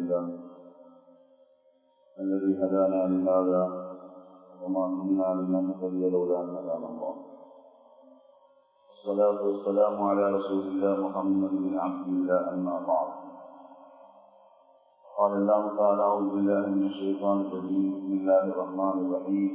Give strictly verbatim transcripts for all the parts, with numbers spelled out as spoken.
لله الذي هدانا لهذا وما كنا لنهتدي لولا أن هدانا الله. الصلاة والسلام على رسول الله محمد بن عبد الله. أما بعد، قال الله تعالى: أعوذ بالله من الشيطان الرجيم. بسم الله الرحمن الرحيم.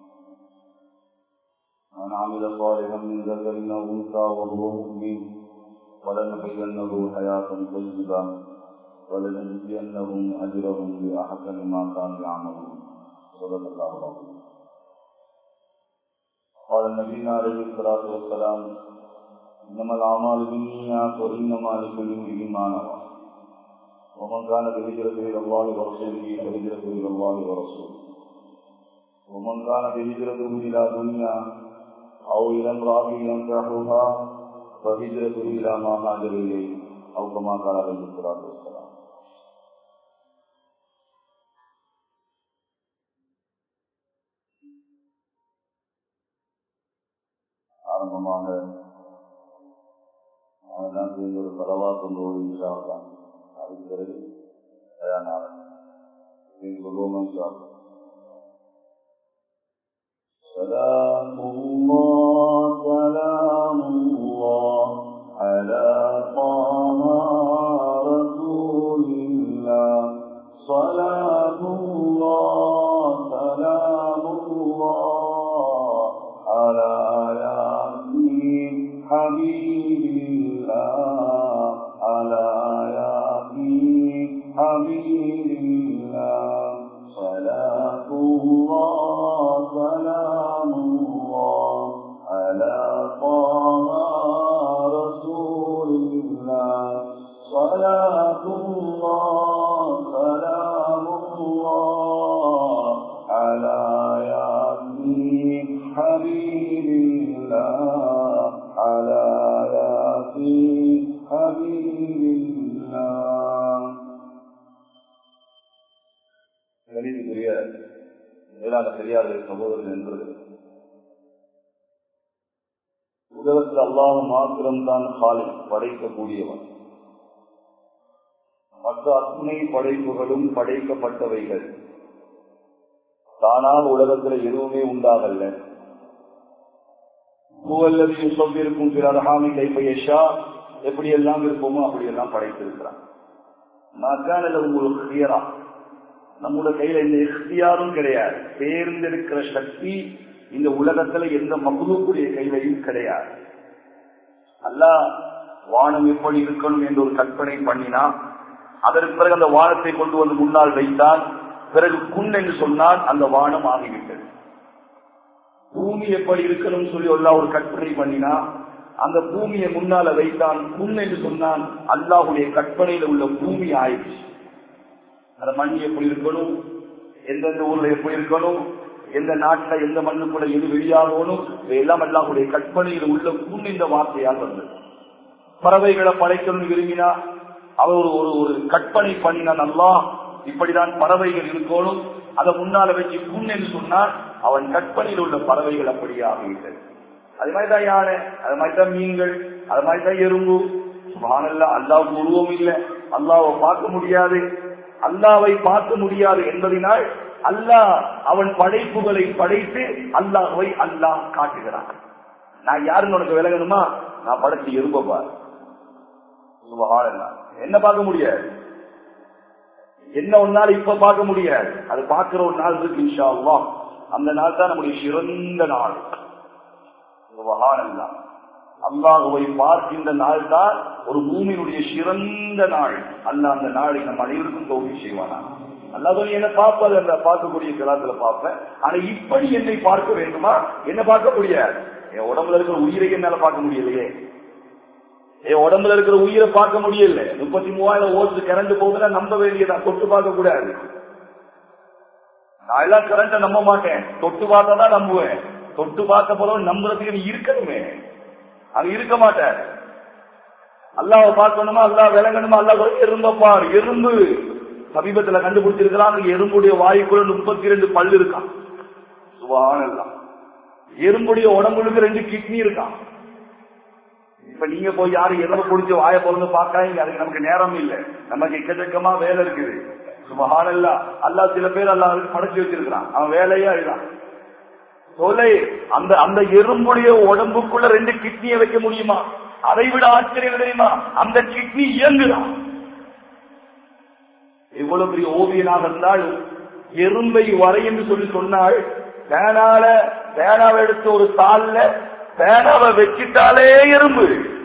من عمل صالحا من ذكر أو أنثى وهو مؤمن ولنحيينه حياة طيبة ولنجزينهم أجرهم بأحسن ما كانوا يعملون. صدق الله العظيم. قال النبي عليه الصلاة والسلام: إنما الأعمال بالنيات وإنما لكل امرئ ما نوى ومن كانت هجرته إلى الله ورسوله فهجرته إلى الله ورسوله ومن كانت هجرته إلى دنيا أو إلى امرأة ينكحها فهجرته إلى ما هاجر إليه أو كما قال عليه الصلاة والسلام. ஆரம்பமாக அதெல்லாம் சேர்ந்து ஒரு பலவாக்கங்களோடு இன்ஷால்லாம் அதுக்கு பிறகு தயாராக சொல்லுவோம். سلام الله سلام الله على طه رسول الله صلاة الله سلام الله على ياسين حبيب الله على ياسين حبيب الله صلاة الله سلام الله على طه رسول الله صلاة الله سلام الله على ياسين حبيب الله على ياسين حبيب الله. கணிதத்துக்குரிய மேலான பெரியார் சகோதரர்கள் என்பது, உலகத்தில் அல்லாஹ் மாத்திரம்தான் காலில் படைக்கக்கூடியவன். மற்ற அத்துணை படைப்புகளும் படைக்கப்பட்டவைகள். தானாக உலகத்தில் எதுவுமே உண்டாகல்ல. இருக்கும் சில அர்ஹாமி கைப்பையஷா எப்படி எல்லாம் இருப்போமோ அப்படியெல்லாம் படைத்திருக்கிறான். நம்முடைய கையில எந்த இஃப்தியாரும் கிடையாது. தேர்ந்தெடுக்கிற சக்தி இந்த உலகத்துல எந்த மக்லூக்குடைய கையிலையும் கிடையாது. அல்லாஹ் வானம் எப்படி இருக்கணும் என்று ஒரு கற்பனை பண்ணினா, அதற்கு பிறகு அந்த வானத்தை கொண்டு வந்து முன்னால் வைத்தால், பிறகு குன் என்று சொன்னால் அந்த வானம் ஆகிவிட்டது. பூமி எப்படி இருக்கணும் சொல்லி அல்லாஹ் ஒரு கற்பனை பண்ணினா, அந்த பூமியை முன்னால வைத்தான், குன் என்று சொன்னால் அல்லாஹுடைய கற்பனையில் உள்ள பூமி ஆயிடுச்சு. அந்த மண் எப்படி இருக்கணும், எந்தெந்த ஊர்ல எப்படி இருக்கணும், எந்த நாட்டுல எந்த மண்ணுக்குள்ள எது வெளியாகணும், இவையெல்லாம் அல்லாஹுடைய கற்பனையில் உள்ள குன் இந்த வார்த்தையால் வந்தது. பறவைகளை படைக்கணும் விரும்பினா அவர் ஒரு ஒரு கற்பனை பண்ணினான். அல்லாஹ் இப்படிதான் பறவைகள் இருக்கணும், அதை முன்னால வச்சு குன் என்று சொன்னால் அவன் கற்பனையில் உள்ள பறவைகள் அப்படியே ஆகிவிட்டது. அது மாதிரிதான் யானை, அது மாதிரிதான் மீன்கள், அது மாதிரிதான் எறும்பு. சுப்ஹானல்லாஹ், அல்லாஹ்வுக்கு உருவம் இல்லை, அல்லாஹ்வை பார்க்க முடியாது. அல்லாஹ்வை பார்க்க முடியாது என்பதனால் அல்லாஹ் அவன் படைப்புகளை படைத்து அல்லாஹ்வை அல்லாஹ் காட்டுகிறான். நான் யாருன்னு உனக்கு விளங்கணுமா, நான் படைச்சு எறும்ப பாரு. சுப்ஹானல்லாஹ், என்ன பார்க்க முடியாது, என்ன ஒரு நாள் இப்ப பார்க்க முடியாது, அது பார்க்கிற ஒரு நாள் இருக்கு இன்ஷா அல்லாஹ். அந்த நாள் தான் நம்முடைய சிறந்த நாள். சுப்ஹானல்லாஹ், அல்லாஹ்வை பார்க்கின்ற நாள் தான் ஒரு பூமியினுடைய சிறந்த நாள். அல்லாஹ் அந்த நாளை நம் அனைவருக்கும் தௌஃபீக் செய்வானா. அல்லாஹ் என்ன பார்ப்பது, அந்த பார்க்கக்கூடிய கிராத்துல பார்ப்பேன். ஆனா இப்படி என்னை பார்க்க வேண்டுமா, என்ன பார்க்க முடியாது. என் உடம்புல இருக்கிற உயிரை என்னால பார்க்க முடியலையே, என் உடம்புல இருக்கிற உயிரை பார்க்க முடியல. முப்பத்தி மூவாயிரம் ஓட்டு கரண்ட் போகுதுன்னா நம்ப வேண்டியதான், தொட்டு பார்க்க கூடாது. நான் எல்லாம் கரண்ட நம்ப மாட்டேன், தொட்டு பார்த்தா தான் நம்புவேன். தொட்டு பார்க்க போல நம்புறதுக்கு நீ இருக்கணுமே, அது இருக்க மாட்டேன். அல்லாஹ்வை பார்க்கணுமா, அல்லாஹ் விளங்கணுமா, அல்லாஹ் எறும்ப பார். எறும்பு சமீபத்துல கண்டுபிடிச்சிருக்கிறாங்க, எறும்புடைய வாய்க்குள்ள முப்பத்தி ரெண்டு பல்லு இருக்கான். சுப்ஹானல்லாஹ், எறும்புடைய உடம்புக்கு ரெண்டு கிட்னி இருக்கான். இப்ப நீங்க போய் யாரும் எறும்பு குடிச்சு வாய பொருந்து பாக்காங்க, அதுக்கு நமக்கு நேரம் இல்லை, நமக்கு எக்கச்சக்கமா வேலை இருக்குது. சுபஹானல்லாஹ். அல்லாஹ் சில பேர் அல்லாஹ்வுக்கு படைச்சு வச்சிருக்கிறான், அவன் வேலையா இதுதான். தொலை அந்த அந்த எறும்புடைய உடம்புக்குள்ள ரெண்டு கிட்னியை வைக்க முடியுமா? அதை விட ஆச்சரியம் தெரியுமா, அந்த கிட்னி இயங்குதான். எவ்வளவு பெரிய ஓவியனாக இருந்தாலும் எறும்பை வரை என்று சொல்லி சொன்னால், பேனால பேனாவை எடுத்து ஒரு தாள்ல பேனாவை வச்சிட்டாலே எறும்பு,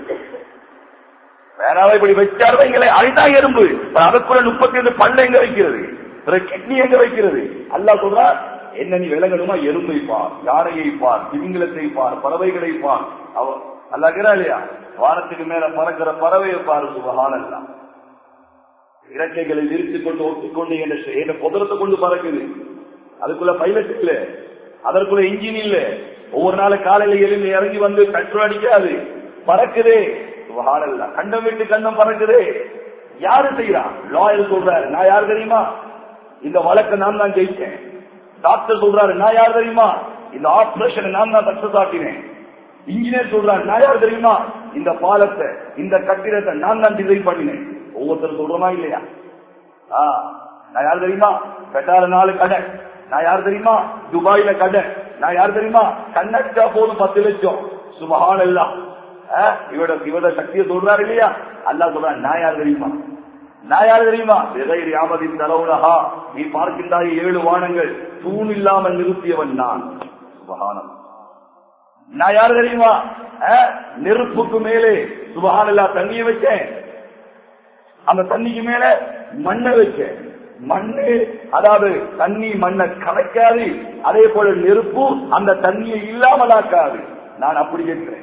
பேனாவை இப்படி வச்சாலே அதுதான் எறும்பு. அதுக்குள்ள முப்பத்தி ஐந்து பல்ல எங்க வைக்கிறது, கிட்னி எங்க வைக்கிறது? அல்லாஹ் சொல்றார், என்ன நீ விலகணுமா, எறும்பை பார், யானையை பார், திமிங்கலத்தை பார், பறவைகளை பார். அல்லாஹ் கேட்கிறா இல்லையா, வானத்துக்கு மேல பறக்கிற பறவையை பாரு. சுபஹானல்லாஹ். இறக்கைகளை விரித்துக் கொண்டு ஒட்டிக்கொண்டு என்ற புதரத்தை கொண்டு பறக்குது. அதுக்குள்ள பைலட் இல்ல, அதற்குள்ள இன்ஜின் இல்ல. ஒவ்வொரு நாள் காலையில எழுந்து இறங்கி வந்து பெட்ரோல் அடிக்காது, பறக்குதே. சுபஹானல்லாஹ். கண்டம் விட்டு கண்டம் பறக்குதே. யாரு செய்யறா? லாயர் சொல்றாரு, நான் யாரு தெரியுமா, இந்த வழக்கை நான் தான் ஜெயிச்சேன். டாக்டர் சொல்றாரு, நான் யார் தெரியுமா, இந்த ஆபரேஷனை நான் தான் சக்சஸ் ஆக்கினேன். இன்ஜினியர் சொல்றாரு, நான் யார் தெரியுமா, இந்த பாலத்தை இந்த கட்டிடத்தை நான் தான் டிசைன் பண்ணினேன். ஒவ்வொருத்தரும் சொல்றோமா இல்லையா? நான் யார் தெரியுமா, பெட்டால நாலு கடை. நான் யார் தெரியுமா, துபாயில கடை. நான் யார் தெரியுமா, கண்ணட்டா போதும் பத்து லட்சம். சுபஹானல்லாஹ். இவட இவட சக்தியை சொல்றாரு இல்லையா? அல்லாஹ் சொல்றாரு, நான் யார் தெரியுமா, நான் யார் தெரியுமா, யாமதின் தரவுலஹா, நீ பார்க்கின்றாய் ஏழு வானங்கள் தூண் இல்லாமல் நிறுத்தியவன் நான். சுபஹானல்லாஹ். நான் யார் தெரியுமா, நெருப்புக்கு மேலே சுபஹானல்லாஹ் தண்ணியை வச்சேன், அந்த தண்ணிக்கு மேல மண்ணை வச்சேன். மண்ணு அதாவது தண்ணி மண்ணை கலைக்காது, அதே போல நெருப்பு அந்த தண்ணியை இல்லாமலாக்காது. நான் அப்படி கேட்கிறேன்.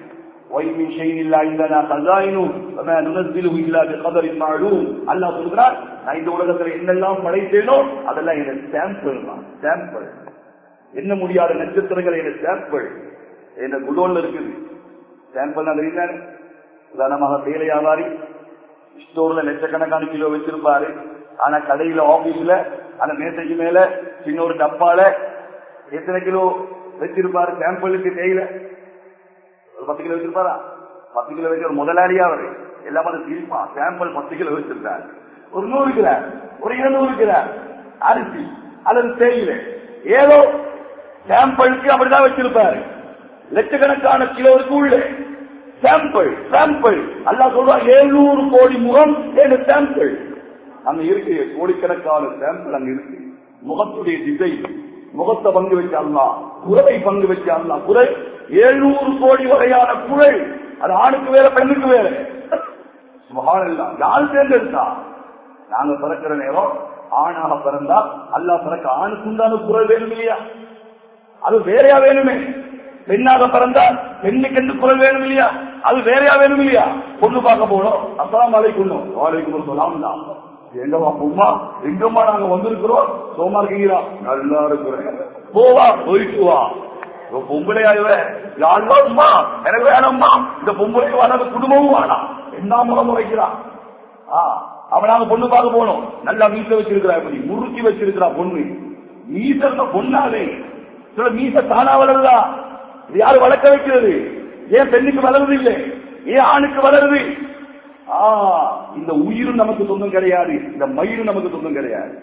அல்லாஹ் சொல்கிறார், நான் இந்த உலகத்துல என்னெல்லாம் படைத்தேனோ அதெல்லாம் எனக்கு சாம்பிள் தான். சாம்பிள் என்ன முடியாத நட்சத்திரங்கள் எனக்கு சாம்பிள் என்ன குடோன்ல இருக்குது. சாம்பிள் நான் தெரியல. உதாரணமாக தேயிலை வியாபாரி ஸ்டோர்ல லட்சக்கணக்கான கிலோ வச்சிருப்பாரு, ஆனா கடையில ஆபீஸ்ல அந்த மேசைக்கு மேல சின்ன ஒரு டப்பால எத்தனை கிலோ வச்சிருப்பாரு சாம்பிளுக்கு? தேயிலை ஒரு பத்து கிலோ வச்சிருப்பாரா? பத்து கிலோ வச்சு ஒரு முதலாளியா அவரு எல்லாம் அதை சிரிப்பான். சாம்பிள் பத்து கிலோ வச்சிருக்காரு. ஒரு நூறு கிராம் ஒரு இருநூறு கிராம் அரிசி அல்லது தேயிலை ஏதோ சாம்பிளுக்கு அப்படிதான் வச்சிருப்பாரு. லட்சக்கணக்கான கிலோவுக்கு உள்ள சாம்பிள் சாம்பிள் அல்லாஹ் சொல்றான், எழுநூறு கோடி முகம் ஏழு சாம்பிள் அங்க இருக்கு. கோடிக்கணக்கான சாம்பிள் அங்க இருக்கு. முகத்துடைய திசை, முகத்தை பங்கு வச்சு அல்லாஹ், குரலை பங்கு வச்சு அல்லாஹ், குறை எழுநூறு கோடி வரையான குறை. அது ஆணுக்கு வேற பெண்ணுக்கு வேற. சுபஹானல்லாஹ். யார் தேர்ந்தெடுத்தா? நாங்க பிறக்கிற நேரம் ஆணாக பிறந்தா அல்லாஹ் பிறக்க ஆணுக்கு உண்டான குரல் வேணும் இல்லையா? அது வேறையா வேணுமே. பெண்ணாக பிறந்தால் பெண்ணுக்கு என்று குரல் வேணும் இல்லையா? அது வேறையா வேணும் இல்லையா? பொண்ணு பார்க்க போனோம், அஸ்ஸலாமு அலைக்கும் வலைக்கும் சலாம் தான். எங்கம்மா பொம்மா, எங்கம்மா நாங்க வந்திருக்கிறோம், சோமா இருக்கீங்களா? நல்லா இருக்கிறேன். போவா, போயிட்டு வா. பொம்பளையா யாருமா எனக்கு வேணும்மா, இந்த பொம்பளை வராத குடும்பமும் வேணாம். என்ன முகம் வைக்கிறான்? அவனாக பொண்ணு பார்க்க போனோம், நல்லா மீச வச்சிருக்கிறா, எப்படி முறுக்கி வச்சிருக்கிறா பொண்ணு. மீச பொண்ணாலே சில மீச தானா வளருதா? இது யாரு வளர்க்க வைக்கிறது? ஏன் பெண்ணுக்கு வளருது இல்லை, ஏன் ஆணுக்கு வளருது? இந்த உயிரும் நமக்கு சொந்தம் கிடையாது, இந்த மயிரும் நமக்கு சொந்தம் கிடையாது,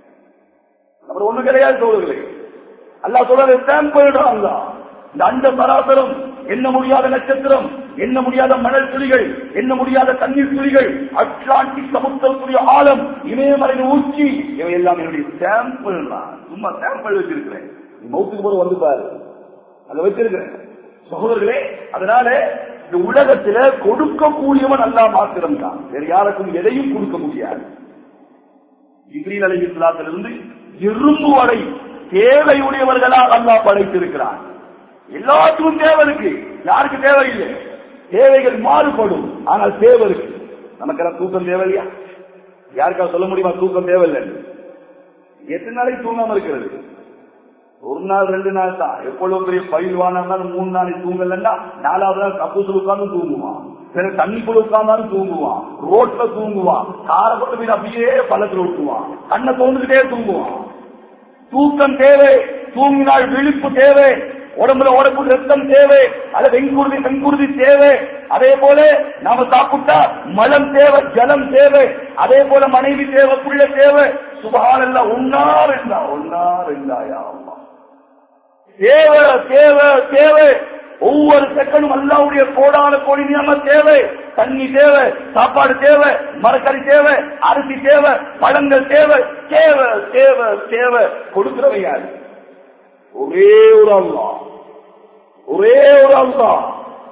நம்ம ஒண்ணும் கிடையாது தோழர்களே. அல்லாஹ் சொல்றது சாம்பிள். இந்த அண்ட சராசரம், என்ன முடியாத நட்சத்திரம், என்ன முடியாத மணல் துளிகள், என்ன முடியாத தண்ணீர் துளிகள், அட்லாண்டிக் சமுத்திரத்துடைய ஆழம், இமயமலையின் உச்சி, இவை எல்லாம் என்னுடைய சாம்பிள் தான். சும்மா சாம்பிள் வச்சிருக்கிறேன். மௌத்துக்கு போது வந்து பாரு, அங்க வச்சிருக்கிறேன் சகோதரர்களே. அதனால இந்த உலகத்தில கொடுக்கக்கூடியவன் அல்லாஹ் மாத்திரம் தான், வேற யாருக்கும் எதையும் கொடுக்க முடியாது. ஜிப்ரீல் அலைஹிஸ்ஸலாத்திலிருந்து எறும்பு வரை தேவையுடையவர்களாக அல்லாஹ் படைத்திருக்கிறான். எல்லாத்துக்கும் தேவை இருக்கு, யாருக்கு தேவை இல்லை. தேவைகள் மாறுபடும், ஆனால் தேவை இருக்கு. நமக்கு தூக்கம் தேவையா? யாருக்காவது சொல்ல முடியுமா தூக்கம் தேவையில்லை? எத்தனை நாளைக்கு தூங்காம இருக்கிறது? ஒரு நாள் ரெண்டு நாள் தான். எவ்வளவு பெரிய பயில் வாங்கினாலும் மூணு நாளைக்கு தூங்கலன்னா நாலாவது நாள் கப்பு உட்கார்ந்து தூங்குவான், சில தண்ணிக்குள்ள உட்கார்ந்தாலும் தூங்குவான், ரோட்ல தூங்குவான், காரை கொண்டு போய் அப்படியே பள்ளத்துல விட்டுவான், கண்ணை தோந்துகிட்டே தூங்குவான். தூக்கம் தேவை, தூங்கினால் விழிப்பு தேவை, உடம்புல உடம்பு ரத்தம் தேவை, அல்ல வெண்குருதி வெண்குருதி தேவை. அதே போல நாம சாப்பிட்டா மலம் தேவை, ஜலம் தேவை. அதே போல மனைவி தேவை, புள்ள தேவை. சுபஹானல்லாஹ், ஒன்னா ரெண்டா ஒன்னா ரெண்டாயா தேவை தேவை தேவை. ஒவ்வொரு செகண்டும் அல்லாஹ்வுடைய கோடான கோடி நியமத் தேவை. தண்ணி தேவை, சாப்பாடு தேவை, மரக்கறி தேவை, அரிசி தேவை, பழங்கள் தேவை, தேவை தேவை தேவை. கொடுக்கிறவன் யாரு? ஒரே ஒரு அல்லாஹ், ஒரே ஒரு அல்லாஹ்.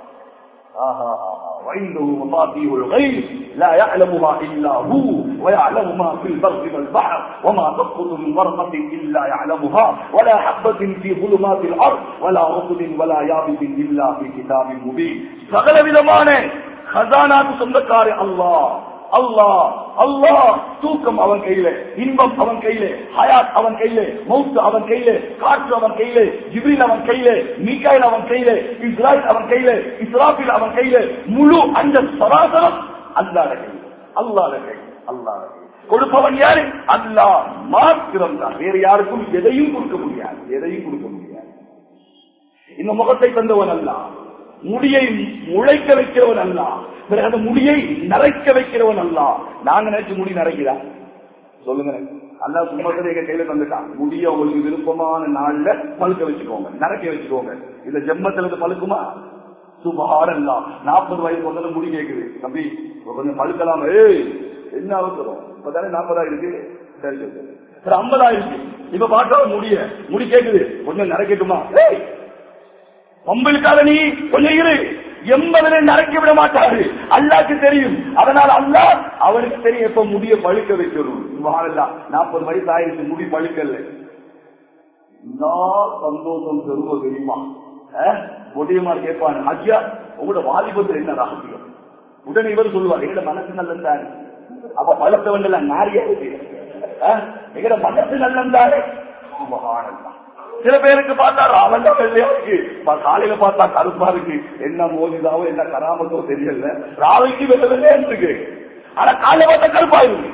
وعنده مفاتيح الغيب لا يعلمها إلا هو ويعلم ما في البر والبحر وما تسقط من ورقة إلا يعلمها ولا حبة في ظلمات الأرض ولا رطب ولا يابس إلا في كتاب مبين. சகல விதமான خزانات சொந்தக்காரே அல்லாஹ். அல்லாஹ் அல்லாஹ். தூக்கம் அவன் கையில, இன்பம் அவன் கையில, ஹயாத் அவன் கையில, மௌத் அவன் கையில, காற்று அவன் கையில, ஜிப்ரீல் அவன் கையில, மீகாயில் அவன் கையில, இஸ்ராயில் அவன் கையில, இஸ்ராஃபில் அவன் கையில. முழு அந்த சராசரம் அல்லாஹ்வுடைய கையில, அல்லாஹ்வுடைய கையில, அல்லாஹ்வுடைய கையில. கொடுப்பவன் யாரு? அல்லாஹ் மாத்திரம் தான். வேற யாருக்கும் எதையும் கொடுக்க முடியாது, எதையும் கொடுக்க முடியாது. இந்த முகத்தை தந்தவன் அல்லாஹ், முடியை முளைக்க வைக்கிறவன் அல்லாஹ், பிறகு அந்த முடியை நரைக்க வைக்கிறவன் அல்லாஹ். நாங்க நினைச்சு முடி நரைக்கிறா சொல்லுங்க. அல்லாஹ் சும்மாத்திர எங்க கையில தந்துட்டான். முடிய உங்களுக்கு விருப்பமான நாள்ல பழுக்க வச்சுக்கோங்க, நரைக்க வச்சுக்கோங்க. இந்த ஜென்மத்துல பழுக்குமா? சுபஹானல்லாஹ். நாற்பது வயசு முதல்ல முடி கேக்குது, தம்பி கொஞ்சம் பழுக்கலாம். ஏய் என்ன அவசரம், இப்பதானே நாற்பதாயிருக்கு, சரி சரி ஐம்பதாயிருக்கு, இப்ப பார்த்தா முடிய முடி கேக்குது, கொஞ்சம் நரைக்கட்டுமா? ஏய் பொம்பளுக்காக நீ கொஞ்சம் இரு, எண்பதுல நரைக்க விட மாட்டாரு, அல்லாஹ்க்கு தெரியும். அதனால அல்லாஹ் அவருக்கு தெரியும் எப்ப முடிய பழுக்க வைக்கணும். நாற்பது வயசு ஆயிடுச்சு, முடி பழுக்கல, சந்தோஷம் பெருமை தெரியுமா? முடியுமா கேட்பான், ஐயா உங்களோட வாலிபத்தில் என்ன ரகசியம்? உடனே இவர் சொல்லுவார், எங்கட மனசு நல்லந்தாரு. அப்ப பழுத்தவன்ல நாரியா இருக்கு, எங்கட மனசு நல்லந்தாரு. சில பேருக்கு பார்த்தா ராவண்ட வெள்ளையா இருக்கு, காலையில பார்த்தா கருப்பா இருக்கு. என்ன மோதிதாவோ என்ன கராமத்தோ தெரியல, ராவைக்கு வெள்ள வெள்ளையா இருக்கு, ஆனா காலையில பார்த்தா கருப்பா இருக்கு.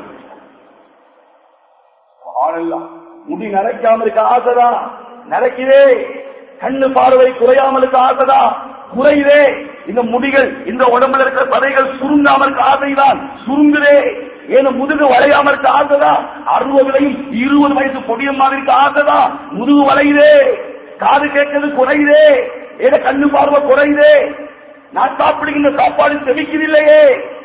முடி நரைக்காம இருக்க ஆசைதான், நரைக்குதே. கண்ணு பார்வை குறையாமல் இருக்க ஆசைதான், குறையுதே. இந்த முடிகள், இந்த உடம்புல இருக்கிற பதைகள் சுருங்காமல் இருக்க ஆசைதான், சுருங்குதே. ஏன்னா முதுகு வளையாம இருக்க ஆசைதான், அறுபதுலையும் இருபது வயசு பொடியமாக இருக்க ஆசைதான், முதுகு வளையுதே. காது கேட்கறது குறையுதே, ஏன்னா கண்ணு பார்வை குறையுதே. நான் சாப்பிடுகின்ற சாப்பாடு செவிக்குது இல்லையே.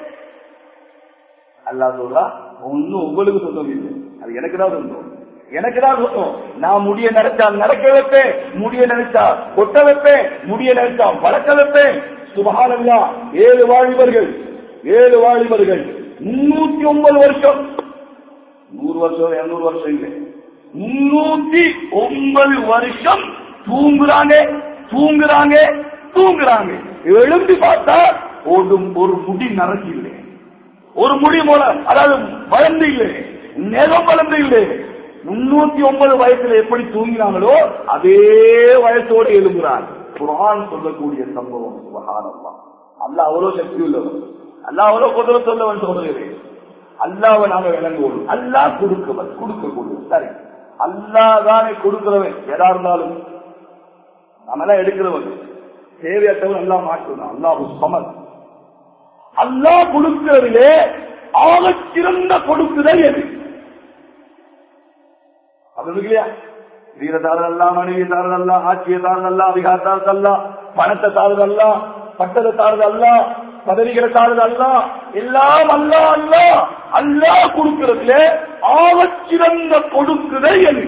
அல்லாஹ் சொல்றா, ஒன்னும் உங்களுக்கு சொந்தம் இல்லை, அது எனக்குதான் சொந்தம், எனக்குதான் சொந்தம். நான் முடிய நினைச்சா நடக்க வைப்பேன், முடிய நினைச்சா கொட்ட வைப்பேன், முடிய நினைச்சா வளர்க்க வைப்பேன். சுபஹானல்லாஹ். ஏழு வாலிபர்கள், ஏழு வாலிபர்கள் முன்னூத்தி ஒன்பது வருஷம், நூறு வருஷம் இருநூறு வருஷம் இல்லை, முன்னூத்தி ஒன்பது வருஷம் தூங்குறாங்க தூங்குறாங்க தூங்குறாங்க. எழுந்து பார்த்தா ஒரு ஒரு முடி நரைச்சி இல்லை, ஒரு முடி மூல, அதாவது வளர்ந்து இல்லை, நேரம் வளர்ந்து இல்லை. முன்னூத்தி ஒன்பது வயசுல எப்படி தூங்கினாங்களோ அதே வயசோடு எழும்புறாங்க. குர்ஆன் சொல்லக்கூடிய சம்பவம். சுப்ஹானல்லாஹ். அல்லாஹ் அவ்வளவு சக்தி உள்ளவன், அல்லாஹ் அவ்வளவு குதிரத் உள்ளவன். சொல்றேன், அல்லாஹ்வை நாங்க விளங்குவோம். அல்லாஹ் கொடுக்கவன், கொடுக்கக்கூடியவன். சரி, அல்லாஹ் தானே கொடுக்கிறவன். எதா இருந்தாலும் நம்மளாம் எடுக்கிறவன், தேவையற்றவன் எல்லாம் மாற்றணும். அல்லாஹ் சமத். அல்லாஹ் கொடுக்கிறதிலே ஆக சிறந்த கொடுக்குதல் எது? அது இல்லையா? வீர தாரதல்லா, மனைவி தாரதல்லா, ஆட்சியை தாரதல்லா, அதிகார தாரதல்லா, பணத்தை தாரதல்லா, பட்டத்தை தாரதல்லா, பதவிகளை தாரதல்லா, எல்லாம் அல்லா அல்லா. அல்லாஹ் கொடுக்கிறதுல ஆக சிறந்த கொடுக்குதல் எது?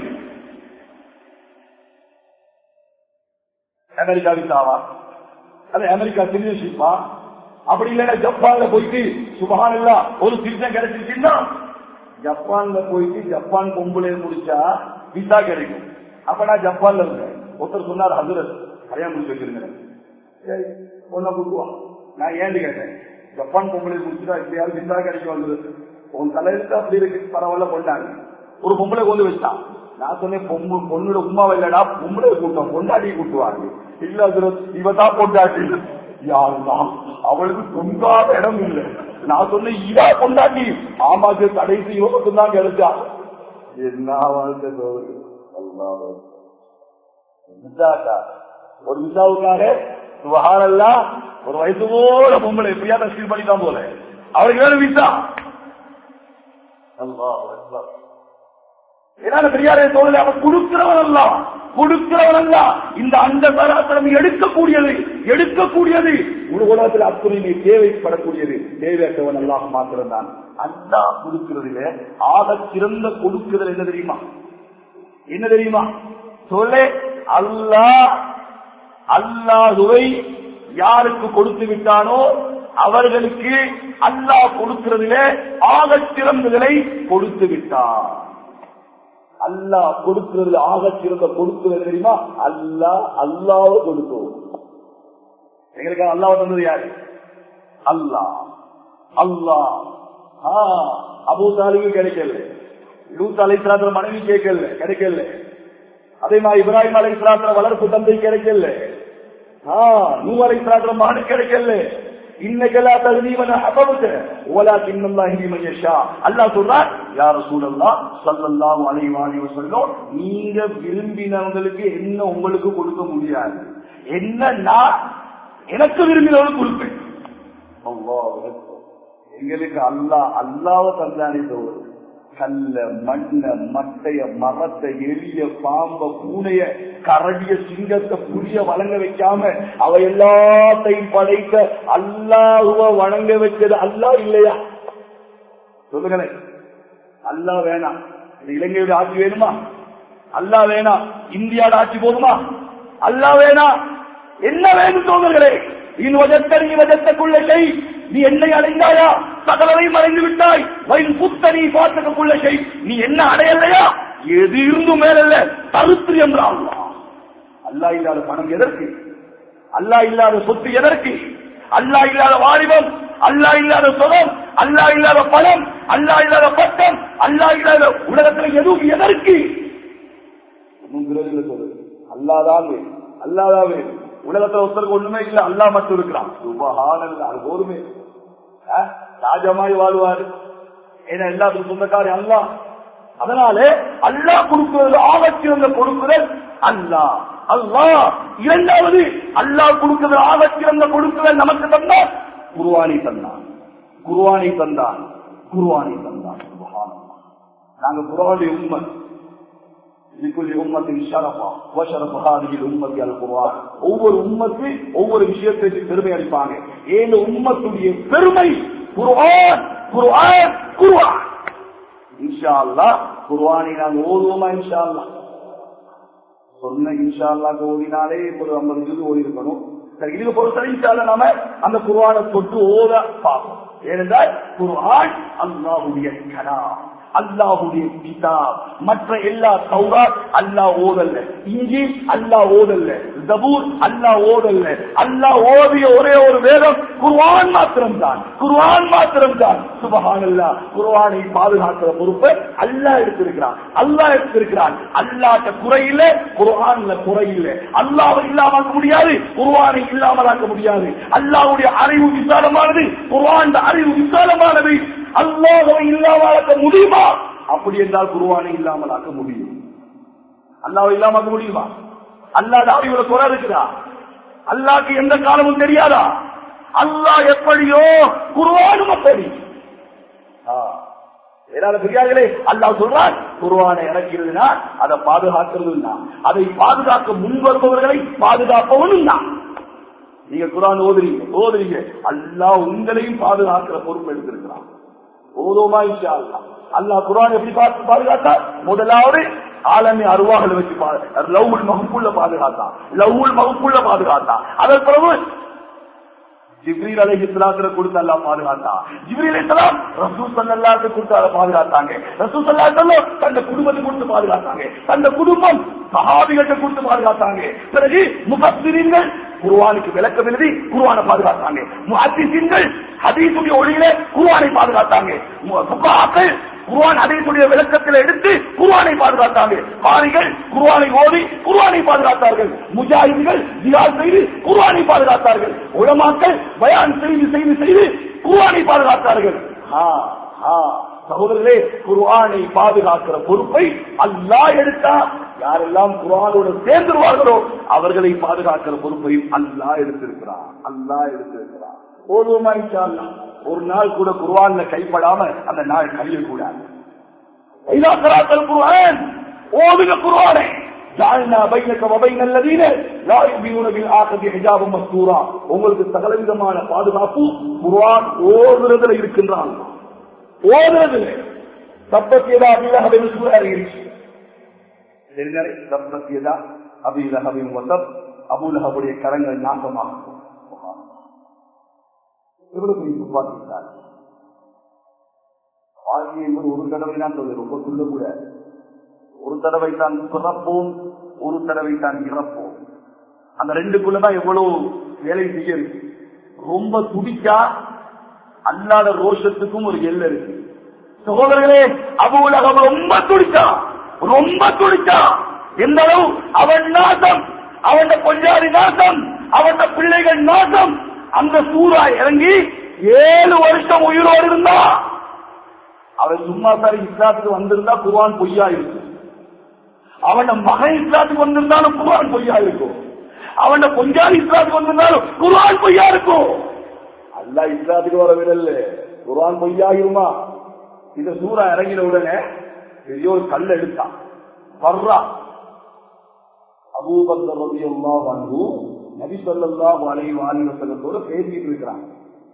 அமெரிக்கா விசாவா, அது அமெரிக்கா சிட்டிசன்ஷிப்பா? அப்படி இல்லைன்னா ஜப்பான்ல போயிட்டு சுபஹானல்லாஹ் ஒரு சிட்டிசன் கிடைச்சிருச்சுன்னா, ஜப்பான்ல போயிட்டு ஜப்பான் பொம்பளை முடிச்சா விசா கிடைக்கும். அப்ப நான் ஜப்பான்ல இருக்கேன். ஒருத்தர் சொன்னார், ஹசரத் கல்யாணம் முடிச்சு வச்சிருங்க, பொண்ணை கூட்டுவான். நான் ஏன்னு கேட்டேன், ஜப்பான் பொம்பளை முடிச்சுட்டா இப்படியாவது விசா கிடைக்கும், உன் தலையிலுக்கு அப்படி இருக்கு, பரவாயில்ல கொண்டாங்க. ஒரு பொம்பளை கொண்டு வச்சான். நான் சொன்னேன், பொண்ணு பொண்ணோட உமாவை இல்லடா, பொம்பளை கூட்டம், கொண்டாடி கூட்டுவாங்க. இல்ல ஹசரத் இவதான் கொண்டாட்டி, யாருதான் அவளுக்கு தொங்காத இடம் இல்லை. நான் சொன்னேன், இதா கொண்டாட்டி. ஆமாக்கு கடைசி யோகத்தும் தான் கிடைச்சா. என்ன வாழ்க்கை ஒரு விசாவுக்காக சுபஹானல்லாஹ். ஒரு வயசு போல பொம்பளை எப்படியா தஸ்கீர் பண்ணிட்டான் போல, அவருக்கு வேற வீசா. அல்லாஹ் அக்பர். ஏன்னா பெரியாரே தோழர்களே, அவன் கொடுக்கிறவன் அல்ல, கொடுக்கிறவன் அல்ல. இந்த அந்த சராசரம் எடுக்கக்கூடியது எடுக்கக்கூடியது உலகத்தில் அத்துறையை தேவைப்படக்கூடியது தேவையற்றவன் அல்லாஹ் மாத்திரம் தான். அல்லாஹ் கொடுக்கிறதுல ஆக சிறந்த கொடுக்குதல் என்ன தெரியுமா? என்ன தெரியுமா? சொல்லே, அல்லாஹ் அல்லாஹுவை யாருக்கு கொடுத்து விட்டானோ அவர்களுக்கு அல்லாஹ் கொடுக்கிறதிலே ஆக சிறந்ததை கொடுத்து விட்டான். அல்லாஹ் கொடுக்கிறது ஆக சிறந்த கொடுக்கிறது தெரியுமா? அல்லாஹ் அல்லாஹ் கொடுத்தோம். எங்களுக்கு அல்லாஹ் தந்தது யாரு? அல்லாஹ். அல்லாஹ் அபூ தாலிபு கிடைக்கல, லூத் அலைஹிஸ்ஸலாம் மனைவி கேட்கல, கிடைக்கல. அதே மாதிரி இப்ராஹிம் அலைஹிஸ்ஸலாம் வளர்ப்பு தந்தை கிடைக்கல, நூ அலைஹிஸ்ஸலாம் மகன் கிடைக்கல. இன்னகலா தஹ்தீமன ஹபபத வலக்கின் அல்லாஹ் லிமன் யஷா. அல்லாஹ் சொல்றார், யா ரசூலல்லாஹ் ஸல்லல்லாஹு அலைஹி வஸல்லம், நீங்க விரும்பினவங்களுக்கு என்ன உங்களுக்கு கொடுக்க முடியாது, என்ன நான் எனக்கு விரும்பினவங்களுக்கு கொடுப்பேன். அல்லாஹ் எங்களுக்கு அல்லாஹ் அல்லாஹ்வை தந்தானே தவிர கல்ல மண்ண மட்டைய மரத்தை எளிய பாம்ப பூனைய கரடிய சிங்கத்தை புளிய வழங்க வைக்காம அவ எல்லாத்தையும் படைத்த அல்லாஹுவ வணங்க வச்சது அல்லாஹ் இல்லையா? சொல்லுங்களேன். அல்லாஹ் வேணாம், இலங்கையோட ஆட்சி வேணுமா? அல்லாஹ் வேணாம், இந்தியாவோட ஆட்சி போதுமா? அல்லாஹ் வேணாம், என்ன வேணும் தோழர்களே? இன் வஜத்தனி வஜத்தக்குள்ள செய், நீ என்னை அடைந்தாயா சகலவை மறைந்து விட்டாய். வயன் புத்தனி பார்த்துக்குள்ள செய், நீ என்ன அடையலையா எது இருந்தும் மேலல்ல தருத்து என்றால் அல்லாஹ் இல்லாத பணம் எதற்கு? அல்லாஹ் இல்லாத சொத்து எதற்கு? அல்லாஹ் இல்லாத வாலிபம், அல்லாஹ் இல்லாத சொலம், அல்லாஹ் இல்லாத பணம், அல்லாஹ் இல்லாத பட்டம், அல்லாஹ் இல்லாத உலகத்தில் எதுவும் எதற்கு? அல்லாதான் வேணும், அல்லாதான் வேணும். உலகத்துல ஒருத்தருக்கு ஒண்ணுமே இல்ல, அல்லாஹ் மட்டும் இருக்கிறான். சுபஹானல்லாஹ். அது போதுமே, ராஜமாய் வாழ்வாரு. ஏன்னா எல்லாத்துக்கும் சொந்தக்காரி அல்லாஹ். அதனால அல்லாஹ் கொடுக்கிறது ஆக சிறந்த கொடுக்குதல் அல்லாஹ். அல்லாஹ் இரண்டாவது அல்லாஹ் கொடுக்கிறது ஆக சிறந்த கொடுக்குதல் நமக்கு தந்தான் குர்ஆனை தந்தான். குர்ஆனை தந்தான் குர்ஆனை தந்தான் சுபஹானல்லாஹ். நாங்க குர்ஆனுடைய உம்மத். ஒவ்வொரு உம்மத்து ஒவ்வொரு விஷயத்திற்கு பெருமை அளிப்பாங்க. ஏன் உம்மத்துடைய பெருமை குர்ஆன், குர்ஆன், குர்ஆன். இன்ஷா அல்லாஹ் குர்ஆனை நாங்கள் ஓதுவோமா? இன்ஷா அல்லாஹ் சொன்ன இன்ஷா அல்லாஹ் ஓதினாலே ஒரு ஐம்பது ஜுஸ் ஓதி இருக்கணும். சரி, இதுக்கு பொறுத்த இன்ஷா அல்லாஹ் நாம அந்த குர்ஆனை தொட்டு ஓத பார்ப்போம். ஏனென்றால் குர்ஆன் அல்லாஹ்வுடைய கலாம், அல்லாஹுடைய கிதாப். மற்ற எல்லா தௌராத் அல்லாஹ் ஓதல்ல, இன்ஜீல் அல்லாஹ் ஓதல்ல, ஜபூர் அல்லாஹ் ஓதல்ல. அல்லாஹ் ஓதிய ஒரே ஒரு வேதம் குர்ஆன் மாத்திரம் தான், குர்ஆன் மாத்திரம் தான். சுபஹானல்லாஹ். குர்ஆனை பாதுகாக்கிற பொறுப்பை அல்லாஹ் எடுத்திருக்கிறான், அல்லாஹ் எடுத்திருக்கிறான். அல்லாஹ்ட்ட குறையில்ல, குர்ஆன்ல குறையில்ல. அல்லாஹ்வை இல்லாமலாக்க முடியாது, குர்ஆனை இல்லாமலாக்க முடியாது. அல்லாஹ்வுடைய அறிவு விசாலமானது, குர்ஆன் அறிவு விசாலமானது. அல்லாஹ்வை இல்லாமலாக்க முடியுமா? அப்படி என்றால் குர்ஆனை இல்லாமல் ஆக்க முடியும். அல்லாஹ்வை இல்லாம ஆக்க முடியுமா? அல்லாஹ் அறிவுல குறை இருக்குதா? அல்லாஹ்க்கு எந்த காலமும் தெரியாதா? அல்லாஹ் எப்படியோ குர்ஆனும் அப்படி. பெரியார்களே, அல்லாஹ் சொல்றான் குர்ஆனை இறக்கிறதுனா அதை பாதுகாக்கிறதுனா, அதை பாதுகாக்க முன்வருபவர்களை பாதுகாப்பவனும் தான். நீங்க குர்ஆன் ஓதுறீங்க ஓதுறீங்க அல்லாஹ் உங்களையும் பாதுகாக்கிற பொறுப்பு எடுத்திருக்கிறான். ஓதோமா இன்ஷா அல்லாஹ். அல்லாஹ் குர்ஆன் எப்படி பாதுகாத்தா? முதலாவது ஆலமி அருவாகளை வச்சு லவ்வுல் மஹ்பூல்ல பாதுகாத்தா, லவ்வுல் மஹ்பூல்ல பாதுகாத்தா. அதற்கு பிறகு ஜிப்ரீல் அலைஹிஸ்ஸலாத்தை கொடுத்து அல்லாஹ் பாதுகாத்தா. ஜிப்ரீல் அலைஹிஸ்ஸலாம் ரசூல் ஸல்லல்லாஹு அலைஹி வஸல்லம் பாதுகாத்தாங்க. ரசூல் ஸல்லல்லாஹு அலைஹி வஸல்லம் தந்த குடும்பத்தை கொடுத்து பாதுகாத்தாங்க. தந்த குடும்பம் சஹாபிகளை கொடுத்து பாதுகாத்தாங்க. பிறகு முஃபஸ்ஸிரீன்கள் குர்ஆனுக்கு விளக்கம் எழுதி குர்ஆனை பாதுகாத்தாங்க. முஹத்திஸீன்கள் ஹதீஸுடைய ஒளியிலே குர்ஆனை பாதுகாத்தாங்க. ஃபுகஹாக்கள் குர்ஆன் ஹதீஸுடைய விளக்கத்தில் எடுத்து குர்ஆனை பாதுகாத்தாங்க. காரிகள் குர்ஆனை ஓதி குர்ஆனை பாதுகாத்தார்கள். முஜாஹிதுகள் ஜிஹாத் செய்து குர்ஆனை பாதுகாத்தார்கள். உலமாக்கள் பயான் செய்து செய்து செய்து குர்ஆனை பாதுகாத்தார்கள். சகோதரர்களே, குர்ஆனை பாதுகாக்கிற பொறுப்பை அல்லாஹ் எடுத்தா யாரெல்லாம் குர்ஆனோடு சேர்ந்துருவார்களோ அவர்களை பாதுகாக்கிற பொறுப்பையும் அல்லாஹ் எடுத்திருக்கிறார். அல்லாஹ் எடுத்திருக்கிறார். ஓதுவோமா இன்ஷா அல்லாஹ். ஒரு நாள் கூட குர்ஆன்ல கைப்படாம அந்த நாள் கழியக்கூடாது. இதா கராத்தல் குர்ஆன், ஓதுக குர்ஆனை. ஜஅல்னா பைனக வ பைனல் லதீன லா யுமினூன பில் ஆகிரத்தி ஹிஜாபம் மஸ்தூரா. உங்களுக்கு சகலவிதமான பாதுகாப்பு குர்ஆன் ஓதுறதுல இருக்கின்றான். ஓதுறதுல தப்பத்தியதா அபிலஹபின் சூரா இருக்கு. தெரிஞ்சரை தப்பத்தியதா அபிலஹபின் வஸப், அபூலஹபுடைய கரங்கள் நாசமாகும். எவ்வளவு பெரிய துப்பாக்கிட்டார். வாழ்க்கை என்பது ஒரு தடவை தான் சொல்ல, ரொம்ப சொல்லக்கூடாது. ஒரு தடவை தான் பிறப்போம், ஒரு தடவை தான் இறப்போம். அந்த ரெண்டுக்குள்ளதான் எவ்வளவு வேலை செய்ய இருக்கு. ரொம்ப துடிச்சா அல்லாத ரோஷத்துக்கும் ஒரு எல்லை இருக்கு. சகோதரர்களே, அபூலஹப் ரொம்ப துடிச்சா, ரொம்ப துடிச்சா. எந்த அளவு அவன் நாசம், அவன் கொஞ்சாதி நாசம், அவன் பிள்ளைகள் நாசம். அந்த சூறா இறங்கி ஏழு வருஷம் உயிரோடு இருந்தா, அவன் சும்மா சாரி இஸ்லாத்துக்கு வந்திருந்தா குர்ஆன் பொய்யா இருக்கும். அவன் மகன் இஸ்லாத்துக்கு வந்திருந்தாலும் குர்ஆன் பொய்யா இருக்கும். அவன் கொஞ்சாதி இஸ்லாத்துக்கு வந்திருந்தாலும் குர்ஆன் பொய்யா இருக்கும். அல்லாஹ் இஸ்லாத்துக்கு வர விடல, குர்ஆன் பொய்யாயிருமா? இந்த சூறா இறங்கின உடனே பெரிய ஒரு கல் எடுத்தான். வர்றா அபூபக்கர் ரலியல்லாஹு அன்ஹு நபி ஸல்லல்லாஹு அலைஹி வஸல்லத்தோட பேசிட்டு இருக்கிறாங்க.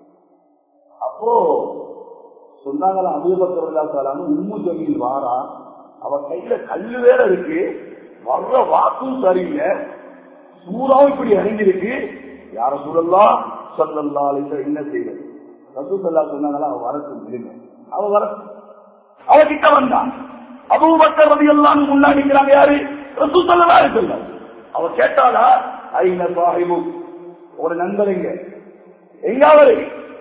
அப்போ சொன்னாங்களா, அபூபக்கர் ரலியல்லாஹு அன்ஹு உம்மு ஜமீல் வாரா, அவ கையில கல்லு வேற இருக்கு, வர்ற வாக்கும் சரியில்லை, சூறாவும் இப்படி இறங்கிருக்கு. யார சூழல்லாம் ஸல்லல்லாஹு அலைஹி வஸல்லம் என்ன செய்வது? ரசூல் ஸல்லல்லாஹு சொன்னாங்களா, அவ வரட்டும் விடுங்க. அவ வர அவ கிட்ட வந்தான். அபூபக்கர் ரலியல்லாஹு அன்ஹு முன்னாடி நிக்கிறாங்க. யாரு? ரசூல் ஸல்லல்லாஹு அலைஹி வஸல்லம். அவ கேட்டாளா, ஐன சாஹிபு, ஒரு நண்பர் எங்க எங்க அவரு?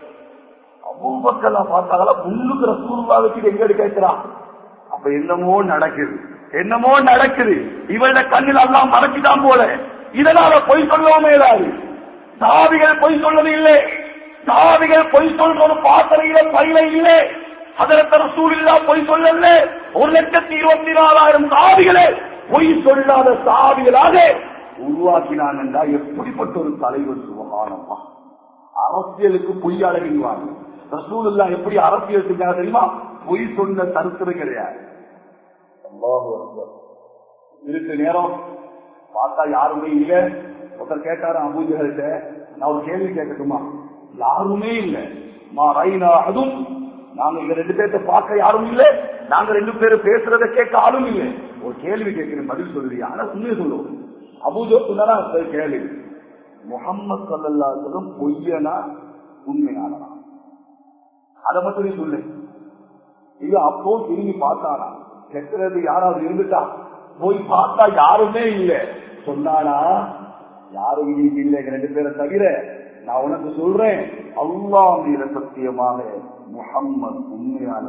அபூபக்கர் பார்த்தாங்களா, முன்னுக்கு ரசூலுல்லாஹ்வுக்கு எங்க கேட்கிறான். அப்ப என்னமோ நடக்குது, என்னமோ நடக்குது. இவளோட கண்ணில் அல்லாஹ் மறைச்சிட்டான் போல. இதனால பொய் சொல்லவும் இயலாது. சாவிகள் பொய் சொல்வது இல்லை. சாவிகள் பொய் சொல்றது பாத்திரையில பயில இல்லை. ஹதரத் ரசூலுல்லாஹ் பொய் சொல்லல. ஒரு லட்சத்தி இருபத்தி நாலாயிரம் சாவிகளை பொய் சொல்லாத சாவிகளாக உருவாக்கினான் என்றா எப்படிப்பட்ட ஒரு தலைவர்! சுபஹானல்லாஹ். அரசியலுக்கு பொய் அழகிடுவாங்க. ரசூலுல்லாஹ் எப்படி அரசியல் செஞ்சாங்க தெரியுமா? பொய் சொன்ன சரித்திரம் கிடையாது. அல்லாஹு அக்பர். இருக்கு நேரம் பார்த்தா யாருமே இல்ல. ஒருத்தர் கேட்டாரு அபூஜஹல்கிட்ட, நான் ஒரு கேள்வி கேட்கட்டுமா? யாருமே இல்ல. மா ரைனா அதுவும் நாங்க இங்க ரெண்டு பேர்த்த பார்க்க யாரும் இல்ல, நாங்க ரெண்டு பேரும் பேசுறத கேட்க ஆளும் இல்லை. ஒரு கேள்வி கேட்கிறேன், பதில் சொல்லுவியா? ஆனா உண்மையை சொல்லுவோம். அபூஜஹல் சொன்னா கேள்வி, முஹம்மது ஸல்லல்லாஹு அலைஹி வஸல்லம் பொய்யனா உண்மையானா? அதை மட்டும் நீ சொல்லு. இது அப்போ திரும்பி பார்த்தானா? கெட்டுறது யாராவது இருந்துட்டா? போய் பார்த்தா யாருமே இல்லை. சொன்னானா? யாரும் இல்லை, ரெண்டு பேரை தவிர. நான் உனக்கு சொல்றேன், அல்லாஹ் மீது சத்தியமாக முஹம்மது உண்மையான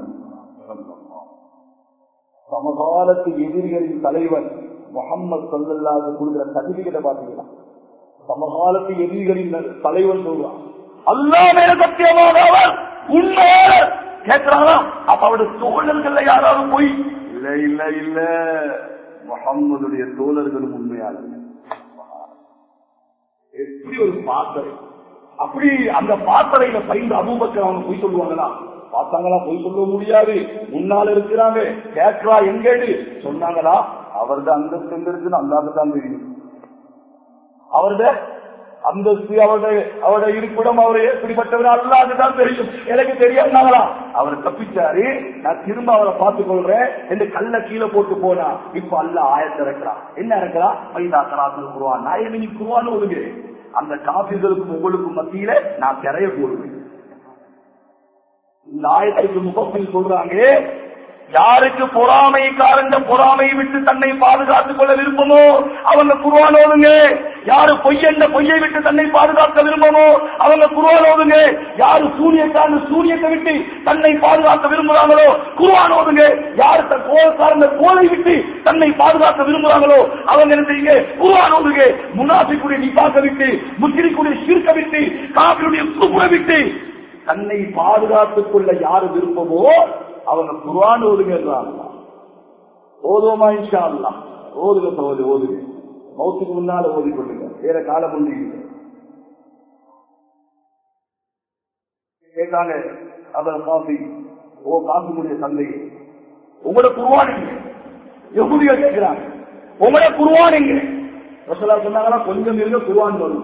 சமகாலத்து எதிரிகளின் தலைவன் முஹம்மது ஸல்லல்லாஹு அலைஹி வஸல்லம் கொடுக்கிற சர்டிபிகேட்டை பார்த்தீங்களா? சமகாலத்து எதிரிகளின் தலைவன் சொல்றான், அல்லாஹ் மீது சத்தியமாக அவர் உண்மையாளர். கேட்கிறாங்களா? அப்ப அவருடைய தோழர்கள் யாராவது போய் இல்ல இல்ல இல்ல, முஹம்மதுடைய தோழர்களும் உண்மையாளர். எப்படி ஒரு பாத்திரை! அப்படி அந்த பாத்திரையில பயந்து அபூபக்கர் அவங்க போய் சொல்லுவாங்களா? பார்த்தாங்களா? போய் சொல்ல முடியாது. முன்னால இருக்கிறாங்க. கேட்கிறா எங்கேடு சொன்னாங்களா? அவரது அந்தஸ்து எங்க இருக்குன்னு அல்லாஹ்வுக்கு தான் தெரியும். அவரது அந்தஸ்து, அவருடைய அவருடைய இருப்பிடம், அவரை எப்படிப்பட்டவர் அல்லாஹ்வுக்கு தான் தெரியும். எனக்கு தெரியாதுனாங்களா? அவர் தப்பிச்சாரு. நான் திரும்ப அவரை பார்த்துக் கொள்றேன் என்று கல்ல கீழே போட்டு போனா, இப்ப அல்லாஹ் ஆயத்தை இறக்கிறான். என்ன இறக்கிறான்? பைதா கராத்துல் குர்ஆன். நான் என்ன குர்ஆன் ஓதுகிறேன், அந்த காபிர்களுக்கும் உங்களுக்கும் மத்தியில நான் திரைய போடுவேன். இந்த ஆயத்துக்கு முகப்பில் சொல்றாங்க, யாருக்கு பொறாமைக்காரங்க பொறாமையை விட்டு தன்னை பாதுகாத்துக் கொள்ள விரும்பமோ அவங்க குர்ஆன் ஓதுங்க. யாரு பொய்யென்ற பொய்யை விட்டு தன்னை பாதுகாக்க விரும்பமோ அவங்க குர்ஆன் ஓதுங்க. யாரு சூனியக்காரங்க சூனியத்தை விட்டு தன்னை பாதுகாக்க விரும்புறாங்களோ குர்ஆன் ஓதுங்க. யாரு கோலக்காரங்க கோலை விட்டு தன்னை பாதுகாக்க விரும்புறாங்களோ அவங்க என்ன செய்யுங்க? குர்ஆன் ஓதுங்க. முனாஃபிக்குடைய நிஃபாக விட்டு, முஷ்ரிக்குடைய ஷிர்க விட்டு, காஃபிருடைய குஃப்ரை விட்டு தன்னை பாதுகாத்துக் கொள்ள யாரு விருப்பமோ அவங்க குர்ஆன் ஓதுங்க. ஓதுவோமா இன்ஷா அல்லாஹ்? ஓதுக சோதரி ஓதுக மௌத்துக்கு முன்னால ஓதி கொள்ளுங்க வேற காலம் ஒன்று கேட்டாங்க. அவர் காஃபி ஓ காஃபிமுடைய சந்தையை உங்களோட குருவானிங்க யஹூதிகள் கேட்கிறாங்க உங்களோட குருவானிங்க ரசூலுல்லாஹ் சொன்னாங்கன்னா கொஞ்சம் இருக்க குருவான் வரும்.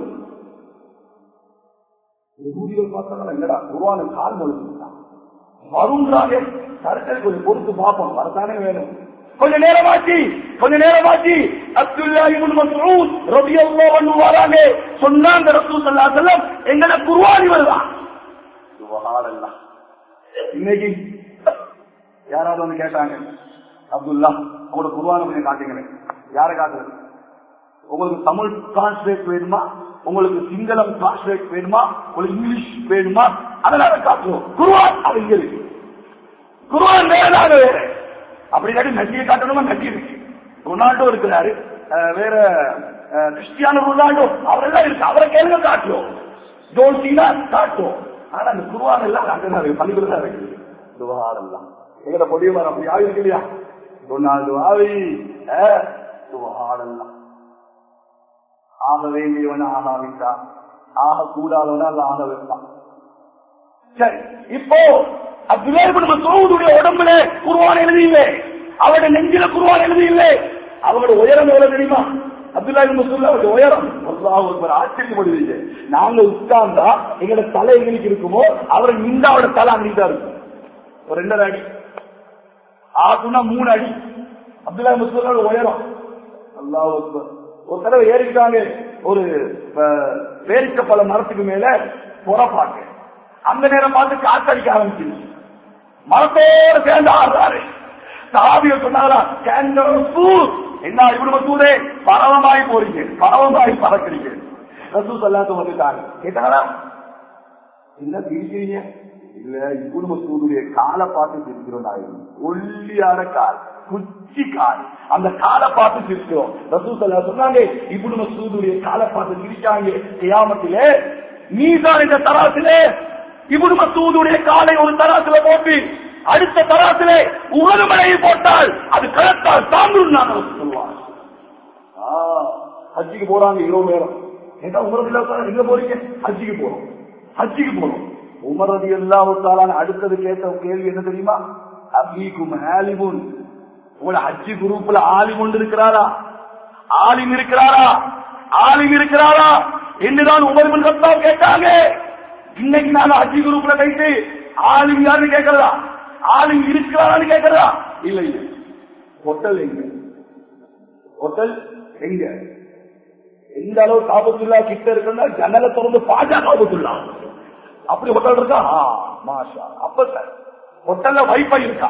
யஹூதிகள் பார்த்தாங்களா என்னடா குருவானு கால் வரும் வருன்றாங்க. சரக்கரை கொஞ்சம் பொறுத்து பார்ப்போம் வரத்தானே வேணும். கொஞ்ச நேரமாச்சு கொஞ்ச நேரமாச்சு அப்துல்லாஹ் இப்னு மஸ்ஊத் ரலியல்லாஹு அன்ஹு வராங்க. சொன்னாங்க ரசூல் ஸல்லல்லாஹு அலைஹி வஸல்லம் எங்கட குர்ஆன் வருதா. சுப்ஹானல்லாஹ். இன்னைக்கு யாராவது வந்து கேட்டாங்க அப்துல்லா உங்களோட குர்ஆனை கொஞ்சம் காட்டுங்களேன். யாரை காட்டுறது? உங்களுக்கு தமிழ் டிரான்ஸ்லேட் வேணுமா, உங்களுக்கு சிங்களம் டிரான்ஸ்லேட் வேணுமா, உங்களுக்கு இங்கிலீஷ் வேணுமா, அதனால காட்டுவோம். குர்ஆன் அது இங்க இருக்கு. குர்ஆன் வேறாக வேற அப்படி இல்லாட்டி மெஸ்ஸியை காட்டணுமா மெஸ்ஸி இருக்கு. ரொனால்டோ இருக்கிறாரு வேற கிறிஸ்டியானோ ரொனால்டோ அவரெல்லாம் இருக்கு. அவரை கேளுங்க காட்டுவோம். ஜோல்சீனா காட்டுவோம். ஆனா அந்த குர்ஆன் எல்லாம் அங்கதான் இருக்கு பள்ளிக்குள்ள தான் இருக்கு. துவஹானல்லாஹ் எங்கட பொடியவர் அப்படி ஆகி இருக்கு இல்லையா ரொனால்டோ ஆவி துவஹானல்லாஹ். ஆக வேண்டியவன ஆகாவிட்டா ஆக கூடாதவன அல்ல ஆக வைப்பான். சரி இப்போ அப்துல்லாஹ் இப்னு மஸ்ஊதுடைய உடம்புல குர்ஆன் எழுதியில்லை, அவருடைய நெஞ்சில குர்ஆன் எழுதியில்லை. அவருடைய உயரம் எவ்வளவு தெரியுமா? அப்துல்லாஹ் இப்னு மஸ்ஊத் உயரம் அல்லாஹ் அக்பர் ஆச்சரியப்படுவீங்க. நாங்க உட்கார்ந்தா எங்களோட தலை எங்களுக்கு இருக்குமோ அவரை நின்றா அவரோட தலை அங்கிட்டா இருக்கும். ஒரு ரெண்டரை அடி ஆகுனா மூணு அடி அப்துல்லாஹ் இப்னு மஸ்ஊத் உயரம் அல்லாஹ் அக்பர். ஒரு தடவை ஏறிட்டாங்க ஒரு பேரிக்க பல மரத்துக்கு மேல புறப்பாங்க. அந்த நேரம் பார்த்து காத்தடிக்க ஆரம்பிச்சு மரத்தோடு சேர்ந்து ஆடுறாரு. சாபிய சொன்னாரா என்ன இப்னு மஸ்ஊதே பரவமாய் போறீங்க பரவமாய் பறக்கிறீங்க. ரசூல் ஸல்லல்லாஹு வந்துட்டாங்க. கேட்டாங்களா என்ன பிரிக்கிறீங்க? இல்ல இப்னு மஸ்ஊதுடைய காலை பார்த்து பிரிக்கிறோம். நாயகம் ஒல்லியான கால் குச்சி கால் அந்த காலை பார்த்து பிரிக்கிறோம். ரசூல் ஸல்லல்லாஹு சொன்னாங்க இப்னு மஸ்ஊதுடைய காலை பார்த்து பிரிச்சாங்க. கியாமத்திலே மீசான் என்ற தராசிலே இப்னு மஸ்ஊதுடைய காலை ஒரு தராசில போட்டு அடுத்த தராசிலே உலக மலையை போட்டால் அது கலத்தால் தாங்கும். ஹஜ்ஜிக்கு போறாங்க இரவு நேரம். ஏதா உமர் எங்க போறீங்க? ஹஜ்ஜிக்கு போறோம் ஹஜ்ஜிக்கு போறோம். உமர் ரலியல்லாஹு தஆலா அடுத்தது கேட்ட கேள்வி என்ன தெரியுமா? அபீக்கும் ஆலிமுன் உங்களோட ஹஜ்ஜி குரூப்ல ஆலிம் ஒன்று இருக்கிறாரா? ஆலிம் இருக்கிறாரா? ஆலிம் இருக்கிறாரா என்றுதான் உமர் இப்னு கத்தாப் கேட்டாங்க. இன்னைக்கு நாங்க ஹஜ்ஜி குரூப்ல கைட்டு ஆலிம் யாருன்னு கேட்கறதா? ஆலிம் இருக்கிறாரான்னு கேட்கறதா? இல்ல இல்ல. ஹோட்டல் எங்க? ஹோட்டல் எங்க? எந்த அளவு காபத்துல்லா கிட்ட இருக்குன்னா ஜன்னலை திறந்து பாஜா காபத்துல்லா அப்படி ஹோட்டல் இருக்கா? மாஷா. அப்ப ஹோட்டல்ல வைஃபை இருக்கா?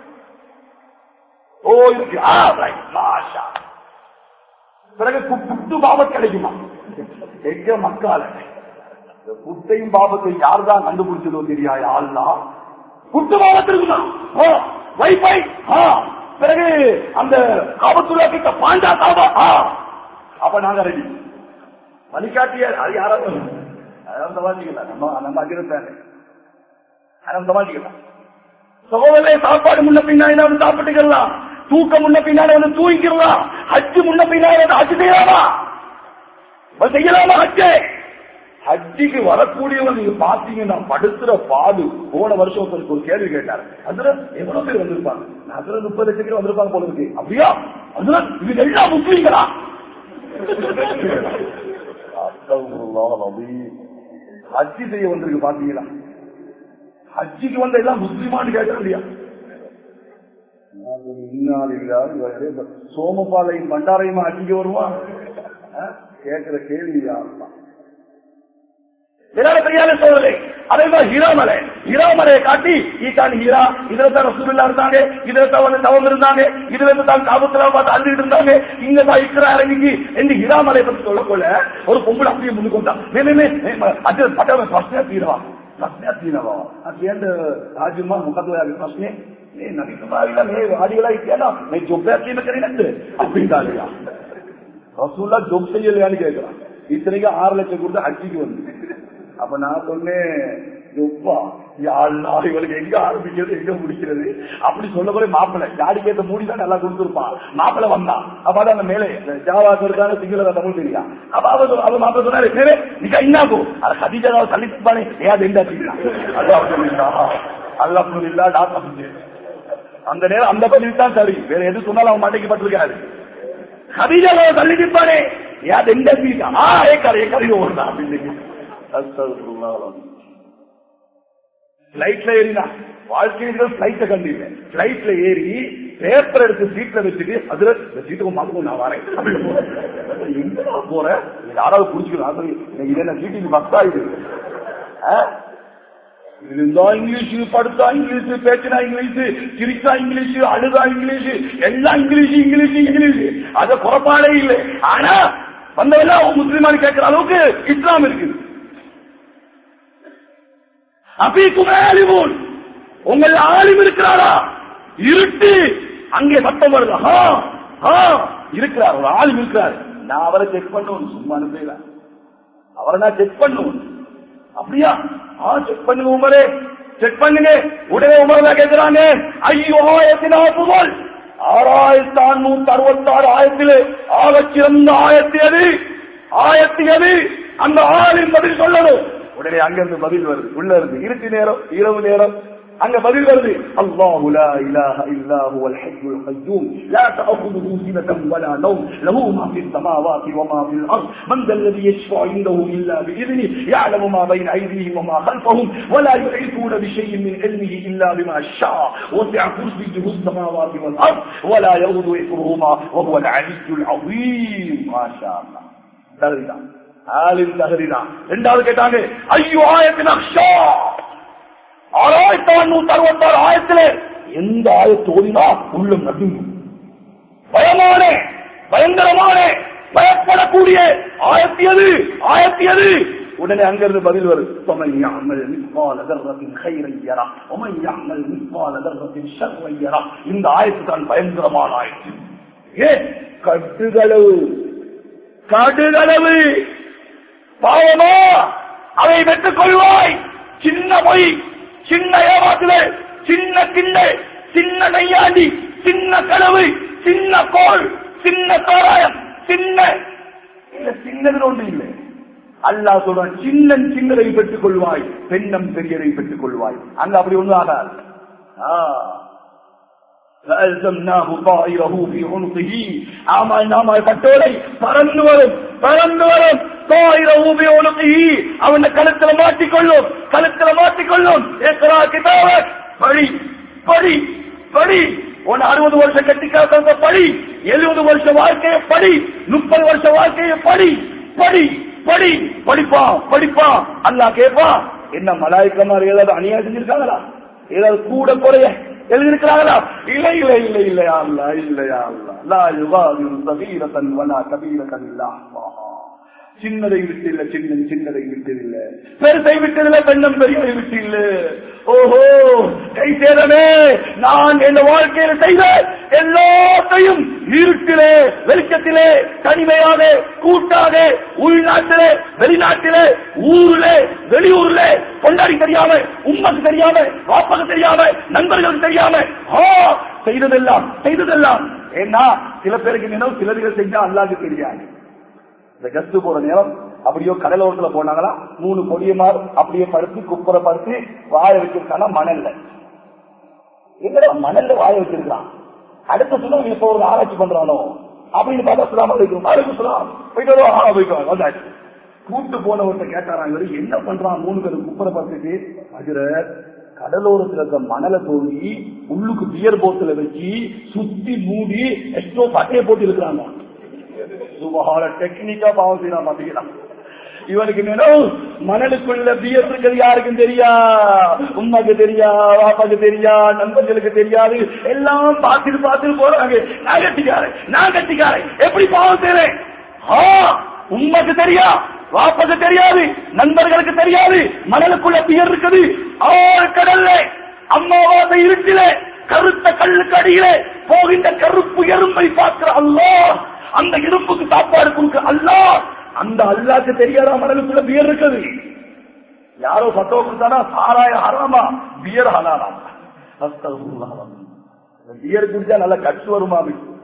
ஓ இருக்கு. மாஷா. பிறகு புட்டு பாபத் கிடைக்குமா? எங்க மக்கால புட்டையும் பாபத்தையும் யார் தான் கண்டுபிடிச்சதோ தெரியாது. ஆள்னா புட்டு பாபத்து இருக்குமா? வைஃபை. பிறகு அந்த காபத்துல்லா கிட்ட பாண்டா காபா. அப்ப நாங்க ரெடி. வழிகாட்டிய அது யாராவது நம்ம நம்ம அகிரத்தானே சமாளிக்கலாம். சகோதரே சாப்பாடு முன்ன பின்னாடி வந்து சாப்பிட்டுக்கலாம். தூக்கம் முன்ன பின்னாடி வந்து தூங்கிக்கலாம். ஹஜ்ஜு முன்ன பின்னாடி வந்து ஹஜ்ஜு செய்யலாமா? செய்யலாமா ஹஜ்ஜு? ஹஜ்ஜிக்கு வரக்கூடியவங்க நீங்க பாத்தீங்கன்னா படுத்துற பாடு. போன வருஷம் ஒருத்தருக்கு ஒரு கேள்வி கேட்டாரு. அதுல எவ்வளவு பேர் வந்திருப்பாங்க? அதுல முப்பது லட்சம் பேர் வந்திருப்பாங்க போல இருக்கு. அப்படியா? அதுல இது எல்லாம் முஸ்லீம்களா? ஹஜ்ஜி செய்ய வந்திருக்கு பாத்தீங்களா? ஹஜ்ஜிக்கு வந்த எல்லாம் முஸ்லிமான்னு கேட்க இல்லையா? சோமபாலையும் பண்டாரையும் ஹஜ்ஜிக்கு வருவான் கேட்கிற கேள்வியா? சொல்றே அதே மாதிரி ஹீராமலை ஹீராமலையை காட்டி ஈட்டான் ஹீரா இதுல தான் ரசூலுல்லாஹ் இருந்தாங்க, இதுல தான் வந்து தவம் இருந்தாங்க, இதுல இருந்து தான் காபத்துல்லா பார்த்து அழுதுட்டு இருந்தாங்க, இங்க தான் இக்ரா இறங்கி இந்த ஹீராமலையை பத்தி சொல்ல போல ஒரு பொம்பளை அப்படியே முன்னுக்கு வந்தா அது பட்ட பிரச்சனை தீரவா பிரச்சனை தீரவா அந்த ராஜுமா முகத்துல பிரச்சனை नबी तुम्हारा मैं हाड़ी किया ना मैं जोब्यासी में करी नंद அப்படி தாலையா ரசூலுல்லாஹ் ஜோப் செய்யலையான்னு கேட்கிறான். இத்தனைக்கு ஆறு லட்சம் கொடுத்து ஹஜ்ஜிக்கு வந்து அப்ப நான் சொன்னேன் இவளுக்கு எங்க ஆரம்பிக்கிறது எங்க முடிக்கிறது அப்படி சொல்ல போல மாப்பிள்ளை யாருக்கு ஏற்ற மூடிதான் நல்லா கொடுத்துருப்பான். மாப்பிள்ளை வந்தான் அப்ப அந்த மேலே ஜாவாக்கான சிங்கள தமிழ் தெரியா அப்ப அவ மாப்பிள்ள சொன்னாரு நீங்க என்னாகோ அதை கதிஜாவை தள்ளிப்பானே ஏன் எந்த அல்லா புரியுதா டாக்டர் அந்த நேரம் அந்த பதில் தான் சரி. வேற எது சொன்னாலும் அவன் மாட்டேக்கப்பட்டிருக்காரு. கதிஜாவை தள்ளிப்பானே ஏன் எந்த பிளைட்ல ஏறினா வாழ்க்கையில பிளைட்ட கண்டில்லை. பிளைட்ல ஏறி பேப்பர் எடுத்து சீட்ல வச்சுட்டு அதுல இந்த சீட்டுக்கு மாத்துக்கும் நான் வரேன் எங்க போறேன் யாராவது புடிச்சுக்கலாம் இது சீட்டுக்கு பக்தா இது இருந்தா இங்கிலீஷ் படுத்தா இங்கிலீஷ் பேச்சினா இங்கிலீஷ் சிரிச்சா இங்கிலீஷ் அழுதா இங்கிலீஷ் எல்லாம் இங்கிலீஷ் இங்கிலீஷ் இங்கிலீஷ் அது புறப்பாடே இல்லை. ஆனா வந்தவெல்லாம் முஸ்லிமான கேட்கிற அளவுக்கு இஸ்லாம் இருக்குது. அபிக்குமேலிமூன் உங்கள் ஆளும் இருக்கிறாரா? இருட்டு அங்கே சத்தம் வருது. இருக்கிறார் ஒரு ஆளும் இருக்கிறார். நான் அவரை செக் பண்ணுவோம். சும்மா அனுப்பல அவரை நான் செக் பண்ணுவோம். அப்படியா? செக் பண்ணுங்க உமரே, செக் பண்ணுங்க. உடனே உமர் தான் கேட்கிறாங்க ஐயோ ஆயிரத்தி நாற்பது ஆறாயிரத்தி அறுநூத்தி அறுபத்தி ஆறு ஆயிரத்திலே ஆக சிறந்த ஆயிரத்தி அது ஆயிரத்தி அது அந்த ஆளின் பதில் சொல்லணும். உடனே அங்கிருந்து பதில் வருது. உள்ள இருந்து இருட்டு நேரம் இரவு நேரம் அங்க பதில் வருது. அல்லாஹு லா இலாஹ இல்லா ஹுவல் ஹய்யுல் கய்யூம் லா தஅഖுதுஹு சினத்தும் வலா நௌம் லஹு மா ஃபிஸ் ஸமாவாதி வ மா ஃபில் அர்ض் மன் தல்லதி யஷ்ஃபஉ இன்தஹு இல்லா பிஇذنஹி يعلم ما بين أيديهم وما خلفهم ولا يحيطون بشيء من علمه إلا بما شاء وسع كرسيه السماوات والأرض ولا يؤوده حفظهما وهو العلي العظيم. ما شاء الله. தகுதிதான் ஆலிம் தகுதிதான். இரண்டாவது கேட்டாங்க ஐயோ ஆயத்தின் அக்ஷா ஆறாயிரத்தி அறுநூத்தி அறுபத்தி ஆறு ஆயிரத்துல எந்த ஆயத்து ஓடினா உள்ளம் நடுங்கும். பயமான பயங்கரமான பயப்படக்கூடிய ஆயத்தியது ஆயத்தியது. உடனே அங்கிருந்து பதில் வரும். இந்த ஆயத்து தான் பயங்கரமான ஆயத்து. ஏன் கட்டுகளவு கடுகளவு பாவமா அதை வெட்டுக் கொள்வாய். சின்ன பொய் சின்ன ஏமாத்துல சின்ன கிண்ணை சின்ன நையாண்டி சின்ன களவு சின்ன கோல் சின்ன தோராயம் சின்ன இல்ல சின்னது ஒன்று இல்லை. அல்லாஹ் சொல்றான் சின்னன் சின்னதை பெற்றுக் கொள்வாய் பெண்ணம் பெரியதை பெற்றுக் கொள்வாய். அங்க அப்படி ஒண்ணு ஆகாது. பட்டோலை பறந்து வரும் பறந்து வரும் அவன் கழுத்துல மாட்டிக்கொள்ளும் கழுத்துல மாட்டிக்கொள்ளும். படி படி படி உன் அறுபது வருஷம் கட்டிக்காத படி எழுபது வருஷம் வாழ்க்கையை படி முப்பது வருஷம் வாழ்க்கையை படி படி படி படிப்பான் படிப்பான். அல்லாஹ் கேட்பான் என்ன மலாய்க்கமார் ஏதாவது அநியாயம் செஞ்சிருக்காங்களா? ஏதாவது கூட குறைய எழுதியிருக்கிறாங்களா? இல்லை இல்லை இல்லை இல்லையா அல்லா இல்லையா அல்லா லா யுகாதிரு சகீரத்தன் வலா கபீரத்தன் இல்லா சின்னதை விட்டு இல்ல சின்னன் சின்னதை விட்டதில்ல பெருசை விட்டதில்ல பெண்ணம் பெரியதை விட்டு இல்ல. ஓஹோ கை சேரமே நான் என் வாழ்க்கையில செய்த எல்லாத்தையும் இருட்டிலே வெளிச்சத்திலே தனிமையாக கூட்டாக உள்நாட்டிலே வெளிநாட்டிலே ஊரிலே வெளியூர்ல கொண்டாடி தெரியாம உம்மக்கு தெரியாம வாப்பக்கு தெரியாம நண்பர்களுக்கு தெரியாம செய்ததெல்லாம் செய்ததெல்லாம். ஏன்னா சில பேருக்கு நினைவு சிலர்கள் செஞ்சா அல்லாஹ்வுக்கு தெரியாது. இந்த கஸ்து போற நேரம் அப்படியோ கடலோரத்துல போனாங்களா மூணு கொடியமார் அப்படியே படுத்து குப்புற படுத்து வாய வச்சிருக்கானா மணல்ல எங்கடா மணல்ல வாய வச்சிருக்கான். அடுத்த சொல்ல இப்ப ஒரு ஆராய்ச்சி பண்றானோ அப்படின்னு பார்த்தா சொல்லாம சொல்லலாம் போயிட்டு போயிட்டு வந்தாச்சு. கூட்டு போனவர்கிட்ட கேட்டாரா இவரு என்ன பண்றான் மூணு பேர் குப்புற படுத்துட்டு அதுல கடலோரத்துல இருக்க மணலை தோண்டி உள்ளுக்கு பியர் போத்துல வச்சு சுத்தி மூடி எஸ்டோ பட்டையை போட்டு இருக்கிறாங்க. சுபஹான டெக்னிக்கா பாவம் செய்யலாம் பாத்தீங்கன்னா இவனுக்கு நினைவு மணலுக்குள்ள பியர் இருக்கிறது யாருக்கும் தெரியா, உமாக்கு தெரியா, வாப்பாக்கு தெரியா, நண்பர்களுக்கு தெரியாது. எல்லாம் பார்த்துட்டு பார்த்துட்டு போறாங்க. நான் கட்டிக்காரன் நான் கட்டிக்காரன் எப்படி பாவம் செய்யறேன். உமாக்கு தெரியா வாப்பாக்கு தெரியாது நண்பர்களுக்கு தெரியாது. மணலுக்குள்ள பியர் இருக்குது. ஆறு கடல்ல அம்மாவாத இருட்டில கருத்த கல்லுக்கு அடியில போகின்ற கருப்பு எறும்பை பார்க்கிற அல்லாஹ் அந்த இரும்புக்கு சாப்பாடு கொடுக்க அல்லாஹ் அந்த அல்லாஹ்க்கு தெரியாத மணலுக்குள்ள பியர் இருக்குது. யாரோ பத்தோ கொடுத்தானா சாராய ஹராமா பியர் ஹலாலாம். பியர் குடிச்சா நல்லா கட்சி வருமா?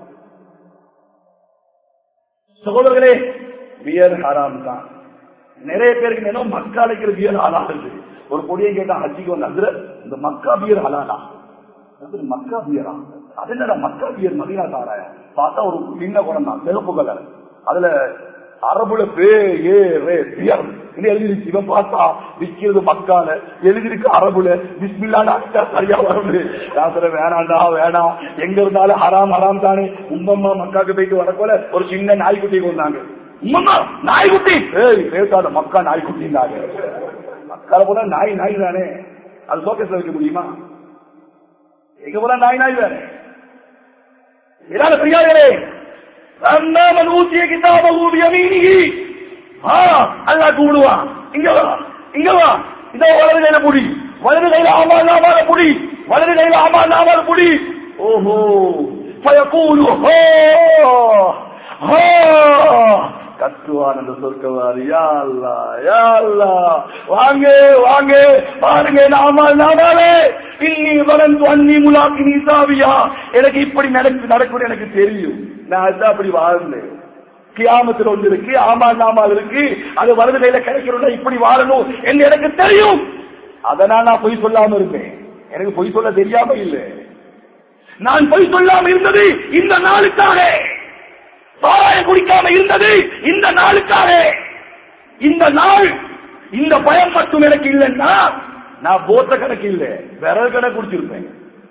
சகோதரர்களே, பியர் ஹராம் தான். நிறைய பேருக்கு என்ன மக்கா அழைக்கிற பியர் ஹலால். ஒரு பொடியை கேட்டா ஹஜ்ஜிக்கு வந்து அதுல இந்த மக்கா பியர் ஹலாலா? மக்கா பியரா? அது என்னடா மக்கா பியர்? மதீனா சாராய பார்த்தா ஒரு சின்ன குடம் தான், சிவப்பு கலர். அதுல அரபுல பே ஏ ரே பியர் எழுதிருக்கு. இவன் பார்த்தா விற்கிறது மக்கால, எழுதிருக்கு அரபுல. பிஸ்மில்லான்னு அடிச்சா சரியா வருது. யாத்திரை வேணாண்டா வேணாம், எங்க இருந்தாலும் ஹராம் ஹராம் தானே. உம்மம்மா மக்காக்கு போயிட்டு வரப்போல ஒரு சின்ன நாய்க்குட்டி கொண்டாங்க. உம்மம்மா நாய்க்குட்டி, ஏய் பேசாத மக்கா நாய்க்குட்டின்னாங்க. மக்கால போல நாய் நாய் தானே, அது சோகேஸ்ல வைக்க முடியுமா? எங்க போல நாய் நாய் தானே. இதான பெரியார்களே, அண்ணாமன் ஊசிய கிதாப ஊதிய மீனி அல்லா கூடுவான். இங்க வா இங்க வா, இதோ வலது கையில புடி, வலது கையில ஆமா நாமால புடி, வலது கையில ஆமா நாமால புடி. ஓஹோ பயக்கூடு கத்துவான் என்று சொற்கவாரு. யா அல்லாஹ் யா அல்லாஹ், வாங்க வாங்க பாருங்க நாமால் நாமாலே இன்னி வளர்ந்து அன்னி முலாக்கி நீசாவியா. எனக்கு இப்படி நடக்கு நடக்கும் எனக்கு தெரியும். நான் அப்படி வாழ்ந்தேன். கியாமத்தில் ஒன்று இருக்கு, ஆமால் நாமால் இருக்கு, அது வலது கையில கிடைக்கணும், இப்படி வாழணும் என்று எனக்கு தெரியும். அதனால் நான் பொய் சொல்லாம இருப்பேன். எனக்கு பொய் சொல்ல தெரியாம இல்லை. நான் பொய் சொல்லாம இருந்தது இந்த நாளுக்காக. சாராயம் குடிக்காம இருந்தது இந்த நாளுக்காக. இந்த நாள் இந்த பயம் மட்டும் எனக்கு இல்லைன்னா நான் போத்த கணக்கு இல்லை, விரல் கணக்கு குடிச்சிருப்பேன்.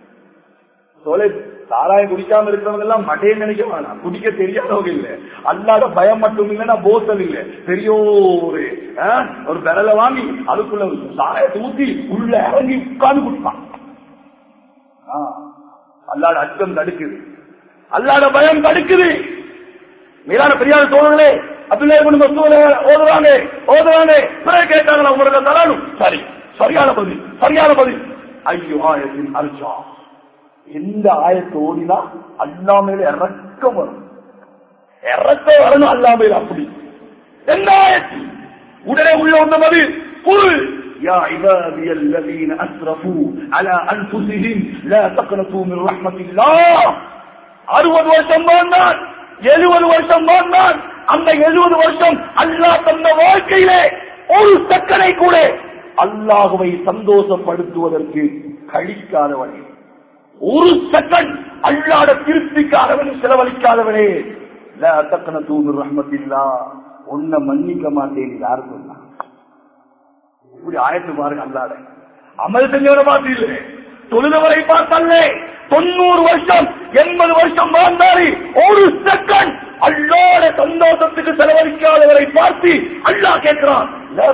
சாராயம் குடிக்காம இருக்கிறவங்க எல்லாம் மட்டையை நினைக்க வேணாம், குடிக்க தெரியாதவங்க இல்ல. அல்லாத பயம் மட்டும் இல்லைன்னா போத்தல் இல்ல, பெரிய ஒரு ஒரு விரலை வாங்கி அதுக்குள்ள சாராயத்தை ஊத்தி உள்ள இறங்கி உட்கார்ந்து குடிப்பான். அல்லாத அச்சம் தடுக்குது, அல்லாத பயம் தடுக்குது. மீதான பெரியார தோழர்களே, அப்துல்லாஹ் இப்னு மஸ்ஊத் ஓதுவாங்க ஓதுவாங்க பிறகு கேட்டாங்களா உங்களுக்கு தரானும் சரி சரியான பதில் சரியான பதில். ஐயோ ஆயத்தின் அர்ச்சா, எந்த ஆயத்தை ஓடினா அல்லா மேல இறக்கம் வரும், இறக்கம் வரணும் அல்லா மேல. அப்படி எந்த ஆயத்து உடனே உள்ள வந்த பதில் குல் யா இபாதியல் லதீன அஸ்ரஃபு அலா அன்ஃபுஸிஹிம் லா தக்னது மின் ரஹ்மத்தில்லாஹ். அறுபது வருஷம் வாழ்ந்தான், எழுபது வருஷம் வாழ்ந்தான். அந்த எழுபது வருஷம் அல்லாஹ் தந்த வாழ்க்கையிலே ஒரு செகண்டை கூட அல்லாஹ்வை சந்தோஷப்படுத்துவதற்கு கழிக்காதவனே, ஒரு செகண்ட் அல்லாஹ்வுடைய திருப்திக்காகவே செலவழிக்காதவனே. லா தக்னது மின் ரஹ்மத்தில்லாஹ், உன்னை மன்னிக்க மாட்டேன் யார் சொன்னா? இப்படி ஆயத்து பாருங்க. அல்லாஹ் அமல் செஞ்சவரை பார்த்து இல்லை, தொழுதவரை பார்த்தல்ல. தொண்ணூறு வருஷம் எண்பது வருஷம் வாழ்ந்தாரு, ஒரு செகண்ட் அல்லாஹ்வுடைய சந்தோஷத்துக்கு செலவழிக்காதவரை பார்த்து அல்லாஹ் கேட்கிறான்,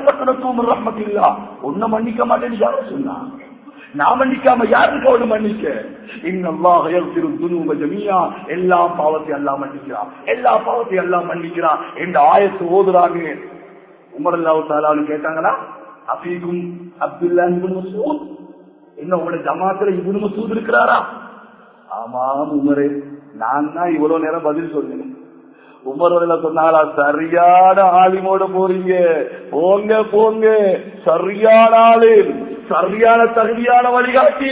ஒன்ன மன்னிக்க மாட்டேன்னு யார சொன்னா? நான் மன்னிக்காம யாருக்கு அவனு மன்னிக்க? இன்னல்லாஹ் யக்ஃபிரு துனூப ஜமீஆ, எல்லா பாவத்தையும் அல்லாஹ் மன்னிக்கிறான், எல்லா பாவத்தையும் அல்லாஹ் மன்னிக்கிறான் என்ற ஆயத்து ஓதுறாங்க. உமர் ரலியல்லாஹு தஆலா கேட்டாங்களா, அஃபீகும் அப்துல்லாஹ் இப்னு மஸ்ஊத், என்ன உங்களோட ஜமாத்துல இப்னு மஸ்ஊத் இருக்கிறாரா? ஆமாம் உமரே, நான் தான் இவ்வளவு நேரம் பதில் சொன்னேன். உமர் சொன்னாலா, சரியான ஆலிமோட போறீங்க, போங்க போங்க, சரியான ஆளு, சரியான தகுதியான வழிகாட்டி.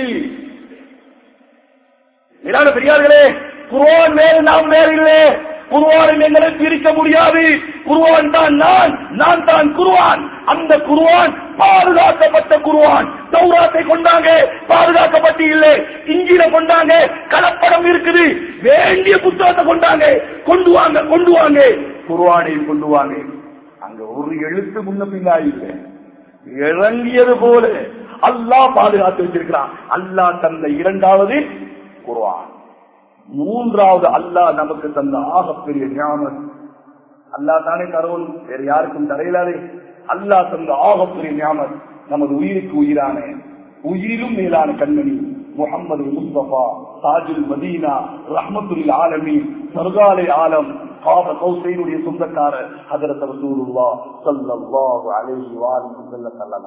பெரியார்களே, குர்ஆன் வேறு நாம் வேறு இல்லை. குர்ஆனை எங்களை பிரிக்க முடியாது. குர்ஆன் தான் நான், நான் தான் குர்ஆன். அந்த குர்ஆன் பாதுகாக்கப்பட்ட குர்ஆன். தௌராத்தை கொண்டாங்க, பாதுகாக்கப்பட்டு இல்லை. இஞ்சில கொண்டாங்க, கலப்படம் இருக்குது. வேண்டிய புத்தகத்தை கொண்டாங்க, கொண்டு வாங்க கொண்டு வாங்க. குர்ஆனையும் கொண்டு வாங்க. அங்க ஒரு எழுத்து முன்ன பின்னா இல்லை, இறங்கியது போல அல்லாஹ் பாதுகாத்து வச்சிருக்கிறான். அல்லாஹ் தந்த இரண்டாவது குர்ஆன், மூன்றாவது அல்லாஹ் நமக்கு தந்த ஆகப்பெரிய ஞானம். அல்லாஹ் தானே தரவும், வேறு யாருக்கும் தரையிலாதே. அல்லாஹ் தந்த ஆகப்பெரிய ஞானம் நமது உயிருக்கு உயிரான, உயிரும் மேலான கண்மணி முஹம்மது முஸ்தபா தாஜுல் மதீனா ரஹ்மத்துல் ஆலமீன் சர்காலே ஆலம் காப கௌசைனுடைய சொந்தக்காரர் ஹஜ்ரத் ரசூலுல்லாஹ் ஸல்லல்லாஹு அலைஹி வஸல்லம்.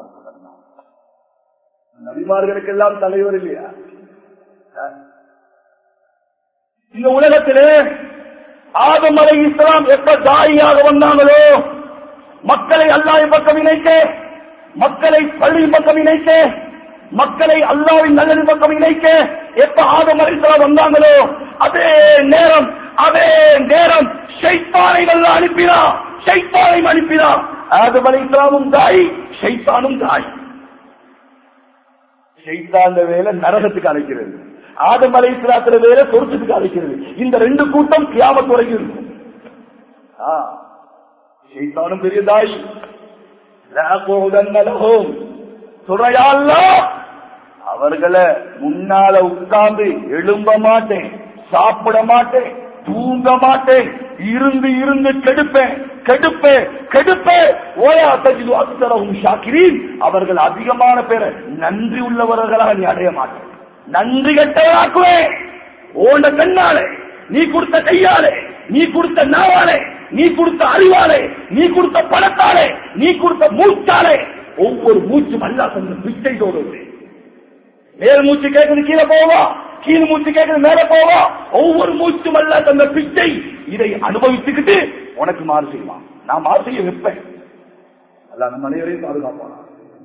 நபிமார்களுக்கெல்லாம் தலைவர் இல்லையா? இந்த உலகத்திலே ஆதம் அலைஹிஸ்ஸலாம் எப்ப தாயாக வந்தாங்களோ, மக்களை அல்லாஹ் பக்கம் இணைக்க மக்களை பள்ளியின் பக்கம் இணைக்க, மக்களை அல்லாஹ்வின் நல்லதின் பக்கம் இணைக்க எப்ப ஆதம் அலைஹிஸ்ஸலாம் வந்தாங்களோ அதே நேரம் அதே நேரம் ஷைத்தானை அல்லாஹ் அனுப்பினார். ஷைத்தானை அனுப்பினார். ஆதம் அலைஹிஸ்ஸலாமும் தாய், ஷைத்தானும் தாய். ஷைத்தான் வேலை நரகத்துக்கு அழைக்கிறது, ஆதம் அலைஹிஸ்ஸலாத்துல வேலை சொர்க்கத்துக்கு அழைக்கிறது. இந்த ரெண்டு கூட்டம் கியாமத் வரைக்கும் இருக்கும். ஷைத்தானும் பெரிய தாய். அவர்களை முன்னால உட்கார்ந்து எழும்ப மாட்டேன், சாப்பிட மாட்டேன், தூங்க மாட்டேன், இருந்து இருந்து கெடுப்பேன் கெடுப்பேன் கெடுப்பேன். ஓயா தஜிது அக்ஸரஹும் ஷாக்கிரீன். அவர்கள் அதிகமான பேரை நன்றி உள்ளவர்களாக நீ அடைய மாட்டேன், நன்றி கெட்டவராக்குவேன். ஓண்ட கண்ணாலே, நீ கொடுத்த கையாலே, நீ கொடுத்த நாவாலே, நீ கொடுத்த அறிவாலே, நீ கொடுத்த பணத்தாலே, நீ கொடுத்த மூச்சாலே, ஒவ்வொரு மூச்சும் அல்லாஹ் தந்த பிச்சை தோடுது. மேல் மூச்சு கேட்குது கீழே போவா, கீழ் மூச்சு கேட்குது மேல போவா. ஒவ்வொரு மூச்சும் அல்லாஹ் தந்த பிச்சை. இதை அனுபவிச்சுக்கிட்டு உனக்கு மாறு செய்வான், நான் மாறு செய்ய வைப்பேன். அல்லாஹ் நம்ம அனைவரையும் பாதுகாப்பானா.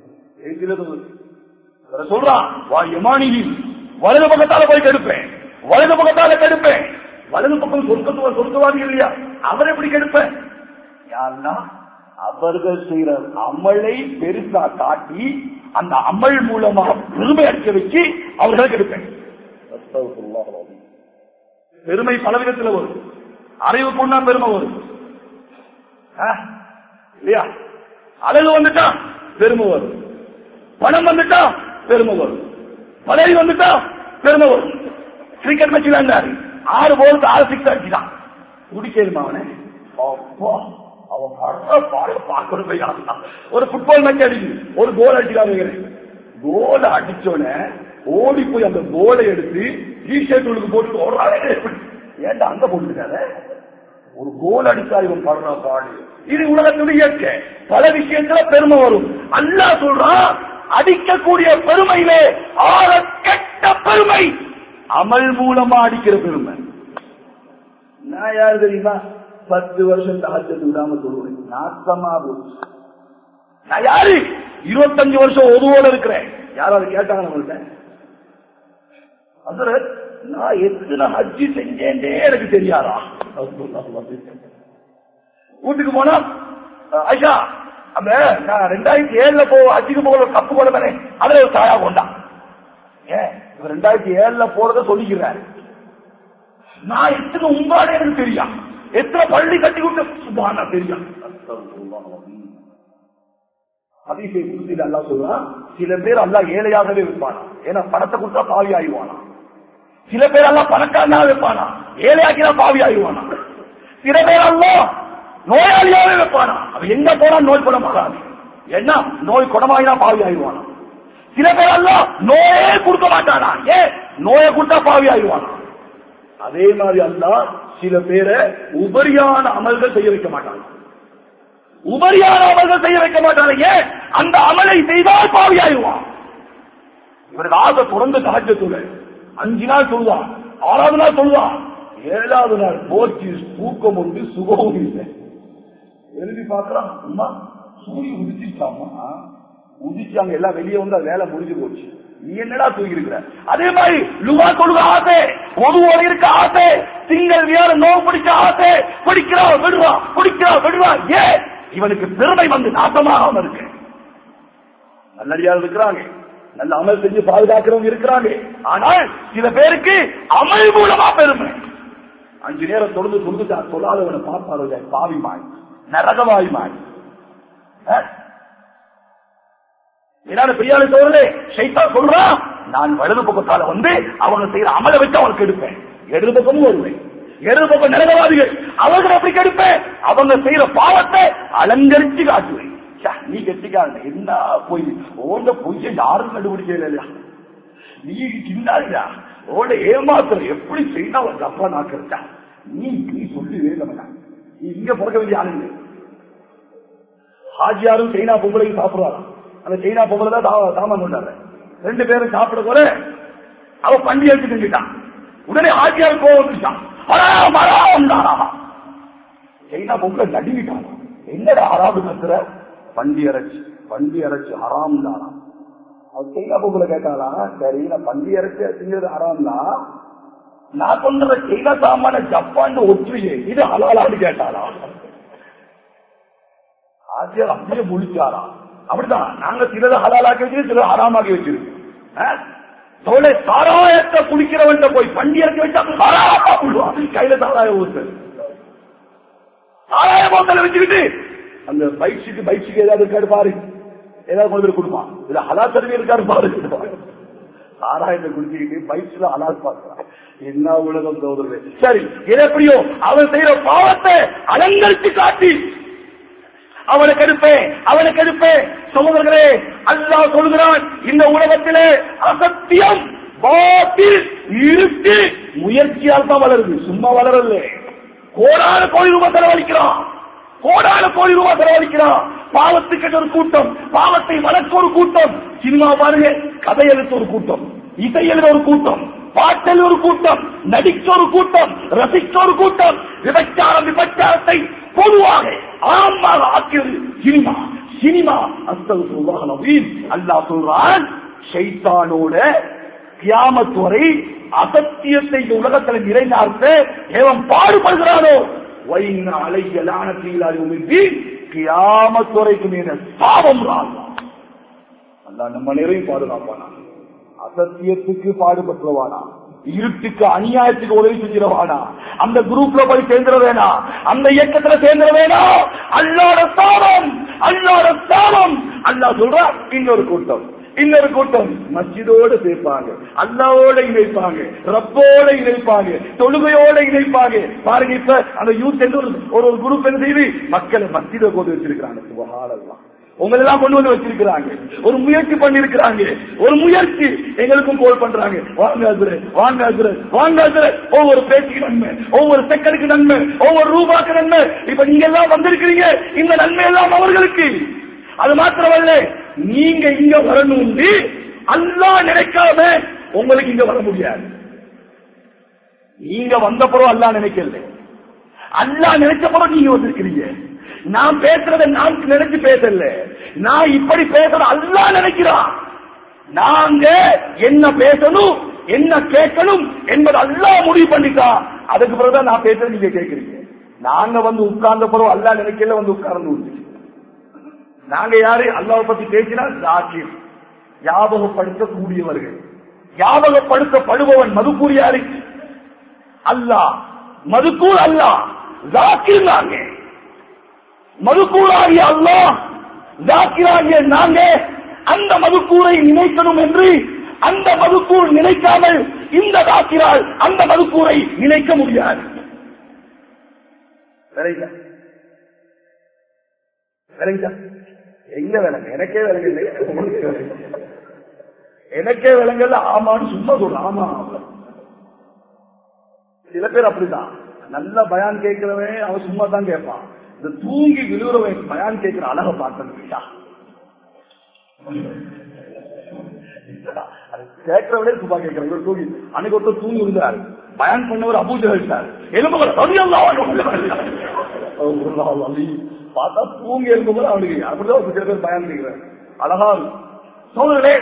சொல்றான், வா யமானிஹி, வலது பக்கத்தால போய் கெடுப்பேன், வலது பக்கத்தால கெடுப்பேன். வலது பக்கம் சொர்க்கத்துவ சொர்க்கவாதி இல்லையா, அவர் எப்படி கெடுப்பேன்? யாருன்னா அவர்கள் செய்யற அமலை பெருசா காட்டி அந்த அமல் மூலமாக பெருமை அடிக்க வச்சு அவர்களை கெடுப்பேன். பெருமை பலவிதத்தில் வரும். அறிவு கொண்டா பெருமை வரும் இல்லையா? அழகு வந்துட்டா பெருமை வரும், பணம் வந்துட்டா பெருமை வரும், பதவி வந்துட்டா பெருமை வரும். கிரிக்கெட் மேட்ச் விளையாண்டாரு, ஆறு போலுக்கு ஆறு சிக்ஸ் அடிச்சுதான் குடிக்கணுமா அவனை? அவன் ஒரு ஃபுட்பால் மேட்ச் அடிச்சு ஒரு கோல் அடிச்சுக்காங்க. கோல் அடிச்சோட ஓடி போய் அந்த கோலை எடுத்து டிஷர்ட் உள்ளுக்கு போட்டு ஓடுறாங்க. ஏன்டா அங்க போட்டுருக்காங்க? ஒரு கோல் அடிச்சா இவன் படுற பாடு. இது உலகத்துடைய இயற்கை. பல விஷயத்துல பெருமை வரும். அல்லாஹ் சொல்றான், அடிக்கக்கூடிய பெருமையிலே ஆற கெட்ட பெருமை அமல் மூலமா அடிக்கிற பெருமை. நான் யாரு தெரியுமா? பத்து வருஷம் தஹஜ்ஜத் விடாம சொல்லுவேன், நாசமா போச்சு. நான் யாரு? இருபத்தஞ்சு வருஷம் ஒதுவோட இருக்கிறேன். யாராவது கேட்டாங்க நம்மள்ட்ட? ஹஜ்ரத், நான் எத்தனை ஹஜ்ஜி செஞ்சேன்டே எனக்கு தெரியாதா? வீட்டுக்கு போனா, ஐயா அந்த நான் ரெண்டாயிரத்தி ஏழுல போ ஹஜ்ஜுக்கு போக ஒரு கப்பு போட தானே, அதுல ஒரு சாயா கொண்டான். ஏன் இவர் ரெண்டாயிரத்தி ஏழுல போறத சொல்லிக்கிறாரு. நான் எத்தனை உங்காடே எனக்கு தெரியும், எத்தனை பள்ளி கட்டி விட்டு சுபானா தெரியும். அதிசய புத்தியில் அல்லாஹ் சொல்றான், சில பேர் அல்லாஹ் ஏழையாகவே வைப்பானா, ஏன்னா பணத்தை கொடுத்தா பாவி ஆயிடுவானா. சில பேர் எல்லாம் பணக்காரனாக வைப்பானா, ஏழையாக்கினா பாவி ஆயிடுவானா. சில பேர் எல்லாம் நோயாளியாவே வைப்பானா, அவன் எங்க போனா நோய் குணம் ஆகாது, என்ன நோய் குணமாயினா பாவி ஆயிடுவானா. சில பேர் எல்லாம் நோயே கொடுக்க மாட்டானா, ஏன் நோயை கொடுத்தா பாவி ஆயிடுவானா. அதே மாதிரி அல்லாஹ் சில பேரை உபரியான அமல்கள் செய்ய வைக்க மாட்டாங்க, உபரியான அமல்கள் செய்ய வைக்க மாட்டாங்க. ஏன் அந்த அமலை செய்தால் பாவி ஆயிடுவான். இவருக்கு ஆக தொடர்ந்து தஹஜ்ஜத் அஞ்சு நாள் சொல்லுவான், ஆறாவது நாள் சொல்லுவான், ஏழாவது நாள் போச்சு தூக்கம் ஒன்று சுகமும் இல்லை. எழுதி பார்க்கிறான், அம்மா சூரியன் உதிச்சிட்டாமா, உதிச்சாங்க எல்லாம் வெளியே வந்து வேலை முடிஞ்சு போச்சு, நீ என்னடா தூங்கி இருக்கிற. அதே மாதிரி லுவா கொள்க ஆசை, ஒதுவோட இருக்க ஆசை, திங்கள் வேற நோய் பிடிக்க ஆசை, பிடிக்கிறா விடுவா பிடிக்கிறா விடுவா. ஏன் இவனுக்கு பெருமை வந்து நாசமாக இருக்கு. நல்லடியார் இருக்கிறாங்க, நல்ல அமல் செஞ்சு பாதுகாக்கிறவங்க இருக்கிறாங்க. ஆனால் சில பேருக்கு அமல் மூலமா பெருமை. அஞ்சு நேரம் தொடர்ந்து சொல்லுதா சொல்லாதவனை பார்ப்பாரு பாவிமாய் நரகவாயுமாய். ஏதாவது பெரியாரு சோழலே ஷைத்தான் சொல்றான், நான் வலது பக்கத்தால வந்து அவங்க செய்யற அமலை வச்சு அவனுக்கு எடுப்பேன். இடது பக்கமும் வருவேன், இடது பக்கம் நரகவாதிகள் அவர்கள் எப்படி கெடுப்பேன், அவங்க செய்யற பாவத்தை அலங்கரிச்சு காட்டுவேன். நீ கெட்டிக்காங்க என்ன போய் ஓண்ட பொய்ய யாரும் கண்டுபிடிக்கல இல்லையா, நீ சின்னாரியா ஓண்ட ஏமாத்துற எப்படி செய்தா ஒரு தப்பா நாக்கிறா, நீ நீ சொல்லுவே நம்ம நீ இங்க பிறக்க வேண்டிய ஆளுங்க. ஹாஜியாரும் சைனா பொங்கலையும் சாப்பிடுவாராம். அந்த சைனா பொங்கலை தான் சாமான் கொண்டாடுற ரெண்டு பேரும் சாப்பிட போல அவ பண்டி எடுத்து செஞ்சுட்டான். உடனே ஹாஜியாரும் கோவம் வந்துட்டான், சைனா பொங்கலை நடுங்கிட்டான். என்னடா ஆறாவது கத்துற பண்டி இறைச்சி பண்டி இறைச்சி ஹராம் தானா? அவர் சைனா கேட்டாளா? சரி, நான் பண்டி இறைச்சி திங்கிறது ஹராம் தான், நான் கொண்ட சைனா சாமான ஜப்பான் ஒற்றுயே இது ஹலாலான்னு கேட்டாளா? ஆசிரியர் அப்படியே முழிச்சாரா? அப்படிதான் நாங்க சிலதை ஹலாலாக்கி வச்சு சிலதை ஹராமாக்கி வச்சிருக்கோம். தோலை சாராயத்தை குடிக்கிறவன் போய் பண்டி இறக்கி வச்சா கையில சாராய ஊத்து சாராய போத்தல வச்சுக்கிட்டு அந்த பைக்ஸுக்கு பைக்ஸுக்கு ஏதாவது இருக்காரு பாரு, ஏதாவது கொண்டு கொடுப்பான். இதுல ஹலால் தருவி இருக்காரு பாரு, சாராயத்தை குடிச்சுக்கிட்டு பைக்ஸ்ல ஹலால் பார்க்கிறான். என்ன உலகம் சோதரே. சரி, எப்படியோ அவன் செய்யற பாவத்தை அலங்கரித்து காட்டி அவனுக்கு எடுப்பேன் அவனுக்கு எடுப்பேன். சகோதரர்களே, அல்லாஹ் சொல்கிறான், இந்த உலகத்திலே அசத்தியம் பாத்தில் இருட்டு முயற்சியால் தான் வளருது, சும்மா வளரல. கோடான கோடி ரூபாய் செலவழிக்கிறான், கோடான கோடி ரூபாய் செலவழிக்கிறான். பாவத்துக்கு ஒரு கூட்டம், பாவத்தை வளர்க்க ஒரு கூட்டம். சினிமா பாருங்க, கதை எழுத்த ஒரு கூட்டம், இசை எழுத ஒரு கூட்டம், பாட்டல் ஒரு கூட்டம், நடிக்க ஒரு கூட்டம், ரசிக்க ஒரு கூட்டம். விபச்சாரம் விபச்சாரத்தை பொதுவாக ஆரம்பமாக ஆக்கியது சினிமா. சினிமா அஸ்தக்ஃபிருல்லாஹ் நபீம். அல்லாஹ் சொல்றான், ஷைத்தானோட கியாமத் வரை அசத்தியத்தை இந்த உலகத்தில் நிறைநார்த்த ஏவம் பாடுபடுகிறானோ வைன அலைய லானத்திலா யௌமித்தீன், கியாமத் வரைக்கும் என்ன சாபம் ரான். அல்லாஹ் நம்ம நிறையும் பாதுகாப்பானா. அசத்தியத்துக்கு பாடுபட்டுவானா, இருட்டுக்கு அநியாயத்துக்கு உதவி செஞ்சிடவானா, அந்த குரூப்ல போய் சேர்ந்துட வேணா, அந்த இயக்கத்துல சேர்ந்துட வேணா. அல்லாஹ்வுடைய சாபம், அல்லாஹ்வுடைய சாபம். அல்லாஹ் சொல்றா, இன்னொரு கூட்டம் இன்னொரு கூட்டம் மஸ்ஜிதோட சேர்ப்பாங்க, அல்லாஹ்வோட இணைப்பாங்க, ரப்போட இணைப்பாங்க, தொழுகையோட இணைப்பாங்க. பாருங்க, இப்ப அந்த யூத் என்று ஒரு ஒரு குரூப் என்ன செய்து மக்களை மஸ்ஜிதை கொண்டு வச்சிருக்கிறாங்க. சுபஹானல்லாஹ், உங்களை எல்லாம் கொண்டு வந்து வச்சிருக்கிறாங்க, ஒரு முயற்சி பண்ணி இருக்கிறாங்க, ஒரு முயற்சி எங்களுக்கும் கோல் பண்றாங்க. வாங்க வாங்க வாங்க, ஒவ்வொரு பேச்சுக்கு நன்மை, ஒவ்வொரு செகண்டுக்கு நன்மை, ஒவ்வொரு ரூபாய்க்கு நன்மை. இப்ப நீங்க எல்லாம் வந்திருக்கிறீங்க, இந்த நன்மை எல்லாம் அவர்களுக்கு. அது மாத்திரமல்ல, நீங்க இங்க வரணும், அல்லாஹ் நினைக்காம உங்களுக்கு இங்க வர முடியாது. நீங்க வந்த பிறகு அல்லாஹ் நினைக்கல, அல்லாஹ் நினைச்ச பிறகு நீங்க வந்திருக்கிறீங்க. நான் பேசுறத நான் நினைச்சு பேசல, நான் இப்படி பேசுற அல்லாஹ் நினைக்கிறான். நாங்க என்ன பேசணும், என்ன கேட்கணும் என்பது அல்லாஹ் முடிவு பண்ணிட்டான். அதுக்கு பிறகுதான் நான் பேசுறது நீங்க கேட்கிறீங்க. நாங்க வந்து உட்கார்ந்த பிறகு அல்லாஹ் நினைக்கல வந்து உட்கார்ந்து. நாங்க யாரு? அல்லாஹ் பத்தி பேசினால் ஜாக்கிர், ஞாபகப்படுத்தக்கூடியவர்கள். ஞாபகப்படுத்தப்படுபவன் மதுக்கூர் யாரு? அல்லாஹ். மதுக்கூர் அல்லாஹ், ஜாக்கிர் நாங்க. மதுக்கூராகிய அல்லாஹ், ஜாக்கிராகிய நாங்க. அந்த மதுக்கூரை நினைக்கணும் என்று அந்த மதுக்கூர் நினைக்காமல் இந்த ஜாக்கிரால் அந்த மதுக்கூரை நினைக்க முடியாது. எங்க விலங்கு? எனக்கே விலங்கு, எனக்கே விலங்கல்ல. ஆமான்னு சும்மா சொல்ற. ஆமா, சில பேர் அப்படிதான். நல்ல பயான் கேட்கிறவன் அவன் சும்மா தான் கேட்பான். இந்த தூங்கி விழுறவன் பயான் கேட்கிற அழக பார்த்தது கேட்கிறவனே சும்மா கேட்கிறவங்க தூங்கி. அன்னைக்கு ஒருத்தர் தூங்கி விழுந்தாரு, பயான் பண்ணவர் அபூஜஹல் சார். எலும்புகள் பார்த்தா தூங்கி எழும்பும்போது அவனுக்கு அப்படிதான் சில பேர் பயான் கேட்கிறார். அழகா சோதரே,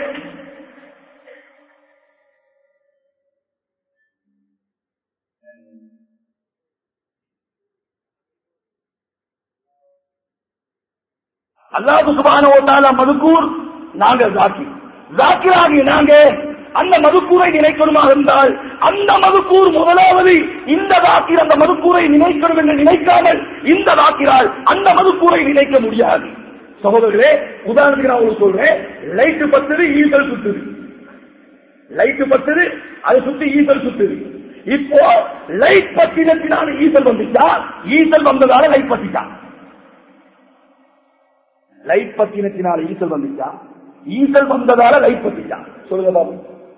அல்லாஹ் சுப்ஹானஹு வ தஆலா மதுக்கூர், நாங்க ஜாக்கிர். ஜாக்கிராகி நாங்க அந்த மதுக்கூரை நினைக்கணுமாக இருந்தால் அந்த மதுக்கூர் முதலாவது இந்த ஜாக்கிர் அந்த மதுக்கூரை நினைக்கணும் என்று நினைக்காமல் இந்த ஜாக்கிரால் அந்த மதுக்கூரை நினைக்க முடியாது. சகோதரர்களே, உதாரணத்துக்கு நான் உங்களுக்கு சொல்றேன். லைட்டு பத்துது, ஈசல் சுத்துது. லைட்டு பத்துது, அதை சுத்தி ஈசல் சுத்துது. இப்போ லைட் பத்தினத்தினால ஈசல் வந்துச்சா, ஈசல் வந்ததால லைட் பத்திட்டா? லைட் பத்தினத்தினால ஈசல் வந்துச்சா, ஈசல் வந்ததால லைட் பத்திட்டா? சொல்லுங்க பாபு.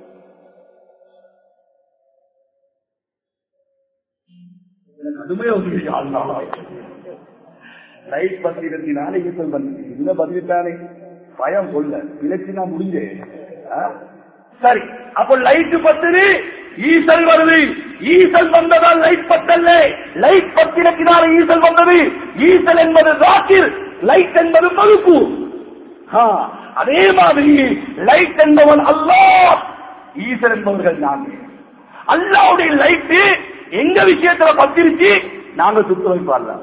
லைட் பத்தினத்தினால ஈசல் வந்துச்சு, என்ன பதிவிட்டானே பயம் சொல்ல இலக்கினா முடிஞ்சே. சரி, அப்போ லைட் பத்துது, ஈசல் வருது. ஈசல் வந்ததால் லைட் பத்தல்ல, லைட் பத்தினத்தினால ஈசல் வந்தது. ஈசல் என்பது ஜாக்கிர், லைட் என்பது பழுப்பு. அதே மாதிரி லைட் என்பவன் அல்லாஹ், ஈசர் என்பவர்கள் நாங்கள். அல்லாஹ்வுடைய லைட் எங்க விஷயத்துல பத்திருச்சு, நாங்க சுத்த வைப்பார்ல.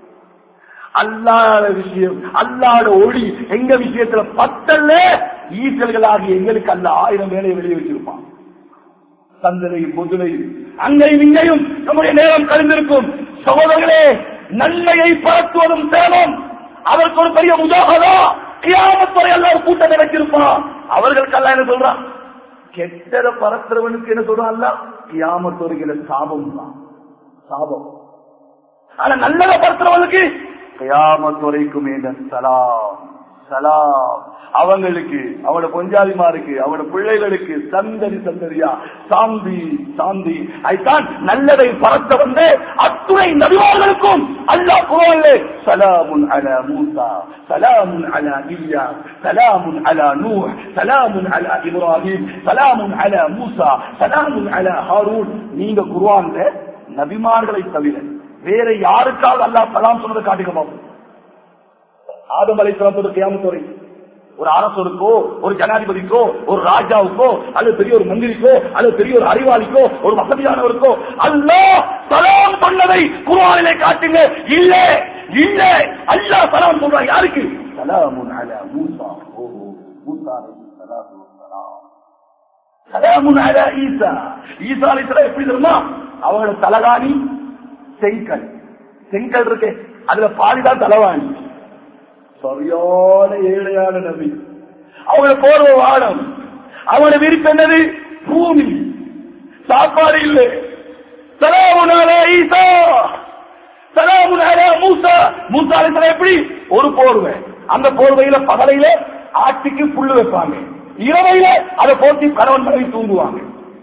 அல்லாஹ் விஷயம், அல்லாஹ்வுடைய ஒளி எங்க விஷயத்துல பத்தல்ல, ஈசல்களாகி எங்களுக்கு அல்ல ஆயிரம் வேலையை வெளியே வச்சிருப்பான். சந்தனை பொதுலை அங்கேயும் இங்கேயும் நம்முடைய நேரம் கழிந்திருக்கும். சகோதரர்களே, நன்மையை பரத்துவதும் சேலம். அதற்கு ஒரு பெரிய முஜாஹதா கியாமத்துறை எல்லாம் கூட்டத்தை வச்சிருப்பான். அவர்களுக்கு அல்ல என்ன சொல்றான், கெட்டத பரத்துறவனுக்கு என்ன சொல்றான், கியாமத்துறைகளை சாபம் தான், சாபம். ஆனா நல்லத பரத்துறவனுக்கு கியாமத்துறைக்கும் சலாம் சலாம். அவங்களுக்கு, அவனோட பொஞ்சாதிமாருக்கு, அவனோட பிள்ளைகளுக்கு சந்ததி சந்ததியா சாந்தி சாந்தி. அதுதான் நல்லதை பறக்க வந்து அத்துணை நபிமார்களுக்கும் அல்லாஹ் குர்ஆனிலே சலாமுன் அலா மூசா, சலாமுன் அலா இல்யாஸ், சலாமுன் அலா நூஹ், சலாமுன் அலா இப்ராஹிம், சலாமுன் அலா மூசா, சலாமுன் அலா ஹாரூன். நீங்க குர்ஆன்ல நபிமார்களை தவிர வேற யாருக்காவது அல்லாஹ் சலாம் சொன்னதை காட்டுங்க பாப்போம். ஆதம் அலைஹிஸ்ஸலாத்தோட கியாமத் வரை ஒரு அரசருக்கோ, ஒரு ஜனாதிபதிக்கோ, ஒரு ராஜாவுக்கோ, அல்லது பெரிய ஒரு மந்திரிக்கோ, அல்லது பெரிய ஒரு அறிவாளிக்கோ, ஒரு வசதியானவருக்கோ அல்லாஹ் சலாம் சொன்னதை குர்ஆனிலே காட்டுங்க. இல்ல இல்ல, அல்லாஹ் சலாம் சொல்றான் யாருக்கு? சலாமுன் அலா மூசா. ஓ மூசா அலைஹிஸ்ஸலாத்து வஸ்ஸலாம். சலாமுன் அலா ஈசா. ஈசா அலைஹிஸ்ஸலாம் எப்படி தெரியுமா, அவங்களோட தலகாணி செங்கல், செங்கல் இருக்கு, அதுல பாதிதான் தலைவாணி. சரியான ஏழையான நபி. அவங்கள போர்வ வானம், அவங்களோட விருப்பம் என்னது, பூமி, சாப்பாடு இல்லை. சலாமுன் அலா ஈசா, சலாமுன் அலா மூசா. மூசா அலைஹிஸ்ஸலாம் எப்படி, ஒரு போர்வை, அந்த போர்வையில பகலையில ஆட்டுக்கு புல்லு வைப்பாங்க, இரவையில அதை போட்டி கணவன் மனைவி தூங்குவாங்க.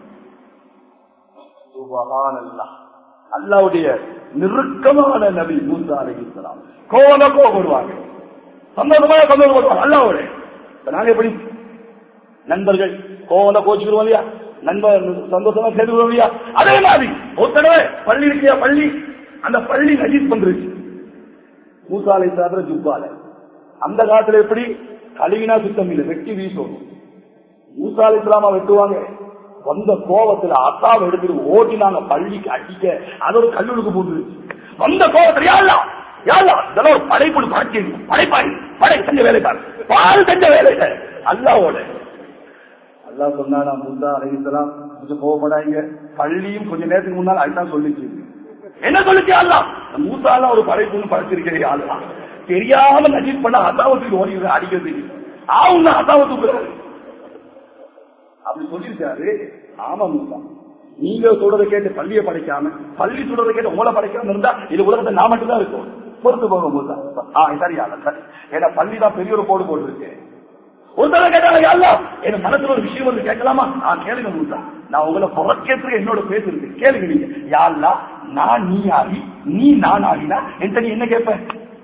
சுப்ஹானல்லாஹ். அல்லாஹ்வுடைய நெருக்கமான நபி மூசா அலைஹிஸ்ஸலாம். கோவல கோபப்படுவாங்க, சந்தோஷமாக சந்தோஷப்படுவாங்க அல்லாஹ்வோட. நாங்க எப்படி நண்பர்கள் கோவல கோச்சுக்கிறோம் இல்லையா, நண்பர் சந்தோஷமா சேர்ந்துக்கிறோம் இல்லையா, அதே மாதிரி ஒரு தடவை பள்ளி இருக்கியா, பள்ளி, அந்த பள்ளி நஜீஸ் பண்றது மூசா அலைஹிஸ்ஸலாம் ஜுப்பால. அந்த காலத்துல எப்படி கழுவினா சுத்தம் இல்லை, வெட்டி வீசும். மூசா அலைஹிஸ்ஸலாமா வெட்டுவாங்க. வந்த கோபத்துல அத்தாவை எடுத்துட்டு ஓட்டினாங்க பள்ளிக்கு அடிக்க, அது ஒரு கல்லூருக்கு போட்டு வந்த கோபத்துல யாரெல்லாம் யாரெல்லாம் இதெல்லாம் ஒரு படைப்பு படைச்சு படைப்பாய் படை செஞ்ச வேலை பாரு, பால் செஞ்ச வேலை அல்லாவோட. அல்லாஹ் சொன்னா மூசா அலைஹிஸ்ஸலாம் கொஞ்சம் கோபப்படாங்க. பள்ளியும் கொஞ்ச நேரத்துக்கு முன்னால் அதுதான் சொல்லிச்சு. என்ன சொல்லிச்சு அல்லாஹ், மூசாலாம் ஒரு படைப்புன்னு படைச்சிருக்கிறீங்க, ஆளா தெரியாம நஜீஸ் பண்ண அத்தாவத்துக்கு ஓடி அடிக்கிறது ஆவுங்க அத்தாவத்துக்கு அப்படி சொல்லிருக்காரு. ஆமா மூசா, நீங்க சொல்றதை கேட்டு பள்ளியை படைக்காம, பள்ளி சொல்றதை கேட்டு உங்களை படைக்காம இருந்தா இது உலகத்தை நான் மட்டும் தான் இருக்கும். பொறுத்து போக மூசா. சரியா சரி, ஏன்னா பள்ளி தான் பெரிய ஒரு போடு போட்டு ஒரு தடவை கேட்டாங்க அல்ல, என் மனசுல ஒரு விஷயம் வந்து கேட்கலாமா? நான் கேளுங்க மூசா, நான் உங்களை புறக்கேற்று என்னோட பேசுறது கேளுங்க. நீங்க யாருலா நான் நீ ஆகி நீ நான் ஆகினா என்கிட்ட நீ என்ன கேட்ப?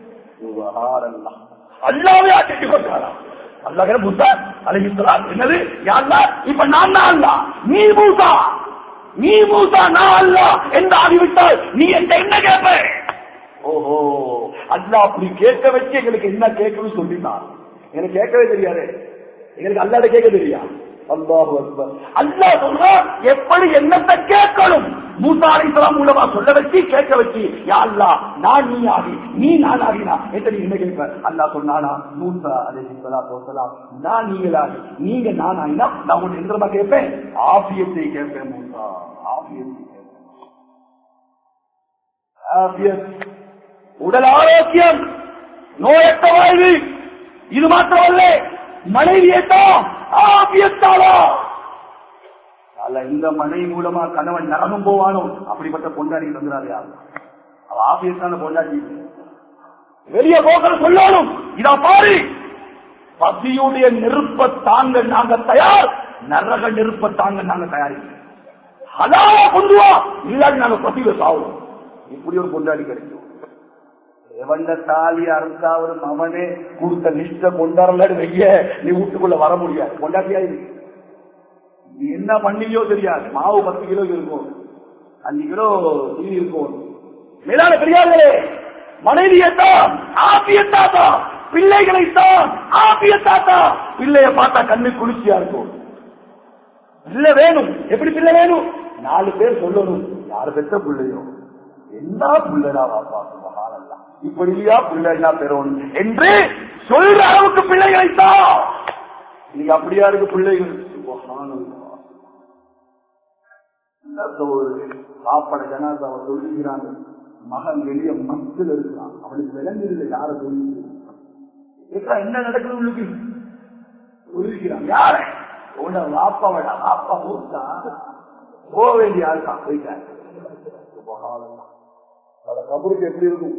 அல்லாவே ஆட்சி கொடுத்தாரா? அல்லாஹ் மூசா அலைஹிஸ்ஸலாம் என்னது யாருலா, இப்ப நான் தான் அல்லா, நீ மூசா, நீ மூசா, நான் அல்லா என்று ஆகிவிட்டால் நீ என்கிட்ட என்ன கேட்ப? ஓஹோ, அல்லாஹ் அப்படி கேட்க வச்சு எங்களுக்கு என்ன கேட்கணும்னு சொல்லிட்டான். எனக்கு கேட்கவே தெரியாது, எங்களுக்கு அல்லாஹ்ட கேட்க தெரியா? அல்லாஹு அக்பர். அல்லாஹ் சொல்றான் எப்படி என்னத்தை கேட்கணும் மூசா அலைஹிஸ்ஸலாம் மூலமா சொல்ல வச்சு கேட்க வச்சு, யா அல்லாஹ் நான் நீ ஆகி நீ நான் ஆகினா எத்தனை என்ன கேட்ப? அல்லாஹ் சொன்னானா மூசா அலைஹிஸ்ஸலாத்து வஸலாம், நான் நீங்களாகி நீங்க நான் ஆகினா நான் உங்களுக்கு எந்திரமா கேட்பேன், ஆஃபியத்தை கேட்பேன் மூசா, ஆஃபியத்தை கேட்பேன். ஆஃபியத் உடல் ஆரோக்கியம், நோயற்ற வாழ்வு. இது மாத்திரமல்ல, மனைவியத்தான் ஆபியத்தாளா அல்ல, இந்த மனைவி மூலமா கணவன் நரகம் போவானோ அப்படிப்பட்ட பொண்டாடி தந்துறாரு யாரு? அவ ஆபியத்தான பொண்டாடி வெளியே போக்கிற சொல்லணும். இதா பாரு, பசியுடைய நெருப்ப தாங்க நாங்க தயார், நரக நெருப்ப தாங்க நாங்க தயாரிக்க ஹலாலா கொண்டு வா, இல்லாட்டி நாங்க பசியில சாவோம். இப்படி ஒரு பொண்டாடி கிடைக்கும். எவண்ட தாலி அறுக்காவது அவனே கொடுத்த லிஸ்ட கொண்டாடல வைய, நீ வீட்டுக்குள்ள வர முடியாது. கொண்டாட்டியா நீ என்ன பண்ணியோ தெரியாது. மாவு பத்து கிலோ இருக்கும், அஞ்சு கிலோ தீனி இருக்கும். மேலான பெரியார்களே, மனைவியத்தான் ஆபியத்தான் பிள்ளைகளைத்தான் ஆபியத்தாத்தா. பிள்ளைய பார்த்தா கண்ணு குளிர்ச்சியா இருக்கும். பிள்ளை வேணும். எப்படி பிள்ளை வேணும்? நாலு பேர் சொல்லணும், யாரு பெற்ற பிள்ளையோ என்ன பிள்ளைடா வாப்பா சுபஹானல்லாஹ், இப்படியா பிள்ளைனா பெறணும் என்று சொல்ற அளவுக்கு பிள்ளைகளைத்தான். நீங்க அப்படியா இருக்கு பிள்ளைகள் சுபஹானல்லாஹ். சாப்பாடு ஜனாதாவை சொல்லிக்கிறாங்க, மகன் வெளிய மக்கள் இருக்கிறான், அவனுக்கு விளங்குதில்லை யார சொல்லி என்ன நடக்குது உங்களுக்கு சொல்லிக்கிறான். யார உன்ன வாப்பாவடா, வாப்பா மூத்தா போக வேண்டிய ஆள்தான் போயிட்டாங்க. கபருக்கு எப்படி இருக்கும்?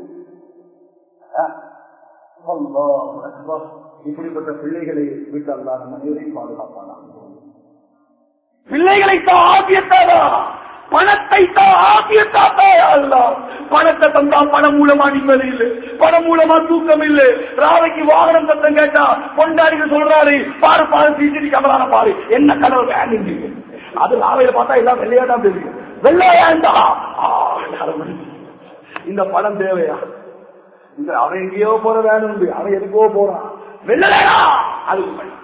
இப்படிப்பட்ட பிள்ளைகளை விட்டு அல்லாத மனிதரையும் பாதுகாப்பான பிள்ளைகளை தான் ஆபியத்தாரா, பணத்தை தான் ஆபியத்தாத்தா. பணத்தை தந்தா பணம் மூலமா நிம்மதி இல்லை, பணம் மூலமா தூக்கம் இல்லை. ராவைக்கு வாகனம் சத்தம் கேட்டா கொண்டாடிக்கு சொல்றாரு, பாரு பாரு சிசிடி கேமரா பாரு, என்ன கலர் வேணும். அது ராவையில பார்த்தா எல்லாம் வெள்ளையாடா தெரியும். வெள்ளையாண்டா இந்த பணம் தேவையா? இந்த அவன் எங்கேயோ போற வேணும், அவன் எதுக்கோ போறான். வெள்ளையா அது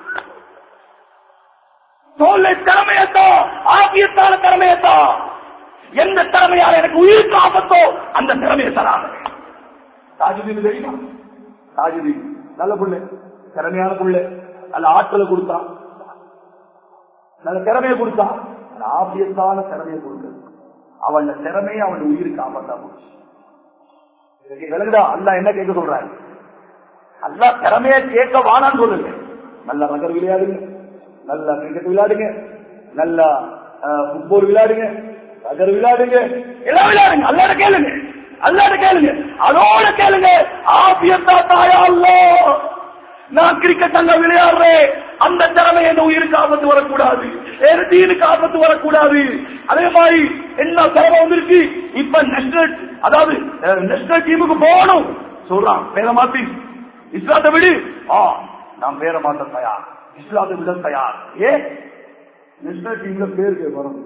தோல்லை திறமையத்தோ ஆபியத்தான திறமையத்தோ, எந்த திறமையால எனக்கு உயிருக்கு ஆபத்தோ அந்த திறமையை தராங்க. தாஜுதீன் தெரியுமா? தாஜுதீன் நல்ல புள்ளை, திறமையான புள்ளை, நல்ல ஆற்றலை கொடுத்தா, நல்ல திறமையை கொடுத்தா, ஆபியத்தான திறமையை கொடுக்கிறது. அவன் திறமையை அவன் உயிருக்கு ஆபத்தா போச்சு. விலகுடா அல்லா என்ன கேட்க சொல்றாரு? அல்லா திறமையை கேட்க வானான்னு சொல்லுங்க. நல்ல ரகர் விளையாடுங்க, நல்லா கிரிக்கெட் விளையாடுங்க, நல்லா ஃபுட்பால் விளையாடுங்க, ரகர் விளையாடுங்க, எல்லாம் விளையாடுங்க. அல்லாட கேளுங்க, அல்லாட கேளுங்க, அதோட கேளுங்க. ஆபியத்தா தாயா அல்லாஹ், நான் கிரிக்கெட் அங்க விளையாடுறேன், அந்த திறமை என்ன உயிருக்கு ஆபத்து வரக்கூடாது, தீனுக்கு ஆபத்து வரக்கூடாது. அதே மாதிரி என்ன திறமை வந்திருக்கு இப்ப நேஷனல், அதாவது நேஷனல் டீமுக்கு போகணும் சொல்றான். பேரை மாத்தி இஸ்லாத்தை விடு, ஆ நான் பேரை மாத்த தயார், இஸ்லாத்தை விட தயார். ஏ நேஷனல் டீம்ல பேருக்கு வரும்,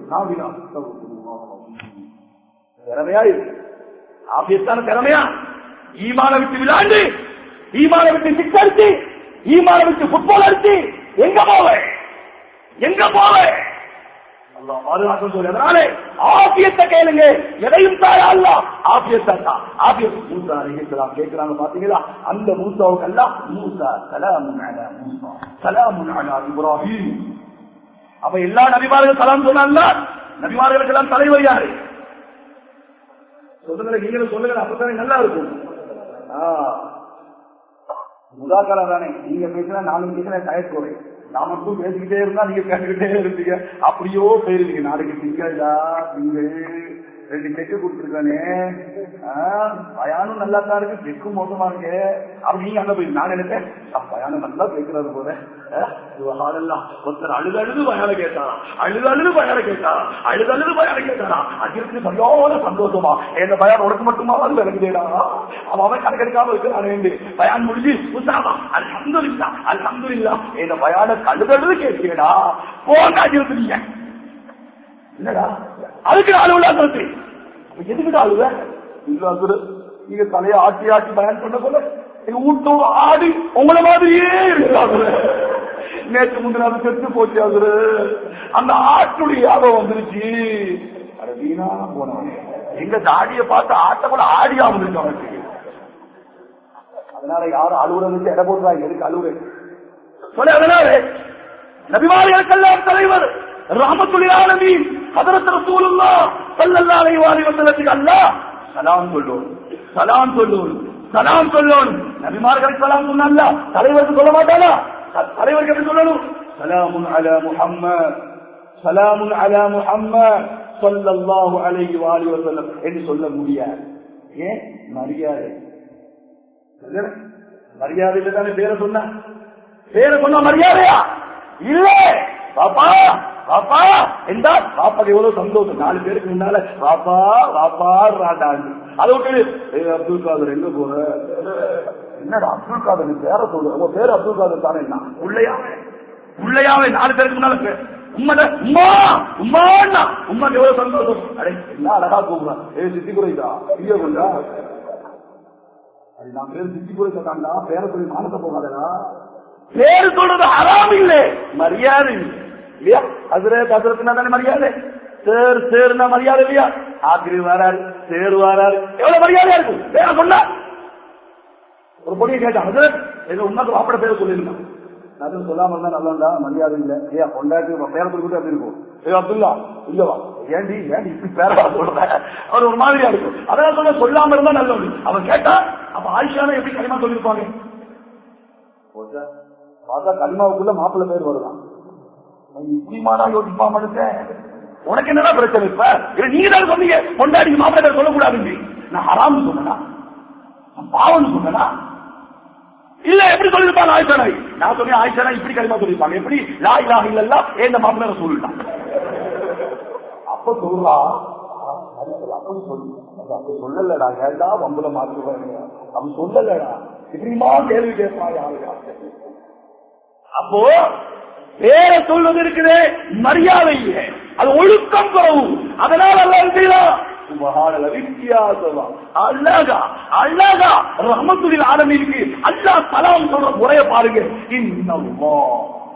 திறமையா ஆபியத்தான திறமையா, ஈமான விட்டு விளையாண்டு, ஈமான விட்டு சிக்ஸ் அடிச்சு, ஈமான விட்டு ஃபுட்பால் அடிச்சு எங்க போவேன், எங்க போவேன் பாதுகாக்க. ஆபியத்தை கேளுங்க, எதையும் தாயா அல்லா ஆபியத்தா. ஆபியத் மூசா அலைஹிஸ்ஸலாம் கேட்கிறாங்க பாத்தீங்களா? அந்த மூசாவுக்கு அல்லாஹ் மூசா சலாமுன் அலா மூசா சலாமுன் அலா இப்ராஹீம். அப்ப எல்லா நபிமார்களும் சலாம் சொன்னாங்க. நபிமார்களுக்கு எல்லாம் தலைவர் யாரு சொல்லுங்க, நீங்களும் சொல்லுங்க, அப்பதானே நல்லா இருக்கும். முதாக்கரா தானே, நீங்க பேசினா நானும் பேசினா டயர் போறேன், நான் மட்டும் பேசிக்கிட்டே இருந்தா நீங்க கேட்டுக்கிட்டே இருந்தீங்க, அப்படியோ போயிருந்தீங்க. நாளைக்கு திங்களா திங்கள் ரெண்டு செக்கு கொடுத்துருக்கானே, பயானும் நல்லா தான் இருக்கு, செக்கும் மோசமா இருக்கு. அப்படி நீங்க அங்க போய் நான் நினைப்பேன் பயானம் நல்லா கேட்கிறாரு போல. ஒருத்தர் அழுது அழுது பயான கேட்டாரா, அழுது அழுது பயான கேட்டாரா, அழுது அழுது பயான கேட்டாரா, அதுக்கு சரியான சந்தோஷமா என்ன பயான் உனக்கு மட்டுமா அது விளக்குதேடா, அவன் அவன் கணக்கெடுக்காம இருக்கிறான். பயான் முடிஞ்சு அல்ஹம்துலில்லா அல்ஹம்துலில்லா என்ன பயான அழுது அழுது கேட்கிறேடா போங்க அஜிருந்தீங்க என்னடா அதுக்கு அழுவலா சொல்றது. எதுக்கிட்ட அழுவ இல்ல, நீங்க தலையை ஆட்டி ஆட்டி பயன் பண்ண போல எங்க வீட்டோட ஆடி உங்களை மாதிரியே இருக்கிறாங்க. நேற்று முந்தின செத்து போச்சு, அது அந்த ஆட்டுடைய ஞாபகம் வந்துருச்சு. அது வீணா போனவங்க எங்க தாடியை பார்த்து ஆட்ட கூட ஆடியா வந்துருச்சு அவனுக்கு. அதனால யாரும் அலுவலகத்துக்கு இட போடுறாங்க, எதுக்கு அலுவலக சொல்ல. அதனால நபிமார்களுக்கெல்லாம் தலைவர் ரஹ்மத்துல் ஆலமீன் ஹஜ்ரத் ரசூலுல்லாஹ் ஸல்லல்லாஹு அலைஹி வஸல்லத்துக்கு அல்லாஹ் சலாம் சொல்லுவோம், சலாம் சொல்லுவோம், சலாம் சொல்லுவோம். நபிமார்களுக்கு சலாம் சொன்னா தலைவருக்கு சொல்ல மாட்டானா? தலைவருக்கு எப்படி சொல்லணும்? சலாமுன் அலா முஹம்மத், சலாமுன் அலா முஹம்மத் ஸல்லல்லாஹு அலைஹி வஸல்லம் என்று சொல்ல முடியாது. ஏன்? மரியாதை, மரியாதையில தானே பேரை சொன்ன, பேரை சொன்ன மரியாதையா இல்ல. பாப்பா பாப்பா என்றா பாப்பாக்கு எவ்வளவு சந்தோஷம், நாலு பேருக்கு முன்னால பாப்பா பாப்பா ராட்டாண்டு. அதை விட்டு அப்துல் காதர் எங்க போற, என்னடா அப்துல் காதர் பேர சொல்லு, உங்க பேரு அப்துல் காதர் தானே, என்ன உள்ளையாவே உள்ளையாவே நாலு பேருக்கு முன்னால உம்மட உமா உமாண்ணா உமாக்கு எவ்வளவு சந்தோஷம். அடே என்ன அழகா கூப்பிடுறான், ஏ சித்தி குறைதா இங்க கொண்டா அது நான் பேர் திட்டி போய் கேட்டாண்டா, பேரை சொல்லி மானத்தை போகாதா, பேரு சொல்றது ஹராம் இல்லை, மரியாதை இல்லையா? அதுல கசரத்துனா தானே மரியாதை. சேர் சேருனா மரியாதை இல்லையா? ஆக்கிரி வராரு, சேரு வராரு, எவ்வளவு மரியாதையா இருக்கும். பேரை சொன்னா ஒரு பொடியை கேட்டான், அது எங்க உண்மைக்கு வாப்பட பேரை சொல்லிருக்கான். அது சொல்லாம இருந்தா நல்லா மரியாதை இல்லை. ஏ கொண்டாட்டி பேரை சொல்லிட்டு அப்படி இருக்கும். ஏ அப்துல்லா இல்லவா ஏண்டி ஏண்டி இப்படி பேரா சொல்ற, அவர் ஒரு மாதிரியா இருக்கும். அதெல்லாம் சொல்ல சொல்லாம இருந்தா நல்லது. அவன் கேட்டா அப்ப ஆயிஷானா எப்படி களிமா சொல்லிருப்பாங்க? பார்த்தா களிமாவுக்குள்ள மாப்பிள்ள பேர் வருதான். இப்படிமானா யோசிப்பா மனுஷன். உனக்கு என்னடா பிரச்சனை? இப்ப நீங்க தான் சொன்னீங்க கொண்டாடி மாப்பிள்ள பேர் சொல்லக்கூடாது. நான் ஹராம் சொன்னா, பாவம் சொன்னா இல்ல எப்படி சொல்லிருப்பாங்க ஆயிஷா? நான் சொன்னேன் ஆயிஷா இப்படி களிமா சொல்லிருப்பாங்க. எப்படி லா இலாஹ இல்லல்லாஹ் ஏந்த மாப்பிள்ள சொல்லிட்டான். அப்ப சொல்றா அப்படி சொல்லு, அப்படி சொல்லலடா, ஏண்டா வம்புல மாற்றுவாங்க, அப்படி சொல்லலடா, இப்படிமா கேள்வி கேட்பாங்க யாருக்கா? அப்போ பேரை சொல்வது இருக்குது மரியாதை இல்லை, அது ஒழுக்கம் குறவு. அதனால எல்லாம் செய்யலாம். அல்லாஹ் அல்லாஹ் ரஹ்மத்துல் ஆலமீனுக்கு அல்லாஹ் சலாம் சொல்ற முறைய பாருங்க. இன்னல்லாஹ்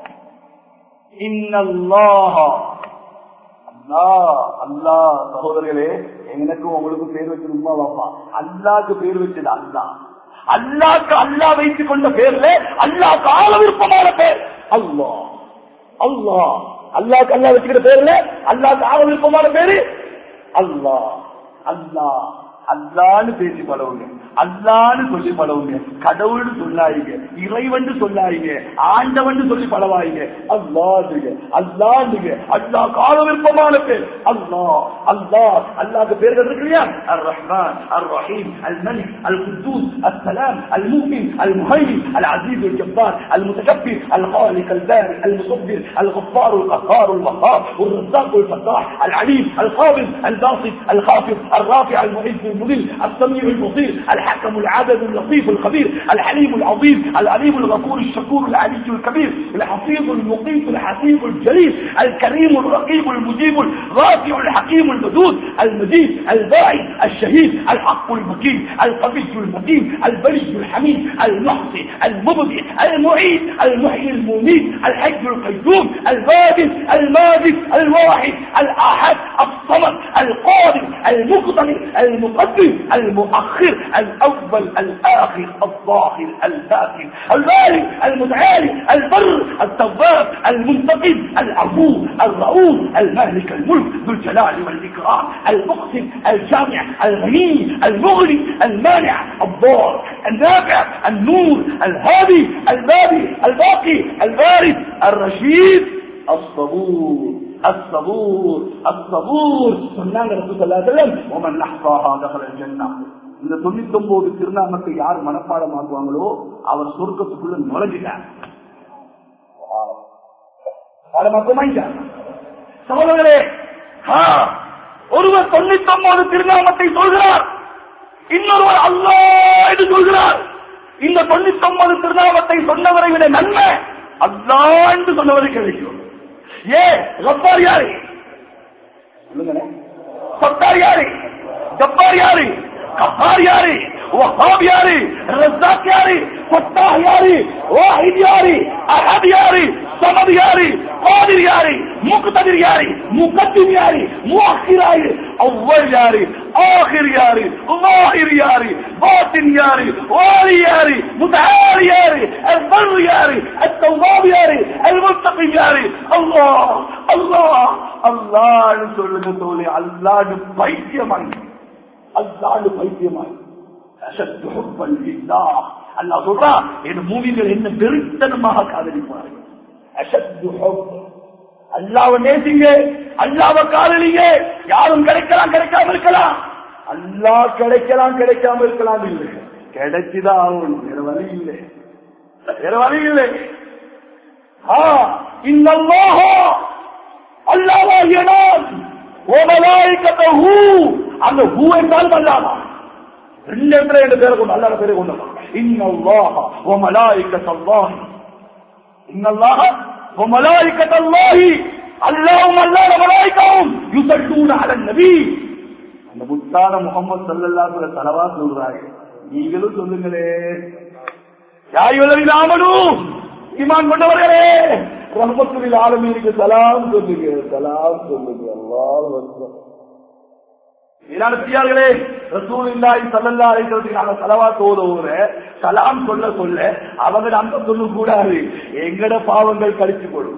இன்னல்லாஹ் அல்லாஹ் அல்லாஹ். சகோதரர்களே, எனக்கும் உங்களுக்கும் பேர் வச்சது உம்மா வாப்பா, அல்லாஹ்க்கு பேர் வச்சது அல்லாஹ். அல்லாஹ்க்கு அல்லாஹ் வைத்துக் கொண்ட பேர்ல அல்லாஹ்க்கு ஆள விருப்பமான பேர் அல்லாஹ். அல்லாஹ் அல்லாஹ்க்கு அல்லாஹ் வச்சுக்கிற பேர்ல அல்லாஹ்க்கு ஆள விருப்பமான பேரு அல்லாஹ். அல்லாஹ் அல்லான்னு பேசி பழவுங்க, அல்லான்னு சொல்லி பழவுங்க. கடவுள்னு சொல்லாயிங்க, இறைவன் சொல்லாயிங்க, ஆண்டவன் சொல்லி பழவாயிங்க. அல்லாஹ்ங்க அல்லாஹ்ங்க அல்லாஹ் கால விருப்பமான பேர் அல்லாஹ். அல்லாஹ் அல்லாஹ்க்கு பேர்கள் இருக்கு இல்லையா? அர் ரஹ்மான், அர் ரஹீம், அல் மலிக், அல் குத்தூஸ், அஸ் ஸலாம், அல் முஃமின், அல் முஹைமின், அல் அஸீஸ், அல் ஜப்பார், அல் முதகப்பிர், அல் காலிக், அல் பாரி, அல் முஸவ்விர், அல் கஃபார், அல் கஹ்ஹார், அல் வஹ்ஹாப், அல் ரஸாக், அல் ஃபத்தாஹ், அல் அலீம், அல் காபித், அல் பாசித், அல் காஃபிர், அல் ராஃபி, அல் முஇஸ், المذل، السميع البصير، الحكم العادل اللطيف الخبير، الحليم العظيم، العليم الغفور الشكور العلي الكبير، الحفيظ المقيت الحسيب الجليل، الكريم الرقيب المجيب الرافع الحكيم الودود، المجيد الباعث الشهيد الحق المكين القوي المتين البلي الحميد المحصي المبدع المعيد المحيي المميت الحي القيوم الباطن الماجد الواحد الاحد الصمد القادر المقتدر المقدم المؤخر الاول الاخر الظاهر الباطن البارئ المتعالي البر التواب المنتقم العفو الرؤوف المالك الملك ذو الجلال والاكرام المقسم الجامع الغني المغني المانع الضار النافع النور الهادي البادي الباقي البارد الرشيد الصبور الصبور الصبور. சொன்னாங்க ரசூல் ஸல்லல்லாஹு அலைஹி வஸல்லம், ومن احصاها دخل الجنه. இந்த தொண்ணூத்தி ஒன்பது திருநாமத்தை யார் மனப்பாடமாக்குவாங்களோ அவர் சொர்க்கத்துக்குள்ள நுழைஞ்சிட்டார். சகோதரர்களே, ஒருவர் தொண்ணூத்தி ஒன்பது திருநாமத்தை சொல்கிறார், இன்னொருவர் அல்லாஹ் என்று சொல்கிறார். இந்த தொண்ணூத்தி ஒன்பது திருநாமத்தை சொன்னவரை விட நன்மை அல்லாஹ் என்று சொன்னவரை கிடைக்கும். ஏ கஃபார் யாரு? சத்தார் யாரு? ஜப்பார் யாரு? கஹார் யாரு? வஹாப் யாரு? ரஸாக் யாரு? ஃபத்தாஹ் யாரு? வாஹித் யாரு? அஹத் யாரு? ஸமத் யாரு? காதிர் யாரு? முக்ததிர் யாரு? முகத்திம் யாரு? முஅக்கிர் யாரு? அவ்வல் யாரு? ஆகிர் யாரு? ظاهر யாரு? பாத்தின் யாரு? வாலி யாரு? முதஆலி யாரு? அல்-பர் யாரு? அத்-தவ்வாப் யாரு? அல்-முத்தகி யாரு? அல்லாஹ் அல்லாஹ் அல்லாஹ் சொல்லுங்க தோழி. அல்லாஹ் பைத்தியமாய், அல்லாஹ் பைத்தியமாய். அஷத்து ஹுப்பன் ஃபில்லாஹ். அல்லாஹ் சொல்றான், இந்த மூமின்கள் என்ன வெறித்தனமாக காதலிப்பார்கள். அஷத்து ஹுப், அல்லாஹ்வை நேசிங்க, அல்லாஹ்வை காதலிங்க. யாரும் கிடைக்கலாம் கிடைக்காம இருக்கலாம், அல்லாஹ் கிடைக்கலாம் கிடைக்காம இருக்கலாம், இல்லை கிடைச்சுதான் ஆகணும், வேற வழி இல்லை, வேற வழி இல்லை. இன்னல்லாஹ அல்லாஹ்வாகிய நான் வ மலாயிகத்துஹு, அந்த ஹூ என்றால் அல்லாஹ். ரெண்டு இடத்துல ரெண்டு பேரை கொண்டு அல்லாஹ் பேரை கொண்டு இன்னல்லாஹ வ மலாயிகத்துல்லாஹி, இன்னல்லாஹ வ மலாயிகத்துல்லாஹி, அல்லாஹ்வும் அல்லாஹ் மலாயிகாவும் யுஸல்லூன அலன் நபி. அந்த முத்தான முஹம்மது ஸல்லல்லாஹு அலைஹி வஸல்லம் ஸலவாத் சொல்றாங்க. நீங்களும் சொல்லுங்களே. யாயுள்ளவனும் ஈமான் கொண்டவர்களே ரஹ்மத்துல் ஆலமீனுக்கு சலாம் சொல்லுங்க, சலாம் சொல்லுங்க. அல்லாஹ் அக்பர். இலானத்தியார்களே ரசூலுல்லாஹி ஸல்லல்லாஹு அலைஹி வஸல்லம் நாங்க ஸலவாத் ஓதுவோர சலாம் சொல்ல சொல்ல அவங்க நம்ம சொல்ல கூடாது, எங்கட பாவங்கள் கழிச்சு போடும்.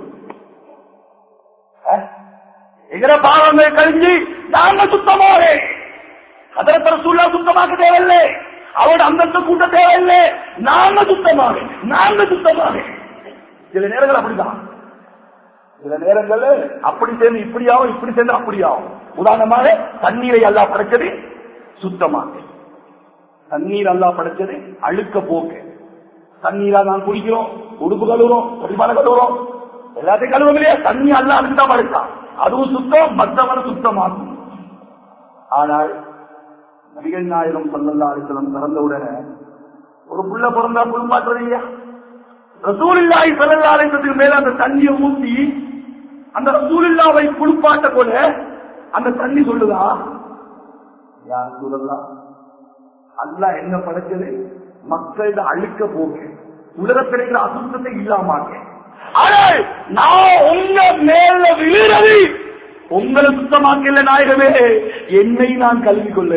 எங்கட பாவங்கள் கழிஞ்சு நாங்க சுத்தமாக ஹதரத் ரசூலுல்லாஹ் சுத்தமாக்க தேவையில்லை, அவரோட அந்தஸ்து கூட்ட தேவையில்லை, நாங்க சுத்தமாக நாங்க சுத்தமாக. சில நேரங்கள் அப்படிதான், சில நேரங்கள் அப்படி சேர்ந்து இப்படியாவும் இப்படி சேர்ந்து அப்படியாவும். உதாரணமாக தண்ணீரை அல்லாஹ் படைச்சது சுத்தமாக, தண்ணீர் அல்லாஹ் படைச்சது அழுக்க போக்க. தண்ணீரா நான் குடிக்கிறோம், உடுப்பு கழுவுறோம், பரிமாற கழுவுறோம், எல்லாத்தையும் கழுவுறோம் இல்லையா? தண்ணி அல்லாஹ் அதுக்கு தான் படைத்தான், அதுவும் சுத்தம், மற்றவரை சுத்தமாகும். ஆனால் நபிகள் நாயகம் ஸல்லல்லாஹு அலைஹி வஸல்லம் பிறந்தவுடனே ஒரு புள்ள பிறந்தா குளிப்பாட்டுறது இல்லையா? ரசூலுல்லாஹி ஸல்லல்லாஹு அலைஹி வஸல்லம் மேல அந்த தண்ணியை ஊற்றி அந்த ரசூலுல்லாஹ்வை குளிப்பாட்ட கூட அந்த தண்ணி சொல்லுதா, யா ரசூலல்லாஹ் அல்லாஹ் என்ன படைச்சது மக்களோட அழுக்க போக்கு, உலகத்தில் இருக்கிற அசுத்தத்தை இல்லாமாக்க. ஆனால் நான் உங்க மேல விழுறது உங்களை சுத்தமாக்கல நாயகமே, என்னை நான் கல்வி கொள்ள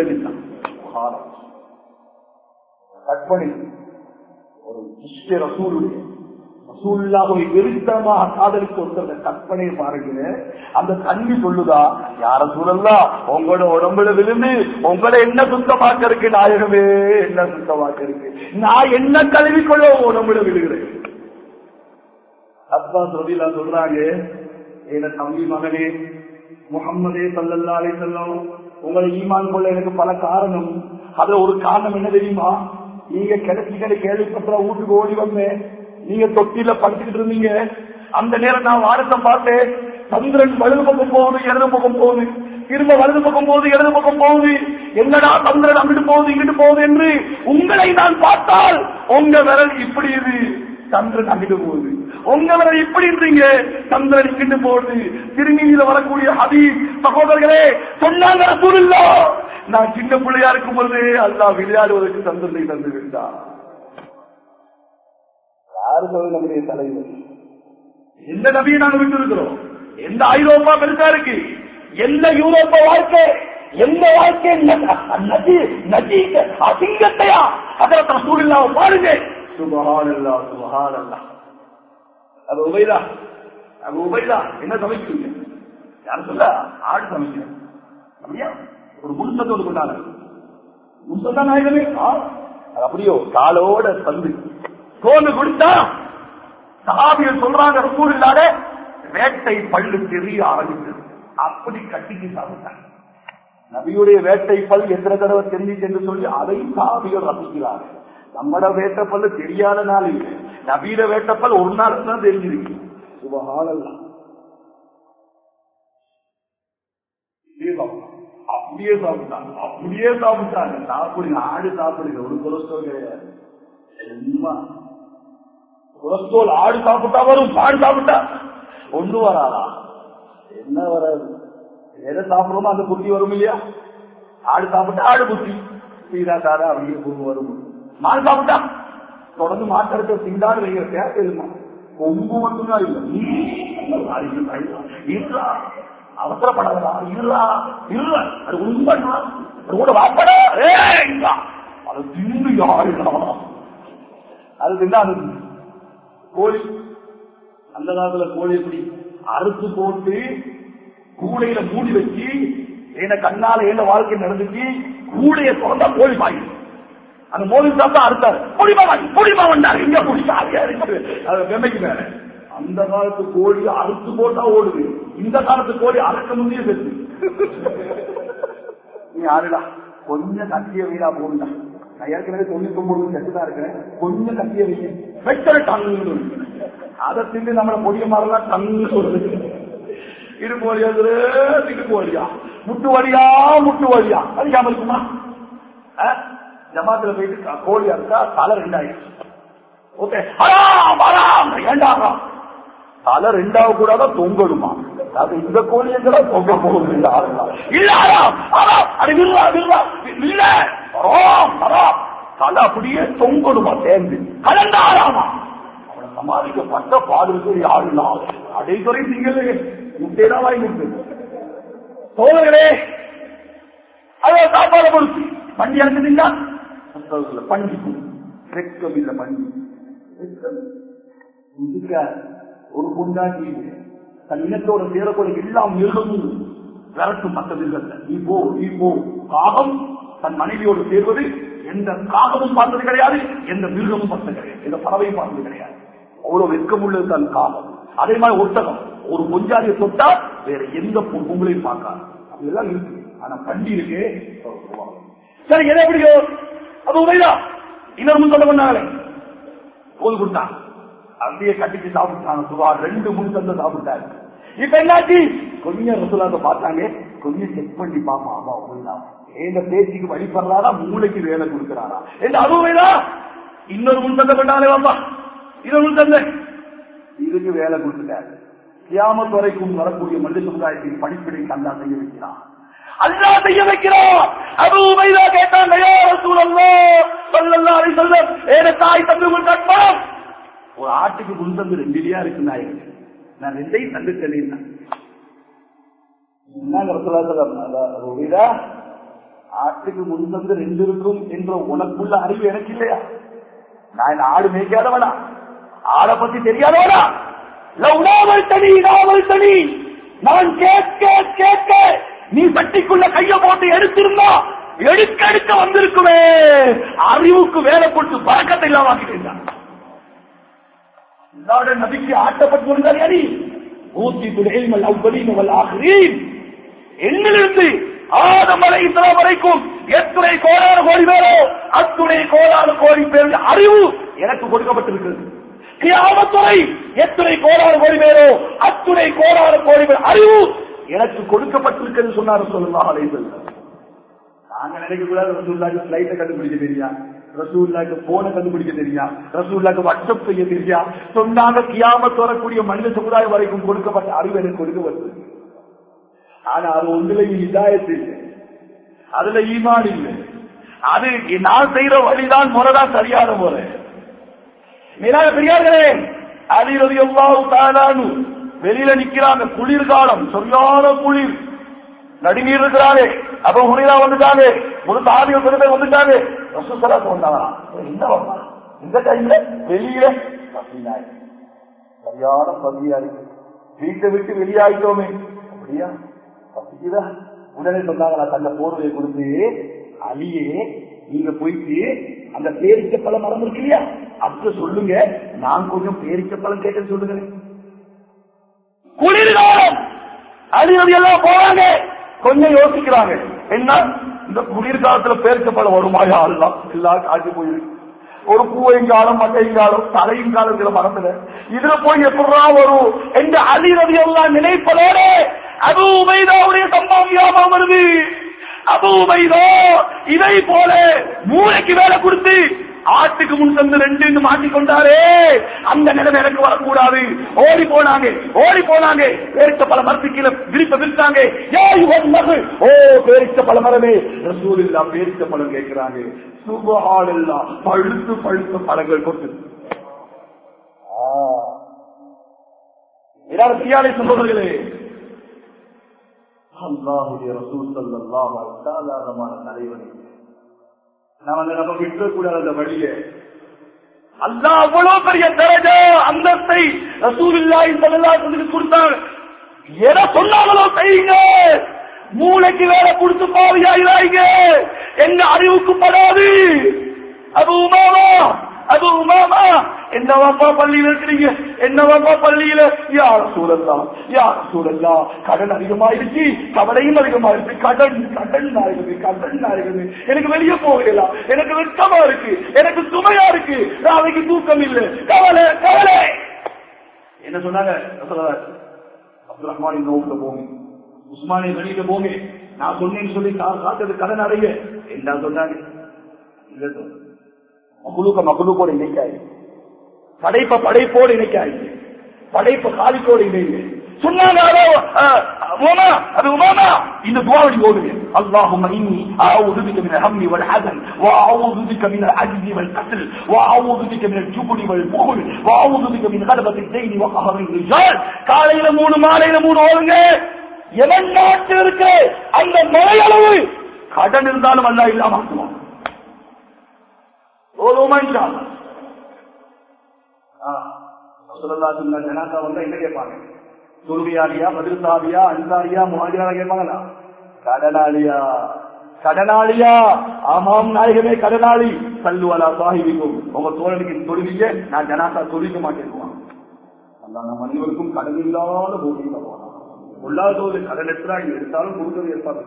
கற்பனை. ஒரு இஷ்ட ரசூலுடைய ரசூலுல்லாஹ்வை வெறித்தனமாக காதலித்து வந்த கற்பனையை பாருங்க. அந்த தண்ணி சொல்லுதா, யா ரசூலல்லாஹ் உங்களோட உடம்புல விழுந்து உங்களை என்ன சுத்தமாக்க இருக்கு நாயகமே, என்ன சுத்தமாக்க இருக்கு, நான் என்ன கல்வி கொள்ள உடம்புல விழுகிறேன். அப்பா சொல்லிலா சொல்றாங்க, என தம்பி மகனே முஹம்மதே ஸல்லல்லாஹு அலைஹி வஸல்லம் உங்களை ஈமான் கொள்ள எனக்கு பல காரணம். அதுல ஒரு காரணம் என்ன தெரியுமா? நீங்க கிடைச்சிக்கிற கேள்விப்பட்ட வீட்டுக்கு ஓடி வந்தேன், நீங்க தொட்டில படுத்துக்கிட்டு இருந்தீங்க. அந்த நேரம் நான் வாரத்தை பார்த்தேன், சந்திரன் வலது பக்கம் போகுது, இடது பக்கம் போகுது, திரும்ப வலது பக்கம் போகுது, இடது பக்கம் போகுது. என்னடா சந்திரன் அங்கிட்டு போகுது இங்கிட்டு போகுது என்று உங்களை நான் பார்த்தால் உங்க விரல் இப்படி இது, சந்திரன் அங்கிட்டு போகுது, உங்க விரல் இப்படின்றீங்க, சந்திரன் இங்கிட்டு போகுது. திருநீதியில வரக்கூடிய ஹதீஸ் சகோதரர்களே சொன்னாங்க, ரசூலுல்லாஹ் நான் சின்ன பிள்ளையா இருக்கும் பொழுது அல்லாஹ் விளையாடுவதற்கு சந்திரனை தந்து விட்டார். யாரு சொல்ல நம்முடைய தலைவர்? எந்த நபியை நாங்க விட்டு இருக்கிறோம்? எந்த ஐரோப்பா பெருசா இருக்கு, எந்த யூரோப்பா வாழ்க்கை, எந்த வாழ்க்கை அசிங்கத்தையா ஹஜ்ரத் ரசூலுல்லாஹ் பாருங்க. சுப்ஹானல்லாஹ் சுப்ஹானல்லாஹ். அபு உபைதா அபு உபைதா என்ன சமைக்கிறீங்க? யாரு சொல்ல? ஆடு சமைக்கிறேன். அப்படியா? ஒரு முன்சத்தோடு கொண்டாங்க, முன்சத்தா நாயகமே. அது அப்படியோ காலோட தந்து கோந்து குடித்தா சஹாபிகள் சொல்றாங்க, ரசூலுல்லாஹ் வேட்டை பல்லு தெரிய ஆரம்பித்தது, அப்படி கட்டிக்கு சாப்பிட்டாங்க. நபியுடைய வேட்டை பல் எத்தனை தடவை தெரிஞ்சிச்சு என்று சொல்லி அதை சஹாபிகள் ரசிக்கிறார்கள். நம்மட வேட்டப்பல் தெரியாத நாள் இல்லை, நபீட வேட்டப்பல் ஒரு நாள் தான் தெரிஞ்சிருக்கு. சுபஹானல்லாஹ். அப்படியே சாப்பிட்டாங்க, அப்படியே சாப்பிட்டாங்க. சாப்பிடுங்க, ஆடு சாப்பிடுங்க, ஒரு கொலஸ்ட்ரால் கிடையாது. கொலஸ்ட்ரால் ஆடு சாப்பிட்டா வரும், ஆடு சாப்பிட்டா ஒண்ணு வராதா? என்ன வராது? எதை சாப்பிடுறோமோ அந்த புத்தி வரும் இல்லையா? ஆடு சாப்பிட்டா ஆடு புத்தி, சீதா தாரா அப்படியே வரும். மாடு சாப்பிட்டா தொடர்ந்து மாட்டெடுத்த சிந்தாடு வைக்கிற தேவையில்லை, கொம்பு மட்டும்தான் இல்லை. அவசரப்படாதா, இருறா இருற, அது உண்மையா கூட வாப்படா, அது தின்னு யாருடா, அது தின்னா அது கோழி. அந்த காலத்துல கோழி எப்படி அறுத்து போட்டு கூடையில மூடி வச்சு என்ன கண்ணால என்ன வாழ்க்கை நடந்துச்சு, கூடைய திறந்தா கோழி பாய், அந்த மோதி சாப்பிட்டா அறுத்தாரு, பொடிமா பொடிமா வந்தாரு, இங்க பொடிக்கு மேல. அந்த காலத்து கோழி அறுத்து போட்டா ஓடுது, இந்த காலத்து கோழி அறுக்க முடிய செத்து. நீ யாருடா கொஞ்சம் கட்டிய வீடா போகுண்டா, நான் ஏற்கனவே தொண்ணூத்தி ஒன்பது செட்டுதான் இருக்கிறேன், கொஞ்சம் கட்டிய வீடு வெட்டர டங்கு, அதை திண்டு நம்மள பொடிய மாறலாம் டங்கு சொல்றது. இடுப்பு வழியா இடுப்பு வழியா, முட்டு வழியா முட்டு வழியா, அது இருக்குமா? ஜமாத்துல போயிட்டு கோழி அறுத்தா தலை ரெண்டாயிரம், ஓகே ஏண்டாக தலை ரெண்டாவது கூடாத தொங்கடுமா? அது இந்த கோழி எங்கடா தொங்க போகுது? தலை அப்படியே தொங்கணுமா சேர்ந்து கலந்தாராமா. அவனை சமாளிக்கப்பட்ட பாதுகாப்பு யாருன்னா அடைத்துறை நீங்களே முட்டைதான் வாங்கி கொடுத்து சோழர்களே அதை சாப்பாடு கொடுத்து பண்டி அடைஞ்சிட்டீங்களா பண்டிக்கும் ரெக்கம் இல்ல பண்டி ஒரு பொண்டாட்டி தன் இனத்தோட சேரக்கூடிய எல்லா மிருகமும் விரட்டும் மற்ற மிருகத்தை நீ போ நீ போ. காகம் தன் மனைவியோடு சேர்வது எந்த காகமும் பார்த்தது கிடையாது, எந்த மிருகமும் பார்த்தது கிடையாது, எந்த பறவையும் பார்த்தது கிடையாது. அவ்வளவு வெட்கம் உள்ளது தன் காகம். அதே மாதிரி ஒட்டகம் ஒரு கொஞ்சாதியை தொட்டா வேற எந்த பொங்கலையும் பார்க்காது. அதெல்லாம் இருக்கு. ஆனா பண்டி இருக்கு. சரி எதை எப்படியோ அது உண்மைதான். இன்னொரு முன் சொல்ல பண்ணாங்களே போது கொடுத்தாங்க அப்படியே கட்டிட்டு சாப்பிட்டாங்க. சுவா ரெண்டு முன் தந்த சாப்பிட்டாங்க. இப்ப என்னாச்சு கொஞ்சம் ரசூலாக பார்த்தாங்க, கொஞ்சம் செக் பண்ணி பாப்பா அவா உண்மைதான் எந்த பேச்சுக்கு வழிபடுறாரா மூளைக்கு வேலை கொடுக்கிறாரா எந்த அருமைதான். இன்னொரு முன் தந்த பண்ணாலே வாப்பா இன்னொரு முன் தந்த இதுக்கு வேலை கொடுத்துட்டாரு. கியாமத் வரைக்கும் வரக்கூடிய மனித சமுதாயத்தின் படிப்பினை அல்லா செய்ய வைக்கிறான். அல்லா செய்ய வைக்கிறான். அபூ உபைதா கேட்டாங்க, யா ரசூலல்லாஹ் ஸல்லல்லாஹு அலைஹி வஸல்லம் ஏன தாய் தம்பி உங்களுக்கு கட்டம் ஒரு ஆட்டுக்கு முன் தந்து ரெண்டிலியா இருக்கு நாயகன் நான் ரெண்டையும் தந்துட்டேன். ஆட்டுக்கு முன் தந்து ரெண்டு இருக்கும் என்ற உனக்குள்ள அறிவு எனக்கு இல்லையா? நான் ஆடு மேய்க்காதவனா, ஆடை பத்தி தெரியாதவனா? தனி நாவல் தனி நான் கேட்க கேட்க நீ சட்டிக்குள்ள கைய போட்டு எடுத்திருந்தா எடுக்க எடுக்க வந்திருக்குமே. அறிவுக்கு வேலை கொடுத்து பழக்கத்தை இல்லாம ஆக்கிட்டான். நபிக்கு ஆட்டப்பட்டு என்னிலிருந்து ஆதம் அலைஹிஸ்ஸலாம் வரைக்கும் எத்துணை கோடான கோடி பேரோ அத்துணை கோடான கோடி பேர் அறிவு எனக்கு கொடுக்கப்பட்டிருக்கிறது. கியாமத் வரை எத்துணை கோடான கோடி பேரோ அத்துணை கோடான கோடி பேர் அறிவு எனக்கு கொடுக்கப்பட்டிருக்கிறது சொன்னார் ஸல்லல்லாஹு அலைஹி வஸல்லம். நாங்க நினைக்க கூடாது ரசூலுல்லாஹ்க்கு ஃளைட்டை கண்டுபிடிக்க தெரியா, ரசூலுல்லாஹ்க்கு போனை கண்டுபிடிக்க தெரியா, ரசூலுல்லாஹ்க்கு வாட்ஸ்அப் செய்ய தெரியா. சொன்னாங்க கியாமத் வரக்கூடிய மனித சமுதாயம் வரைக்கும் கொடுக்கப்பட்ட அறிவு எனக்கு கொடுக்கப்பட்டது. ஆனா அது ஒன்றிலையும் ஹிதாயத் இல்லை, அதுல ஈமான் இல்லை. அது நான் செய்யற வழிதான் முறைதான் சரியான முறை. மேலாக பெரியார்களே, அலி ரலியல்லாஹு தஆலா அன்ஹு வெளியில நிக்கிறாங்க, குளிர்காலம் சரியான குளிர், நடுநீர் இருக்கிறாங்க. அப்ப ஹுரைரா வந்துட்டாங்க, ஒரு சாதிகள் பெருமை வந்துட்டாங்க. ரசூல் ஸல்லல்லாஹு வந்தாங்க. என்ன வந்தா இந்த டைம்ல வெளியில சரியான பசியா இருக்கு, வீட்டை விட்டு வெளியாயிட்டோமே அப்படியா பசிக்குதா? உடனே சொன்னாங்க, தந்த போர்வையை கொடுத்து அலியே நீங்க போயிட்டு அந்த பேரிச்ச பழம் மரம் இருக்கு இல்லையா அப்ப சொல்லுங்க, நான் கொஞ்சம் பேரிச்ச பழம் கேட்டேன்னு சொல்லுங்க. குளிர்காலம் அலி எல்லாம் போறாங்க, கொஞ்சம் யோசிக்கிறாங்க, என்ன இந்த குளிர்காலத்துல பேரிச்ச பழம் வருமா? யாருலாம் எல்லாம் காட்சி போயிருக்கு. ஒரு பூவையும் காலம் மட்டையும் காலம் தலையும் காலத்துல மரத்துல இதுல போய் எப்படா வரும் என்ற அலி ரவி எல்லாம் நினைப்பதோட அபூ உபைதாவுடைய சம்பவம் ஞாபகம் வருது. அபூ உபைதா இதை போல மூளைக்கு வேலை கொடுத்து ஆட்டுக்கு முன் தந்து ரெண்டு மாட்டிக்கொண்டாரே, அந்த நிலைமை எனக்கு வரக்கூடாது. ஓடி போனாங்க ஓடி போனாங்க பேரிச்ச பல மரத்துக்கீழ விரிப்ப விரித்தாங்க. ஓ பேரிச்ச பல மரமே ரசூலுல்லாஹ் பேரிச்ச பழம் கேட்கிறாங்க. சுப்ஹானல்லாஹ், பழுத்து பழுத்த பழங்கள் கொண்டு எல்லாரும் சொல்றீர்களே, அல்லாஹ்வுடைய ரசூல் ஸல்லல்லாஹு அலைஹி வஸல்லம் தலைவன் நாம நம்ம விட்டுக்கூடாது. அந்த வழிய அல்லாஹ் அவ்வளவு பெரிய தரஜா அந்தஸ்தை ரசூலுல்லாஹி ஸல்லல்லாஹு அலைஹி வஸல்லம் கொடுத்தாங்க. எதை சொன்னாங்களோ செய்யுங்க, மூளைக்கு வேலை கொடுத்து பாவியாயிராங்க, என்ன அறிவுக்கு படாது. அபூ உமாமா அபூ உமாமா என்னவாப்பா பள்ளியில இருக்கிறீங்க, என்னவாப்பா பள்ளியில? யா ரசூலல்லாஹ் யா ரசூலல்லாஹ் கடன் அதிகமாயிருச்சு, கவலையும் அதிகமாயிருச்சு, கடன் கடன் ஆயிருது கடன் ஆயிருது, எனக்கு வெளியே போகலாம், எனக்கு வெட்கமா இருக்கு, எனக்கு சுமையா இருக்கு, நாளைக்கு தூக்கம் இல்லை, கவலை கவலை. என்ன சொன்னாங்க? அப்துல் ரஹ்மான் நோக்க போங்க, உஸ்மானிய வெளியில போங்க, நான் சொன்னேன்னு சொல்லி காத்தது கடன் அடைய என்ன சொன்னாங்க? மகுலுக்க மகுலுக்கோடு இணைக்காய், படைப்ப படைப்போடு இணைக்காய், படைப்ப காலிக்கோடு இணைங்க சொன்னாங்க. அது உமாமா இந்த துவாவடி ஓடுங்க, اللهم إني أعوذ بك من الهم والحزن وأعوذ بك من العجز والكسل وأعوذ بك من الجبن والبخل وأعوذ بك من غلبة الدين وقهر الرجال. காலையில மூணு மாலையில மூணு ஓடுங்க. எவன் நாட்டில் இருக்க அந்த மலையளவு கடன் இருந்தாலும் அல்லாஹ் இல்லாம ஆக்குவான். ஓதுமா இன்ஷா அல்லாஹ். ஆ ரசூலுல்லாஹ் சொன்ன ஜனாஸா வந்தா என்ன கேட்பாங்க? துர்வியாரியா, மதுரசாவியா, அன்சாரியா, முஹாஜிரா கேட்பாங்களா? கடனாளியா, கடனாளியா. ஆமாம் நாயகமே கடனாளி. சல்லுவலா சாஹிபிக்கும், உங்க தோழனுக்கு தொழுவீங்க, நான் ஜனாஸா தொழிக்க மாட்டேன். நம்ம அனைவருக்கும் கடன் இல்லாத பூமி போவாங்க. உள்ளாதோடு கடன் எடுத்தா எடுத்தாலும் கொடுக்கிறது ஏற்பாடு.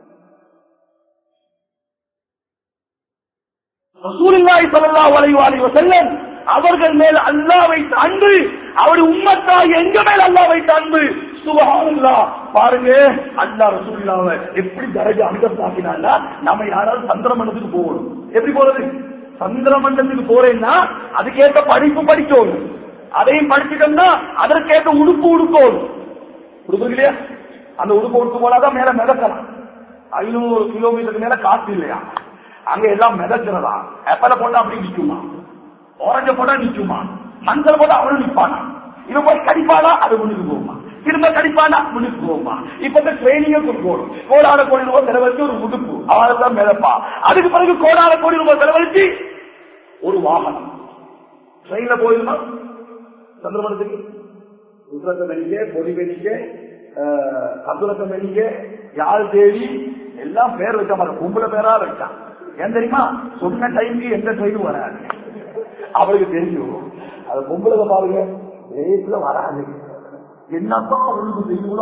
ரசூலுல்லாஹி ஸல்லல்லாஹு அலைஹி வஸல்லம் அவர்கள் மேல் அல்லாஹ் வைத்த அன்பு, அவர் உம்மத்தாய் எங்க மேல் அல்லாஹ் வைத்த அன்பு. சுப்ஹானல்லாஹ். பாருங்க அல்லாஹ் ரசூலுல்லாஹ்வை எப்படி தரஜா அந்தஸ்தாக்கினான்னா, நம்ம யாராவது சந்திரமண்டலத்துக்கு போகணும். எப்படி போறது? சந்திரமண்டலத்துக்கு போறேன்னா அதுக்கேற்ற படிப்பு படிக்கணும். அதையும் படிச்சுட்டோம்னா அதற்கேற்ற உடுப்பு உடுக்கணும். உடுப்பு இல்லையா? அந்த உடுப்பு உடுப்பு போனாதான் மேல மிதக்கலாம். ஐநூறு கிலோமீட்டருக்கு மேல காசு இல்லையா? அங்க எல்லாம் மிதக்கிறதா? எப்பல போட்டா அப்படி நிக்குமா? ஓரஞ்ச போட்டா நிக்குமா? மஞ்சள் போட்டா அவனும் நிப்பானா? இவன் போய் கடிப்பானா? அது முன்னுக்கு போகுமா? திரும்ப கடிப்பானா? முன்னுக்கு போகுமா? இப்ப ட்ரைனிங்க கொடுக்கணும். கோடான கோடி ரூபாய் செலவழிச்சு ஒரு உடுப்பு அவன் மிதப்பா. அதுக்கு பிறகு கோடான கோடி ரூபாய் செலவழிச்சு ஒரு வாகனம் ட்ரெயின்ல போயிருமா? சந்திரமண்டலத்துக்கு உத்திரத்தை மெனிக்க, பொடி மெனிக்க, கதுரத்தை மெனிக்க, யாரு தேடி எல்லாம் பேர் வச்சா மாதிரி கும்பல பேரா வச்சான். ஏன் தெரியுமா? சொன்ன டைமுக்கு எந்த ட்ரெயினும் வராது. அவருக்கு தெரியும். அது பொம்பளை பாருங்க ரேஸ்ல வராது. என்னதான் ஒழுங்கு செய்யுங்களோ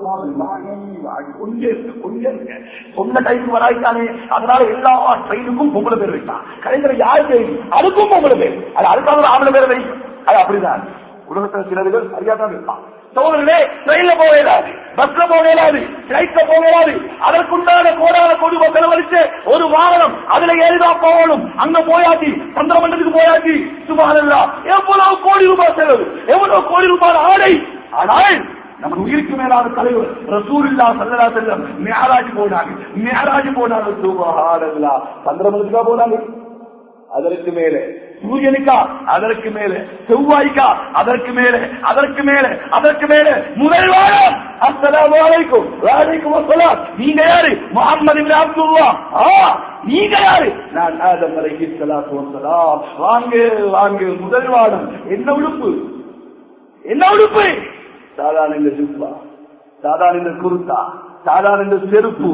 அல்லாதான் கொஞ்சம் இருக்கு கொஞ்சம் இருக்கு. சொன்ன டைமுக்கு வராய்த்தானே, அதனால எல்லா ட்ரெயினுக்கும் பொம்பளை பேர் வைத்தான். கலைஞர் யாரு தெரியும்? அதுக்கும் பொம்பளை பேர். அது அதுக்காக ஆம்பளை பேரை வை. அது அப்படிதான் உலகத்தில் சிலர்கள் சரியாதான் இருப்பான். சோழர்களே ட்ரெயின்ல போக இயலாது, பஸ்ல போக இயலாது, பிளைட்ல போக இயலாது. அதற்குண்டான கோடான கோடி செலவழிச்சு ஒரு வாகனம் அதுல ஏறிதான் போகணும். அங்க போயாச்சு, சந்திரமண்டலத்துக்கு போயாச்சு. சுப்ஹானல்லாஹ். எவ்வளவு கோடி ரூபாய் செலவு, எவ்வளவு கோடி ரூபாய் ஆடை. ஆனால் நம்ம உயிருக்கு மேலான தலைவர் ரசூலுல்லாஹி ஸல்லல்லாஹு அலைஹி வஸல்லம் மிஅராஜ் போனாங்க. மிஅராஜ் போனாங்க. சுப்ஹானல்லாஹ். சந்திரமண்டலத்துக்கு போனாங்க. அதற்கு மேலே சூரியனுக்கா, அதற்கு மேலே செவ்வாய்க்கா, அதற்கு மேலே அதற்கு மேலே அதற்கு மேலே முதல் வாரம். அஸ்ஸலாமு அலைக்கும் வலைக்கும் அஸ்ஸலாம். நீங்க யாரு? முஹம்மது இப்னு அப்துல்லாஹ். ஆ நீங்க யாரு? நான் ஆதம் அலைஹிஸ்ஸலாத்து வஸ்ஸலாம். வாங்க வாங்க முதல் வாரம். என்ன உடுப்பு? என்ன உடுப்பு? சாதாரண இந்த ஜுப்பா, சாதாரண இந்த குர்தா, சாதாரண இந்த செருப்பு.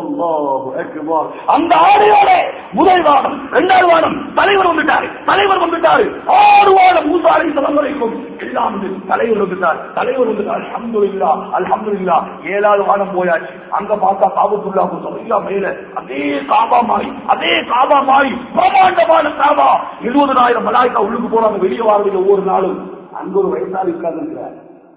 அந்த ஆடையோட முதல் வாரம், இரண்டாவது வாரம் தலைவர் வந்துட்டாரு. தலைவர் வந்துட்டாரு. ஆறு வாரம் மூசா அலைஹிஸ்ஸலாம் வரைக்கும் எல்லாம் தலைவர் வந்துட்டார். தலைவர் வந்துட்டார். அல்ஹம்துலில்லாஹ் அல்ஹம்துலில்லாஹ். ஏழாவது வாரம் போயாச்சு. அங்க பார்த்தா காபத்துல்லாஹ் சரியா மேல அதே காபா மாறி, அதே காபா மாறி பிரமாண்டமான காபா. எழுபதாயிரம் மலாய்க்கா உள்ளுக்கு போறாங்க. வெளியே வாரதில் ஒவ்வொரு நாளும் அங்க ஒரு வயசாளி உட்கார்ந்து இருக்கிறார்.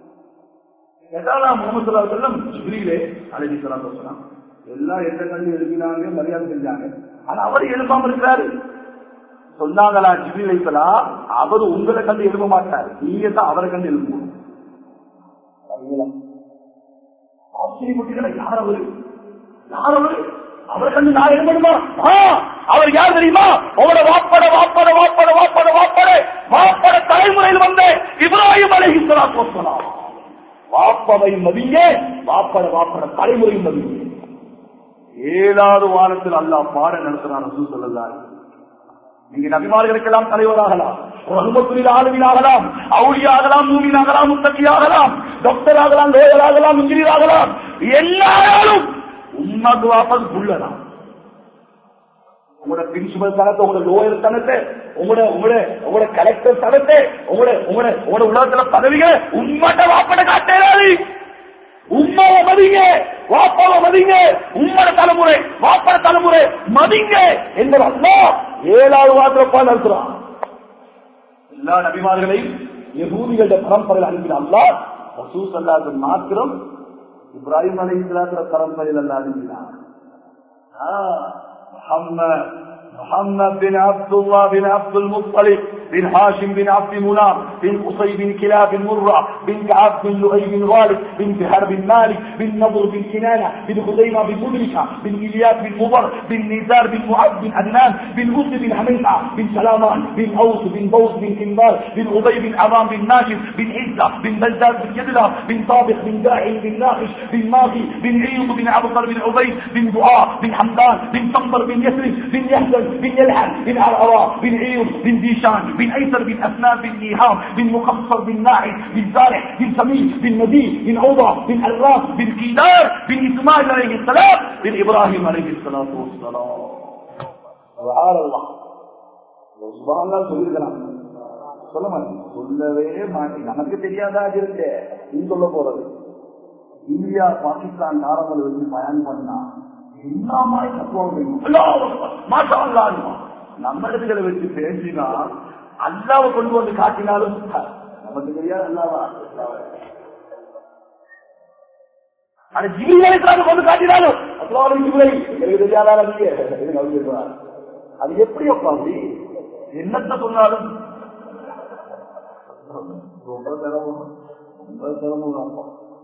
முகமது ஸல்லல்லாஹு அலைஹி வஸல்லம் ஜிப்ரீலே அலைஹிஸ்ஸலாத்து வஸலாம் எல்லாம் எந்த கண்டு எழுப்பினாங்க, மரியாதை செஞ்சாங்க. ஆனா அவர் எழுப்பாம இருக்கிறாரு. சொன்னாங்களா ஜிப்ரீல் அலைஹிஸ்ஸலாம், அவர் உங்களை கண்டு எழுப்ப மாட்டார், நீங்க தான் அவரை கண்டு எழுப்பணும். ஆச்சரியப்பட்டீங்களா? யார் அவரு? யார் அவரு? அவரை கண்டு நான் எழுப்பணுமா? அவர் யார் தெரியுமா? அவரோட வாப்பட வாப்பட வாப்பட வாப்பட வாப்பட வாப்பட தலைமுறையில் வந்த இப்ராஹிம் அலைஹிஸ்ஸலாத்து வஸலாம். வாப்பவை மதிய, வாப்பட வாப்பட தலைமுறை மதிய. ஏழாவது வாரத்தில் அல்லாஹ் பாட நடத்துறான். ரசூல் ஸல்லல்லாஹு அலைஹி வஸல்லம். நீங்க நபிமார்களுக்கெல்லாம் தலைவராகலாம், ரஹ்மத்துல் ஆலமீன் ஆகலாம், அவுலியா ஆகலாம், மூமின் ஆகலாம், முத்தகி ஆகலாம், டாக்டர் ஆகலாம், லேயர் ஆகலாம், இன்ஜினியர் ஆகலாம். எல்லாரும் உம்மது வாப்பது புள்ளதான். உங்களோட பிரின்சிபல் தனத்தை, உங்களோட லோயர் தனத்தை, உங்களோட உங்களோட உங்களோட கலெக்டர் தனத்தை, உங்களோட உங்களோட உங்களோட உலகத்துல பதவிகளை உண்மட்ட வாப்பட காட்டாது. உண்மாவை மதிங்க, வாப்பாவை மதிங்க. உம்மட தலைமுறை, வாப்பட தலைமுறை மதிங்க என்பது அல்லாஹ் ஏழாவது வாரத்தில் நடத்துறான். எல்லா நபிமார்களையும் யஹூதிகளுடைய பரம்பரையில் அனுப்பின அல்லாஹ் ரசூல் ஸல்லல்லாஹு அலைஹி வஸல்லம் மாத்திரம் இப்ராஹிம் அலைஹிஸ்ஸலாத்து பரம்பரையில் அல்லாஹ் அனுப்பினார். முஹம்மத் முஹம்மத் பின் அப்துல்லாஹ் பின் அப்துல் முத்தலிப் بن هاشم بن عبد مناف بن قصي بن كلاب بن مرة بن كعب بن لؤي بن غالب بن فهر بن مالك بن نضر بن كنانة بن خزيمة بن مدركة بن إلياس بن مضر بن نزار بن معد بن عدنان بن غز بن حميدة بن سلامان بن أوس بن بوس بن كنبار بن أبي بن عظام بن ناشف بن عزة بن بلداد بن يدلة بن طابق بن داعي بن ناقش بن ماغي بن عيوط بن عبقر بن عبيد بن دعاء بن حمدان بن صنبر بن يسري بن يحزن بن يلحن بن عرعراء بن عيوط بن ديشان بن أيسر بن أسنان بن نيهام بن مقصر بن ناعي بن زارع بن سمير بن ندي بن عوضة بن عراس بن كيدار بن إسماعيل عليه السلام بن إبراهيم عليه الصلاة والسلام. سبحان الله سبحان الله சொல்லிருக்கலாம் சொல்ல மாட்டேன் சொல்லவே மாட்டேன் நமக்கு தெரியாதா இருக்கு நீ சொல்ல போறது இந்தியா பாகிஸ்தான் நாரமல் வச்சு பயன் பண்ணா என்ன மாதிரி நம்ம இடத்துல வச்சு பேசினா அல்லாவை கொண்டு வந்து காட்டினாலும் நமக்கு தெரியாது அல்லாவா ஆனா ஜிவிகளை கொண்டு காட்டினாலும் அல்லாவும் ஜிவிலை எனக்கு தெரியாதா அது எப்படி உட்காந்து என்னத்தை சொன்னாலும் ரொம்ப சிரமம் ரொம்ப சிரமம்.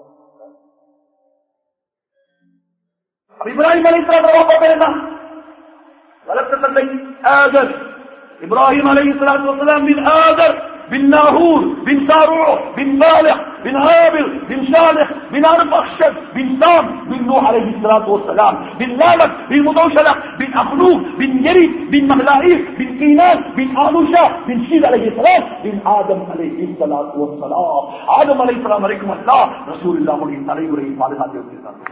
இப்ராஹிம் அலைஹிஸ்ஸலாம் வளர்த்த தந்தை ஆதர். இப்ராஹிம் அலைஹிஸ்ஸலாம் பின் ஆதர் بن ناهور بن ساروع بن مالح بن هابل بن صالح بن أربخشد بن سام بن نوح عليه الصلاة والسلام بن لامك بن مدوشلق بن أخنوف بن يريد بن مغلائيل بن كينان بن آلوشا بن شيد عليه السلام بن آدم عليه الصلاة والسلام. آدم عليه السلام عليكم الله رسول الله عليه தலைமுறை பாதுகாத்து வச்சிருக்காங்க.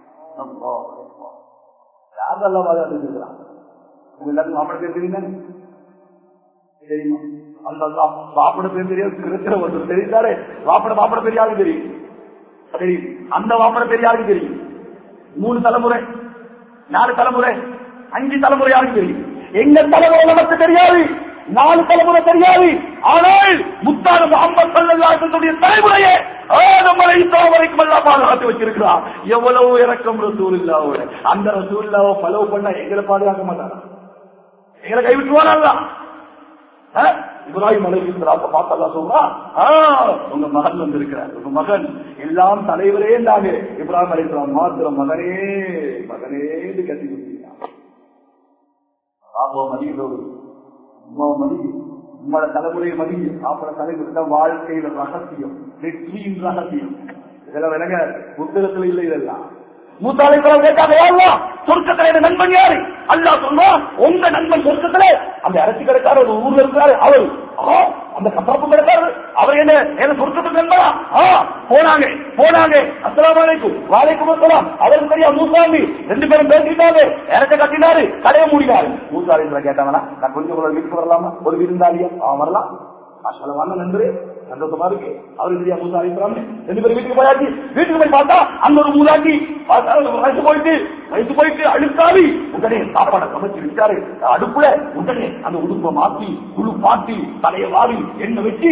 யாரெல்லாம் பாதுகாத்து இருக்கிறான் எல்லாருக்கும் மாப்பிட பேர் தெரியுமா தெரியுமா அந்த வாப்பட பேர் தெரியாது இருக்கிற ஒருத்தர் தெரிந்தாரு வாப்பட வாப்பட பேர் யாருக்கு தெரியும் தெரியும் அந்த வாப்பட பேர் யாருக்கு தெரியும் மூணு தலைமுறை நாலு தலைமுறை அஞ்சு தலைமுறை யாருக்கு தெரியும் எங்க தலைமுறை நமக்கு தெரியாது நாலு தலைமுறை தெரியாது ஆனால் முத்தான முஹம்மது ஸல்லல்லாஹு அலைஹி வஸல்லம் தலைமுறையே ஆதம் அலைஹிஸ்ஸலாம் வரைக்கும் எல்லாம் பாதுகாத்து வச்சிருக்கிறார். எவ்வளவு இரக்கம் ரசூலுல்லாஹ் அந்த ரசூலுல்லாஹ் ஃபாலோ பண்ண எங்களை பாதுகாக்க மாட்டாரா எங்களை கைவிட்டுவானா அல்லாஹ் இப்ராஹிம் அலைஹிஸ்ஸலாம் பார்த்து அல்லாஹ் சொல்றான் உங்க மகன் வந்திருக்கிறார் உங்க மகன் எல்லாம் தலைவரே நாங்க இப்ராஹிம் அலைஹிஸ்ஸலாம் மாத்திரம் மகனே மகனே கட்டி கொடுத்தீங்க மதியோடு உமா மதியம் உங்களோட தலைமுறை மதியம் சாப்பிட தலைமுறை வாழ்க்கையில ரகசியம் வெற்றியின் ரகசியம் இதெல்லாம் விலக புத்தகத்துல இல்லை இதெல்லாம் மூத்தாளைகளும் கேட்டாங்க சொர்க்கத்துல நண்பன் யாரு அல்லாஹ் சொல்றா உங்க நண்பன் சொர்க்கத்துல அந்த அரசு கிடைக்காத ஒரு ஊர்ல இருக்கிறாரு அவரு அந்த கசாப்பு கிடைக்காரு அவர் என்ன என்ன சொர்க்கத்துக்கு நண்பனா போனாங்க போனாங்க அஸ்ஸலாமு அலைக்கும் வலைக்கும் அஸ்ஸலாம் அவருக்கு தெரியா மூசாமி ரெண்டு பேரும் பேசிட்டாங்க எனக்கு கட்டினாரு கடையை மூடினாரு மூசாலிகளை கேட்டாங்களா நான் கொஞ்சம் ஒரு வீட்டுக்கு வரலாமா ஒரு விருந்தாளியா அவன் வரலாம் அசலமான நண்பரே சந்தோஷமா இருக்கு அவருக்கு தெரியா மூசா அலைஹிஸ்ஸலாம் ரெண்டு பேரும் வீட்டுக்கு போயாச்சு வீட்டுக்கு போய் பார்த்தா அந்த ஒரு மூதாட்டி வயசு போயிட்டு வயசு போயிட்டு அழுக்காவி உடனே சாப்பாடை சமைச்சு விட்டாரு அடுப்புல உடனே அந்த உடுப்பை மாத்தி குழு பாட்டி தலையை வாரி எண்ணெய் வச்சு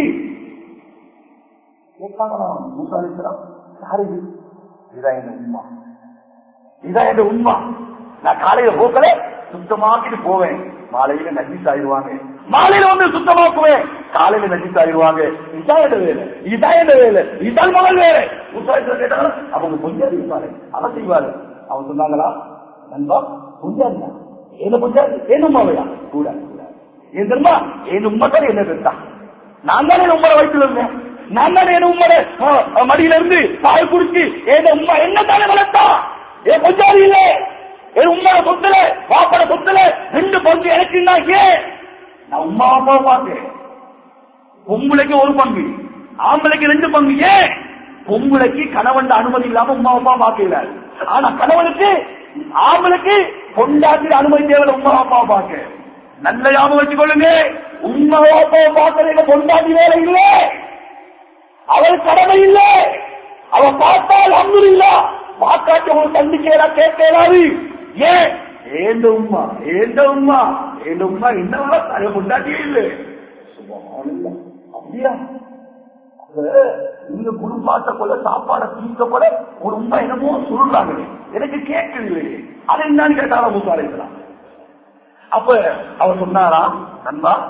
மூசா அலைஹிஸ்ஸலாம் யாரு இதான் என்ன உண்மை இதான் என்ன உண்மை நான் காலையில போக்கல சுத்தமாக்கிட்டு போவேன் மாலையில நஜீஸ் ஆயிடுவாங்க மாலையில வந்து சுத்தமாக்குவேன் காலையில நஜீஸ் ஆயிடுவாங்க இதான் என்ன வேலை இதான் என்ன வேலை இதான் முதல் வேலை கேட்டாங்க அவங்க கொஞ்சம் இருப்பாரு அவன் செய்வாரு அவன் சொன்னாங்களா நண்பா கொஞ்சம் என்ன கொஞ்சம் என் உமாவையா கூட ஏன் தெரியுமா என் உண்மைதான் என்ன பெற்றா நான் தானே உங்களை வயிற்றுல இருந்தேன் நான் தானே என் உண்மை மடியில இருந்து பால் குடிச்சு என் உண்மை என்ன தானே வளர்த்தா ஏன் கொஞ்சம் இல்லை என் உண்மையை சொத்துல பாப்பட சொத்துல ரெண்டு பங்கு எனக்கு நான் உமா அப்பா பார்த்தேன் பொம்பளைக்கு ஒரு பங்கு ஆம்பளைக்கு ரெண்டு பங்கு ஏன் பொம்பளைக்கு கணவன் அனுமதி இல்லாம உமா அப்பா பார்க்கல ஆனா கணவனுக்கு ஆம்பளைக்கு கொண்டாட்டி அனுமதி தேவை உமா அப்பா பார்க்க நல்ல ஞாபகம் வச்சுக்கொள்ளுங்க உமா அப்பா பார்க்கறதுல கொண்டாட்டி வேலை இல்லை அவள் கடமை இல்லை அவ பார்த்தால் அல்ஹம்துலில்லா பார்க்காட்டி ஒரு தண்டிக்கேரா கேட்கலாது ஏன் ஏண்ட உமா ஏண்ட உமா ஏண்ட உமா என்ன தலை கொண்டாட்டியே இல்லை அப்படியா நீங்க குடும்பாட்ட போல சாப்பாட தீர்க்க போல ஒரு உண்மை என்னமோ சொல்றாங்க எனக்கு கேட்கவில்லையே அதை என்னன்னு கேட்டாலும் மூசா அலைஹிஸ்ஸலாம் அப்ப அவர் சொன்னாரா நண்பா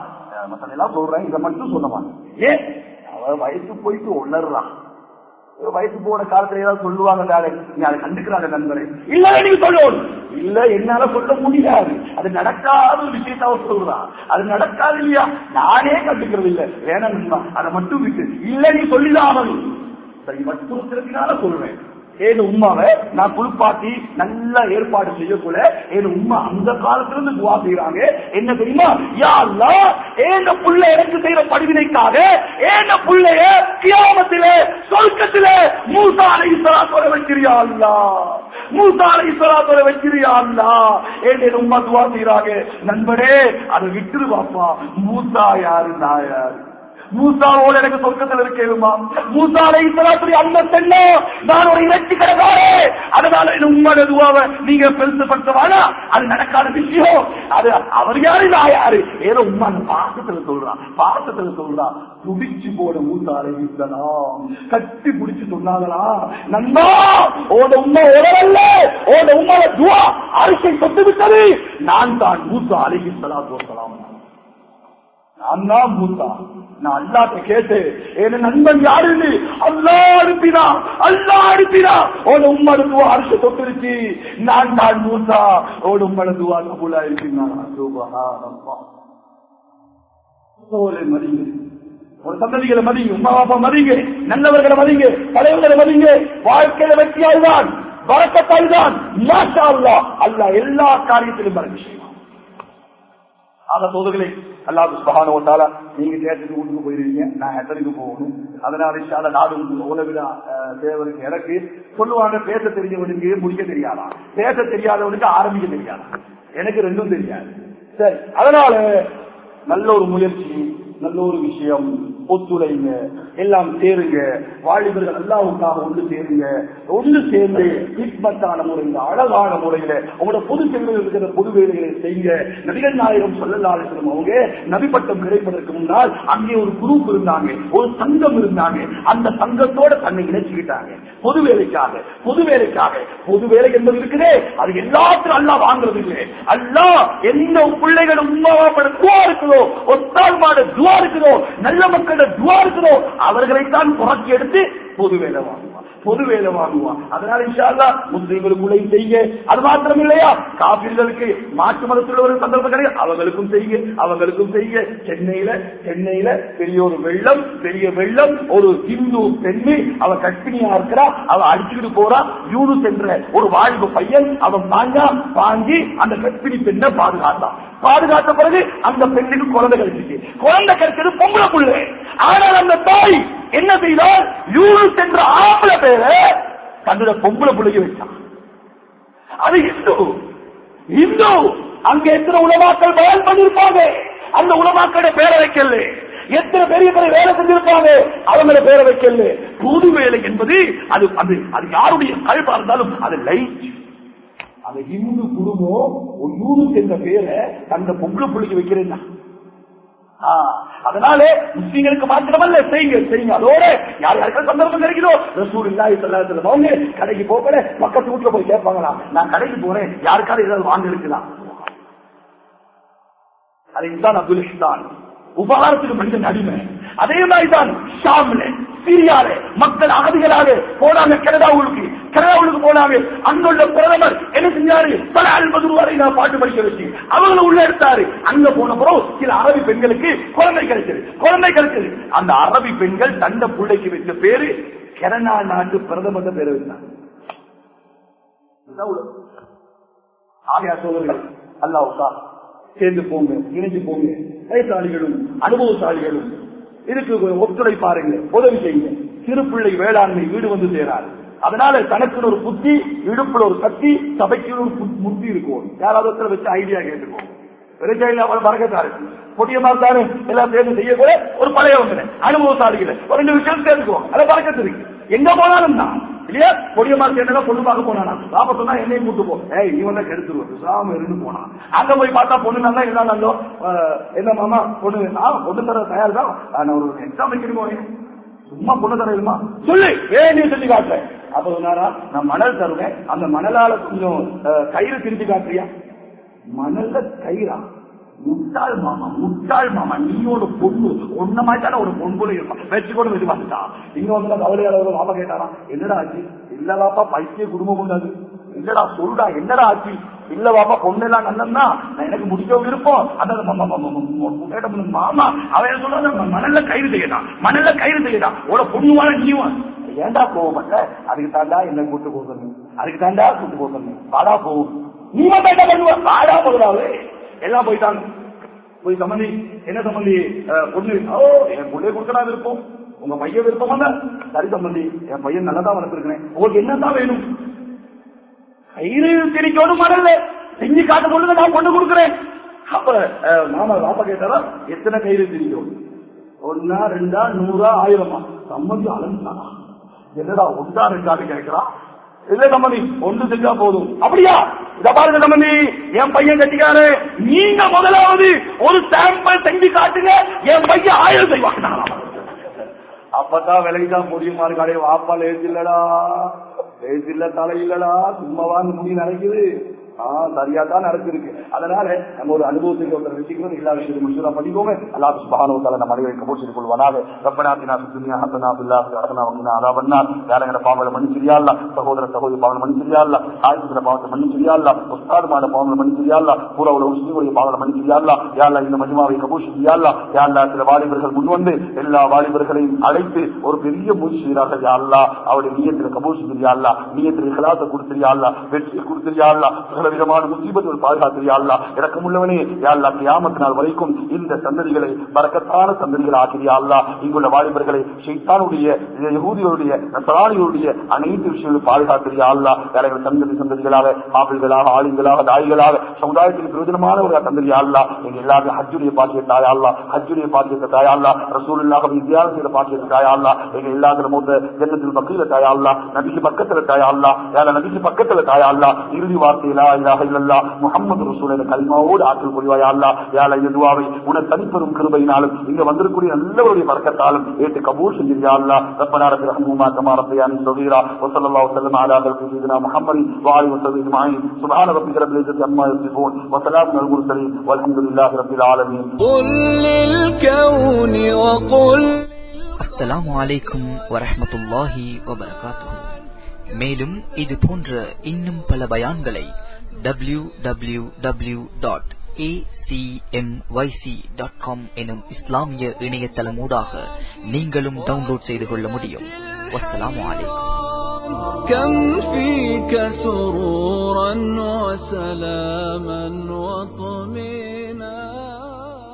மத்தெல்லாம் சொல்றேன், இதை மட்டும் சொல்ல மாட்டேன். ஏன் அவ வயசு போயிட்டு உளர்றான். வயசு போன காலத்துல ஏதாவது சொல்லுவாங்க, நீ அதை கண்டுக்கிறாங்க நண்பரே. இல்ல நீங்க சொல்லணும். இல்ல என்னால சொல்ல முடியாது, அது நடக்காத ஒரு விஷயத்த அவர் சொல்றான். அது நடக்காது இல்லையா, நானே கண்டுக்கிறது இல்ல, வேணாம் அதை மட்டும் விட்டு. இல்ல நீ சொல்லிதான் சரி, வற்புறுத்தினால சொல்றேன். ஏன் உமாவை நான் குளிப்பாட்டி நல்லா ஏற்பாடு செய்யக்கூட என் உமா அந்த காலத்துல இருந்து துவா செய்யறாங்க. என்ன தெரியுமா, யா அல்லாஹ் ஏன் புள்ள எனக்கு செய்யற படிவினைக்காக ஏன் புள்ளைய கியாமத்திலே சொர்க்கத்திலே மூசா அலைஹிஸ்ஸலாத்தோட வச்சிரியா அல்லாஹ், மூசா அலைஹிஸ்ஸலாத்தோட வச்சிரியா அல்லாஹ் ஏன் உமா துவா செய்யறாங்க. நண்பரே அதை விட்டுரு பாப்பா, மூசா யாரு நான் யாரு, மூசாவோட எனக்கு சொர்க்கத்தில் இருக்கேனுமா, மூசா அலைஹிஸ்ஸலாத்துடைய அண்ணன் என்ன, நான் ஒரு இறைச்சி கடகாரே, அதனால உங்களோட துவாவை நீங்க பெருசுப்படுத்தவானா, அது நடக்காத விஷயம். அது அவர் யாரு நான் யாரு, ஏதோ உண்மை பாசத்துல சொல்றான், பாசத்துல சொல்றான். துடிச்சு போட மூசா அலைஹிஸ்ஸலாம் கட்டி பிடிச்சு சொன்னாங்களா, நண்பா ஓட உண்மை உறவல்ல, ஓட உண்மை துவா அரிசை சொத்து விட்டது, நான் தான் மூசா அலைஹிஸ்ஸலாத்து வஸ்ஸலாம். நான் தான் மூசா, நான் அல்லாஹ்ட்ட கேட்டேன் என் நண்பன் யாருன்னு, அல்லாஹ் அனுப்பினா அல்லாஹ் அனுப்பினா ஓட உம்மட துவா அரிசி தொட்டுருச்சு, நான் தான் மூசா, ஓட உம்மட துவா கபூலா இருக்குன்னா. சுப்ஹானல்லாஹ். சோலை மதிங்க, ஒரு சந்ததிகளை மதிங்க, உம்மா பாப்பா மதிங்க, நல்லவர்களை மதிங்க, தலைவர்களை மதிங்க. வாழ்க்கையில வெற்றியால் தான், பரக்கத்தால் தான், மாஷா அல்லாஹ் அல்லாஹ் எல்லா காரியத்திலும் பரக்க செய்வான். ஆக சோதர்களே, அல்லாஹ் சுப்ஹானஹு வ தஆலா நீங்க தேர்தலுக்கு வீட்டுக்கு போயிருவீங்க, நான் எத்தனைக்கு போகணும், அதனால இன்ஷா நாடும் உலகில தேவருக்கு எனக்கு சொல்லுவாங்க, பேச தெரிஞ்சவனுக்கு முடிக்க தெரியாதா, பேச தெரியாதவனுக்கு ஆரம்பிக்க தெரியாதா, எனக்கு ரெண்டும் தெரியாது. சரி, அதனால நல்ல ஒரு முயற்சி, நல்ல ஒரு விஷயம், ஒத்துழைங்க, எல்லாம் சேருங்க, வாலிபர்கள் அல்லாஹ்வுக்காக ஒன்று சேருங்க, ஒன்று சேர்ந்து ஹிக்மத்தான முறையில் அழகான முறையில உங்களோட பொது சேவையில் இருக்கிற பொது வேலைகளை செய்யுங்க. நபிகள் நாயகம் ஸல்லல்லாஹு அலைஹி வஸல்லம் அவங்க நபி பட்டம் கிடைப்பதற்கு முன்னால் அங்கே ஒரு குரூப் இருந்தாங்க, ஒரு சங்கம் இருந்தாங்க. அந்த சங்கத்தோட தன்னை இணைச்சுக்கிட்டாங்க பொது வேலைக்காக. பொது வேலைக்காக பொது வேலை என்பது இருக்குதே, அது எல்லாத்திலும் அல்லாஹ் வாங்குறது இல்லை. அல்லாஹ் எந்த பிள்ளைகளும் உண்மாவாப்பட துவா இருக்குதோ, ஒத்தால் மாட துவா இருக்குதோ, நல்ல மக்களோட துவா இருக்குதோ, அவர்களைத்தான் புறக்கி எடுத்து பொது வேலை வாங்குவான், பொது வேலை வாங்குவான். அதனால இன்ஷா அல்லாஹ் முஸ்லிம்களுக்குள்ளையும் செய்யுங்க. அது மாத்திரம் இல்லையா, காபிர்களுக்கு மாற்று மதத்தில் ஒரு சந்தர்ப்பம் கிடையாது, அவங்களுக்கும் செய்யுங்க, அவங்களுக்கும் செய்யுங்க. சென்னையில சென்னையில பெரிய ஒரு வெள்ளம், பெரிய வெள்ளம், ஒரு ஹிந்து பெண்ணு அவ கற்பிணியா இருக்கிறா, அவ அடிச்சுக்கிட்டு போறா, யூனுஸ் என்ற ஒரு வாலிப பையன் அவன் பாஞ்சா பாஞ்சி அந்த கற்பிணி பெண்ணை பாதுகாத்தான். பாதுகாத்த பிறகு அந்த பெண்ணுக்கு குழந்தை கிடைச்சிச்சு. குழந்தை கிடைச்சது பொம்பளை புள்ள. ஆனால் அந்த தாய் என்ன செய்தால், யூனுஸ் என்ற ஆம்பளை பேரை தன்னோட பொம்பளை புள்ளைக்கு வச்சான். அது இந்து இந்து அங்க எத்தனை உலமாக்கள் பயன் பண்ணிருப்பாங்க, அந்த உலமாக்களோட பேரை வைக்கல. எத்தனை பெரிய பெரிய வேலை செஞ்சிருப்பாங்க, அவங்கள பேரை வைக்கல. பொது வேலை என்பது அது அது அது யாருடைய கல்பா இருந்தாலும் அது லைட். அந்த இந்து குடும்பம் ஒரு யூனுஸ் என்ற பேரை தந்த பொம்பளை புள்ளைக்கு வைக்கிறேன். அதனால முஸ்லீம்களுக்கு மாத்திரமல்ல, செய்யுங்க செய்யுங்க. அதோட யார் யாருக்கும் சந்தர்ப்பம் கிடைக்குதோ, ரசூலுல்லாஹி ஸல்லல்லாஹு அலைஹி வஸல்லம் அவங்க கடைக்கு போகல, பக்கத்து வீட்டுல போய் கேட்பாங்களா, நான் கடைக்கு போறேன், யாருக்காவது ஏதாவது வாங்க இருக்கலாம். அது இன்சான் அப்துல் இஸ்தான் உபகாரத்துக்கு மனிதன் அடிமை. அதே மாதிரிதான் ஷாம்ல சிரியால மக்கள் அகதிகளாக போனாங்க, கனடாவுக்கு கனடாவுக்கு போனாங்க. அங்குள்ள பிரதமர் என்ன செஞ்சாரு, பல அல்பது வரை நான் பாட்டு படிக்க வச்சு அவங்களை உள்ள எடுத்தாரு. அங்க போன பிறகு சில அரபி பெண்களுக்கு குழந்தை கிடைச்சது, குழந்தை கிடைச்சது. அந்த அரபி பெண்கள் தந்த பிள்ளைக்கு வச்ச பேரு கனடா நாட்டு பிரதமர் பேரை வச்சாங்க. ஆகையா சோதர்கள் அல்லாஹ் சேர்ந்து போங்க, இணைஞ்சு போங்க. வயசாளிகளும் அனுபவசாலிகளும் இதுக்கு ஒத்துழைப்பாருங்க, உதவி செய்யுங்க. சிறு பிள்ளை வேளாண்மை வீடு வந்து சேராது. அதனால தனக்கு ஒரு புத்தி, இடுப்புல ஒரு சக்தி, சபைக்கு ஒரு புத்தி இருக்கும். யாராவது ஒருத்தர் வச்சு ஐடியா கேட்டுக்கோங்க. பறக்கத்தாரு பொடியமா தானே எல்லாம் சேர்ந்து செய்யக்கூட ஒரு பழையவங்க அனுபவசாலிகளை ஒரு ரெண்டு விஷயம் சேர்த்துக்குவோம். அதை பறக்கத்து இருக்கு, எங்க போனாலும் தான் இல்லையா. பொடியமா சேர்ந்தா பொண்ணு பார்க்க போனானா, பாப்பா சொன்னா என்னையும் கூட்டு போ, ஏய் நீ வந்தா கெடுத்துருவோம் சாம இருந்து போனா. அங்க போய் பார்த்தா பொண்ணு நல்லா எல்லாம் நல்லோ, என்ன மாமா பொண்ணு பொண்ணு தர தயார் தான், நான் ஒரு எக்ஸாம் வைக்கணும், சும்மா பொண்ணு தரமா சொல்லு ஏன் சொல்லி காட்டுறேன். அப்ப சொன்னாரா, நான் மணல் தருவேன், அந்த மணலால கொஞ்சம் கயிறு திருப்பி காட்டுறியா. மணல்ல கயிறா, முட்டாள் மாமா முட்டாள் மாமா நீ ஒரு பொண்ணு ஒன்ன மாதிரிதான ஒரு பொன்புல இருப்பான் வச்சு கூட வச்சு பார்த்துட்டா இங்க வந்து கவலையாளர் மாமா கேட்டாரா என்னடா ஆச்சு இல்லவாப்பா பைத்திய குடும்பம் உண்டாது இல்லடா சொல்றா என்னடா ஆச்சு இல்ல வாப்பா பொண்ணு எல்லாம் நல்லன்னா எனக்கு முடிக்க விருப்பம் அந்த மாமா அவன் சொல்றாங்க மணல்ல கயிறு செய்யலாம் மணல்ல கயிறு செய்யலாம் ஒரு பொண்ணுவான நீயும் ஏண்டா போகல அதுக்கு தாண்டா என்ன கூட்டு போகணும் அதுக்கு தாண்டா கூட்டு போகணும் வாடா போகும் நீ மட்டும் என்ன பண்ணுவ வாடா போகிறாவே எல்லாம் போயிட்டாங்க போய் சம்பந்தி என்ன சம்பந்தி பொண்ணு ஓ என் பொண்ணே கொடுக்கறா விருப்பம் உங்க பையன் விருப்பம் சரி சம்பந்தி என் பையன் நல்லதான் வளர்த்துருக்கேன் உங்களுக்கு என்னதான் வேணும் கயிறு திணிக்கணும் மறல செஞ்சு காட்ட சொல்லுங்க நான் கொண்டு கொடுக்குறேன் அப்ப மாமா பாப்பா கேட்டாரா எத்தனை கயிறு திணிக்கும் ஒன்னா ரெண்டா நூறா ஆயிரமா சம்பந்தி அலந்தானா என்னடா ஒன்றா ரெண்டான்னு கேட்கிறா இல்ல சம்பந்தி ஒன்று செஞ்சா போதும் அப்படியா இத பாருங்க சம்பந்தி என் பையன் கட்டிக்காரு நீங்க முதலாவது ஒரு சாம்பிள் செஞ்சு காட்டுங்க என் பையன் ஆயிரம் செய்வாங்க அப்பதான் விலைக்குதான் முடியுமா இருக்காடே வாப்பா லேசு இல்லடா லேசு இல்ல தலை இல்லடா சும்மாவான்னு முடி நடக்குது ஆஹ் சரியா தான் நடத்திருக்கு அதனால நம்ம ஒரு அனுபவத்துக்கு ஒருத்தர் வச்சுக்கணும் எல்லா விஷயத்தையும் முழுசா படிக்கோங்க அல்லாஹ் சுப்ஹானஹு வ தஆலா நம்ம அனைவரையும் கபூல் செய்து கொள்வானாக ரப்பனா ஆத்தினா ஃபித் துன்யா ஹஸனா வ ஃபில் ஆখিরাতি ஹஸனா வ கினா அஸாபன்னார் யாரங்கட பாவங்களை மன்னிச்சியா அல்லாஹ் சகோதர சகோதரி பாவங்களை மன்னிச்சியா அல்லாஹ் ஆயிரத்துல பாவத்தை மன்னிச்சியா அல்லாஹ் உஸ்தாதுமான பாவங்களை மன்னிச்சியா அல்லாஹ் பூரா உலக முஸ்லிம்களுடைய பாவங்களை மன்னிச்சியா அல்லாஹ் யா அல்லாஹ் இந்த மஜ்மாவை கபூல் செய்யா அல்லாஹ் யா அல்லாஹ் சில வாலிபர்கள் முன் வந்து எல்லா வாலிபர்களையும் அழைத்து ஒரு பெரிய முயற்சி செய்கிறார்கள் யா அல்லாஹ் அவருடைய நியத்துல கபூல் செய்யா அல்லாஹ் நியத்துல இഖ்லாஸை கொடுத்தியா அல்லாஹ் வெற்றி கொடுத்தியா அல்லாஹ் விதமான முசீபத்துகள் பாதுகாத்தியா அல்லாஹ் இரக்கமுள்ளவனே யா அல்லாஹ் கியாமத் நாள் வரைக்கும் இந்த சந்ததிகளை பரக்கத்தான சந்ததிகள் ஆக்கிறியா அல்லாஹ் இங்குள்ள வாலிபர்களை ஷைத்தானுடைய யஹூதிகளுடைய நஸ்ரானிகளுடைய அனைத்து விஷயங்களும் பாதுகாத்தியா அல்லாஹ் யாரைகள் சந்ததி சந்ததிகளாக ஆபிள்களாக ஆளுங்களாக தாய்களாக சமுதாயத்துக்கு பிரயோஜனமானவர்களாக தந்திரியா அல்லாஹ் எங்க எல்லாரும் ஹஜ்ஜுடைய பாக்கியத்தாயா அல்லாஹ் ஹஜ்ஜுடைய பாக்கியத்தை தாயா அல்லாஹ் ரசூலுல்லாஹ் வித்தியாசம் செய்த பாக்கியத்தை தாயா அல்லாஹ் எங்க எல்லாரும் மூத்த ஜன்னத்தில் பக்கத்துல தாயா அல்லாஹ் நபிக்கு பக்கத்துல தாயா அல்லாஹ் யார நபிக்கு பக்கத்துல தாயா அல்லாஹ் இறுதி வார்த்தையிலா இலாஹ இல்லல்லாஹ் முஹம்மது ரசூலுல்லாஹ் கலிமாவோடு ஆற்றல் புரிவாயா அல்லாஹ் யா அல்லாஹ் இந்த துஆவை உன தனிப்பெரும் கிருபையினாலும் இங்க வந்திருக்கூடிய நல்லவருடைய பரக்கத்தாலும் ஏற்று கபூல் செஞ்சியா அல்லாஹ் ரப்பனா ரப்பி ரஹ்முமா கமா ரப்பயானி ஸகீரா வ ஸல்லல்லாஹு வஸல்லம் அலா சய்யிதினா முஹம்மதி வ ஆலிஹி வஸல்லம் அஜ்மஈன் சுப்ஹான ரப்பிக ரப்பில் இஸ்ஸத்தி அம்மா யசிஃபூன் வ ஸலாமுன் அலல் முர்ஸலீன் வல்ஹம்துலில்லாஹி ரப்பில் ஆலமீன் குல் லில் கௌனி வ குல் அஸ்ஸலாமு அலைக்கும் வ ரஹ்மத்துல்லாஹி வ பரகாத்துஹு. மேலும் இது போன்ற இன்னும் பல பயான்களை W W W dot A C M Y C dot com எனும் இஸ்லாமிய இணையதளமூடாக நீங்களும் டவுன்லோட் செய்து கொள்ள முடியும். வஸ்ஸலாமு அலைக்கும். كم فيك سرورا وسلاما وطمئنا